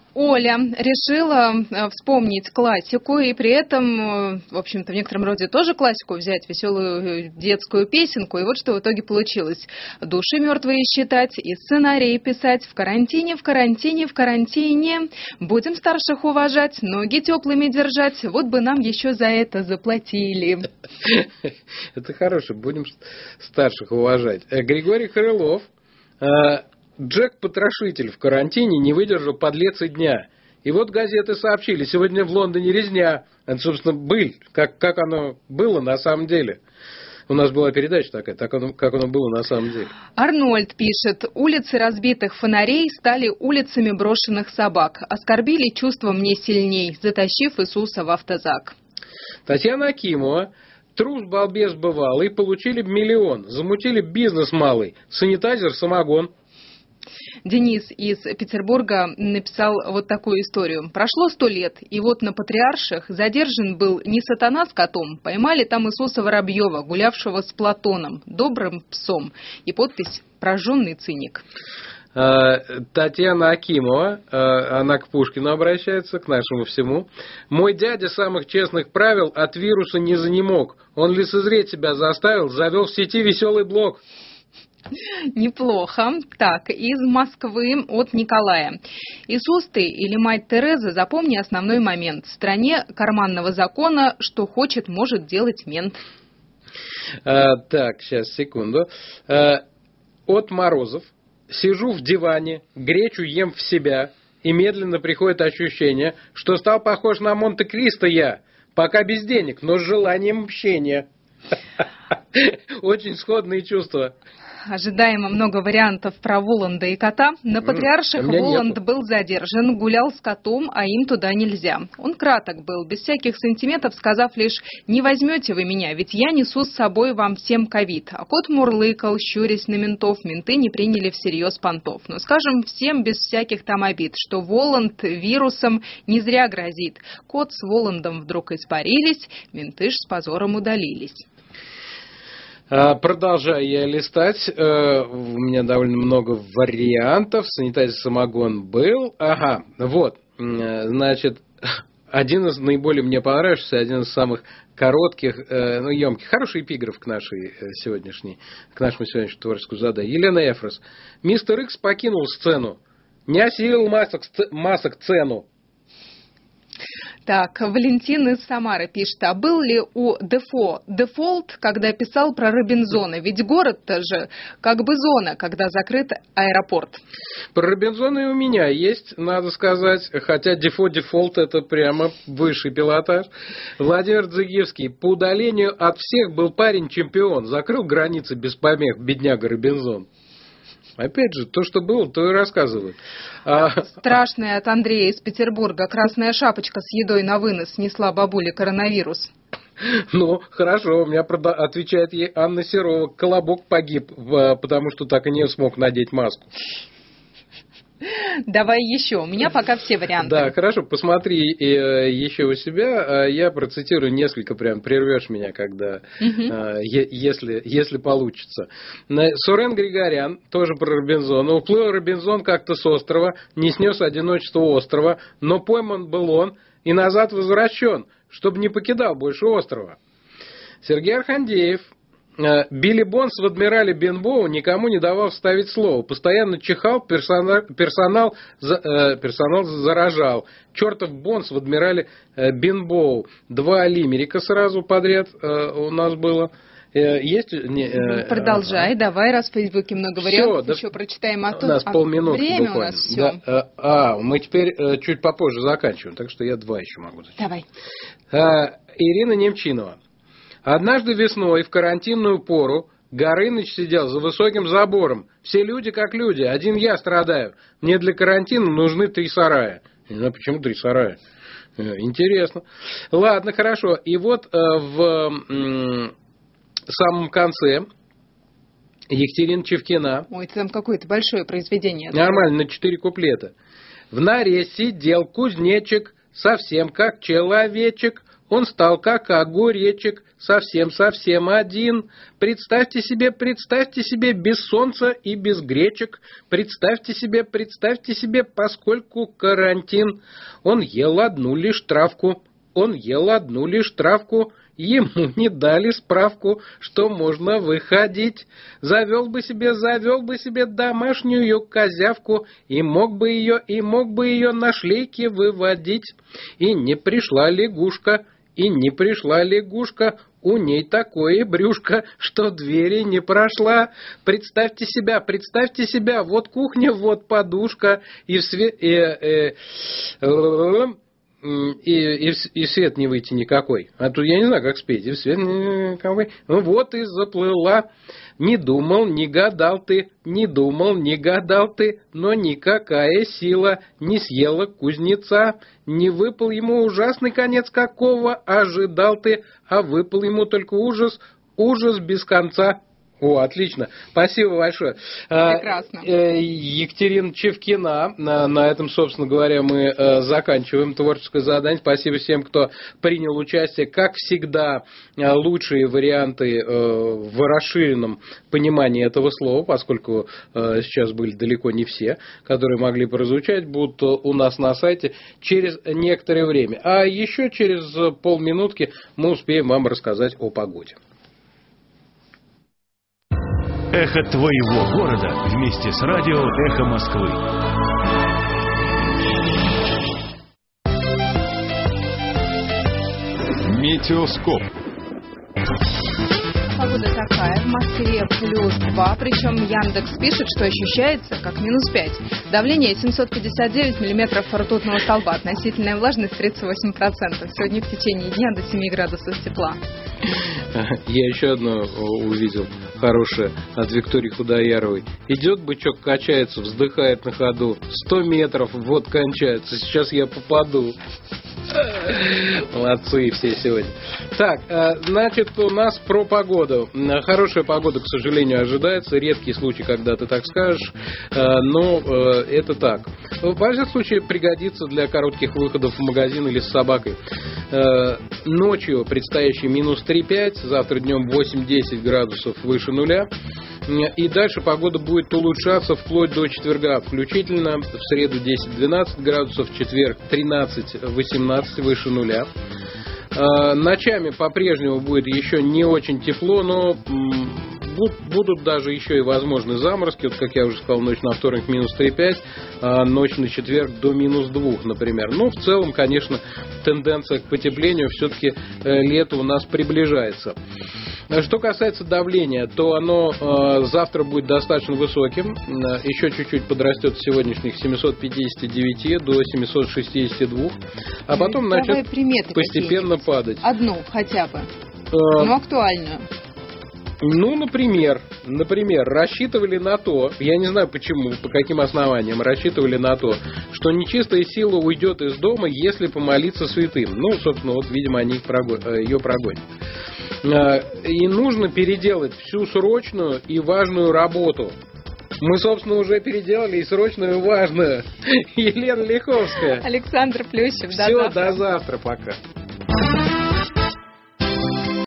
Оля решила вспомнить классику и при этом, в общем-то, в некотором роде тоже классику взять, веселую детскую песенку. И вот что в итоге получилось. Души мертвые считать и сценарии писать. В карантине, в карантине, в карантине. Будем старших уважать, ноги теплыми держать. Вот бы нам еще за это заплатили. Это хорошо, будем старших уважать. Григорий Крылов. Джек-потрошитель в карантине не выдержал подлец и дня. И вот газеты сообщили, сегодня в Лондоне резня. Это, собственно, быль, как оно было на самом деле. У нас была передача такая, как оно было на самом деле. Арнольд пишет, улицы разбитых фонарей стали улицами брошенных собак. Оскорбили чувства мне сильней, затащив Иисуса в автозак. Татьяна Акимова. Трус, балбес бывалый, получили миллион, замутили бизнес малый, санитайзер, самогон. Денис из Петербурга написал вот такую историю. Прошло 100 лет, и вот на Патриарших задержан был не сатана с котом, поймали там Иисуса Воробьева, гулявшего с Платоном, добрым псом, и подпись «Прожженный циник». Татьяна Акимова, она к Пушкину обращается, к нашему всему. Мой дядя самых честных правил от вируса не занемог. Он лицезреть себя заставил, завел в сети веселый блог. Неплохо. Так, из Москвы от Николая. Иисус ты или мать Тереза, запомни основной момент. В стране карманного закона, что хочет, может делать мент. Так, сейчас, секунду. От Морозов. Сижу в диване, гречу ем в себя, и медленно приходит ощущение, что стал похож на Монте-Кристо я, пока без денег, но с желанием общения. Очень сходные чувства. Ожидаемо много вариантов про Воланда и кота. На Патриарших Воланд был задержан, гулял с котом, а им туда нельзя. Он краток был, без всяких сантиментов, сказав лишь «Не возьмете вы меня, ведь я несу с собой вам всем ковид». А кот мурлыкал, щурясь на ментов, менты не приняли всерьез понтов. Но скажем всем без всяких там обид, что Воланд вирусом не зря грозит. Кот с Воландом вдруг испарились, менты ж с позором удалились. Продолжаю я листать. У меня довольно много вариантов. Санитайзер, самогон был. Ага, вот. Значит, один из наиболее мне понравившихся, один из самых коротких, емких. Хороший эпиграф к нашему сегодняшнему творческому заданию. Елена Эфрос. Мистер Икс покинул сцену. Не осилил масок цену. Так, Валентин из Самары пишет, а был ли у Дефо дефолт, когда писал про Робинзона? Ведь город-то же как бы зона, когда закрыт аэропорт. Про Робинзона и у меня есть, надо сказать, хотя дефолт это прямо высший пилотаж. Владимир Дзыгевский, по удалению от всех был парень-чемпион, закрыл границы без помех, бедняга Робинзон. Опять же, то, что было, то и рассказывают. Страшная от Андрея из Петербурга. Красная шапочка с едой на вынос снесла бабуле коронавирус. Ну, хорошо, у меня отвечает ей Анна Серова. Колобок погиб, потому что так и не смог надеть маску. Давай еще. У меня пока все варианты. Да, хорошо. Посмотри еще у себя. Я процитирую несколько, прям прервешь меня, когда, если получится. Сурен Григорян, тоже про Робинзона. Уплыл Робинзон как-то с острова, не снес одиночество острова, но пойман был он и назад возвращен, чтобы не покидал больше острова. Сергей Архандеев. Билли Бонс в «Адмирале Бенбоу» никому не давал вставить слово. Постоянно чихал, персонал заражал. Чертов Бонс в «Адмирале Бенбоу». 2 лимерика сразу подряд у нас было. Есть? Продолжай, давай, раз в Фейсбуке много вариантов, еще прочитаем. У нас полминуты время буквально. У нас все. Да. Мы теперь чуть попозже заканчиваем, так что я 2 еще могу зачитать. Давай. Ирина Немчинова. Однажды весной в карантинную пору Горыныч сидел за высоким забором. Все люди как люди, один я страдаю. Мне для карантина нужны 3 сарая. Не знаю, почему 3 сарая. Интересно. Ладно, хорошо. И вот в самом конце Екатерина Чевкина. Ой, это там какое-то большое произведение. Нормально, на 4 куплета. В норе сидел кузнечик, совсем как человечек. Он стал как огуречек, совсем-совсем один. Представьте себе, без солнца и без гречек. Представьте себе, поскольку карантин. Он ел одну лишь травку, Ему не дали справку, что можно выходить. Завел бы себе домашнюю козявку и мог бы ее на шлейке выводить. И не пришла лягушка, у ней такое брюшко, что двери не прошла. Представьте себя, вот кухня, вот подушка, и свет не выйти никакой. А тут я не знаю, как спеть. И в свет никакой. Ну вот и заплыла. Не думал, не гадал ты, но никакая сила не съела кузнеца. Не выпал ему ужасный конец, какого ожидал ты, а выпал ему только ужас без конца. О, отлично. Спасибо большое. Прекрасно. Екатерина Чевкина. На этом, собственно говоря, мы заканчиваем творческое задание. Спасибо всем, кто принял участие. Как всегда, лучшие варианты в расширенном понимании этого слова, поскольку сейчас были далеко не все, которые могли прозвучать, будут у нас на сайте через некоторое время. А еще через полминутки мы успеем вам рассказать о погоде. Эхо твоего города вместе с радио «Эхо Москвы». Метеоскоп. Погода такая, в Москве +2, причем Яндекс пишет, что ощущается как -5. Давление 759 миллиметров ртутного столба, относительная влажность 38%. Сегодня в течение дня до 7 градусов тепла. Я еще одно увидел хорошее от Виктории Худояровой. Идет бычок, качается, вздыхает на ходу. 100 метров, вот кончается. Сейчас я попаду. Молодцы все сегодня. Так, значит, у нас про погоду. Хорошая погода, к сожалению, ожидается. Редкий случай, когда ты так скажешь. Но это так. Во всяком случае, пригодится для коротких выходов в магазин или с собакой. Ночью предстоящий -3,5. Завтра днем 8-10 градусов выше нуля. И дальше погода будет улучшаться вплоть до четверга включительно. В среду 10-12 градусов, в четверг 13-18 выше нуля. Ночами по-прежнему будет еще не очень тепло, но будут даже еще и возможны заморозки. Вот, как я уже сказал, ночь на вторник -3,5, а ночь на четверг до -2, например. Но в целом, конечно, тенденция к потеплению, все-таки лето у нас приближается. Что касается давления, то оно завтра будет достаточно высоким. Еще чуть-чуть подрастет с сегодняшних 759 до 762. А потом начнет постепенно падать. Одну хотя бы. Но актуальную. Ну, например, рассчитывали на то, я не знаю почему, по каким основаниям, рассчитывали на то, что нечистая сила уйдет из дома, если помолиться святым. Ну, собственно, вот, видимо, они ее прогонят. И нужно переделать всю срочную и важную работу. Мы, собственно, уже переделали и срочную, и важную. Елена Лиховская. Александр Плющев. Все, до завтра, пока.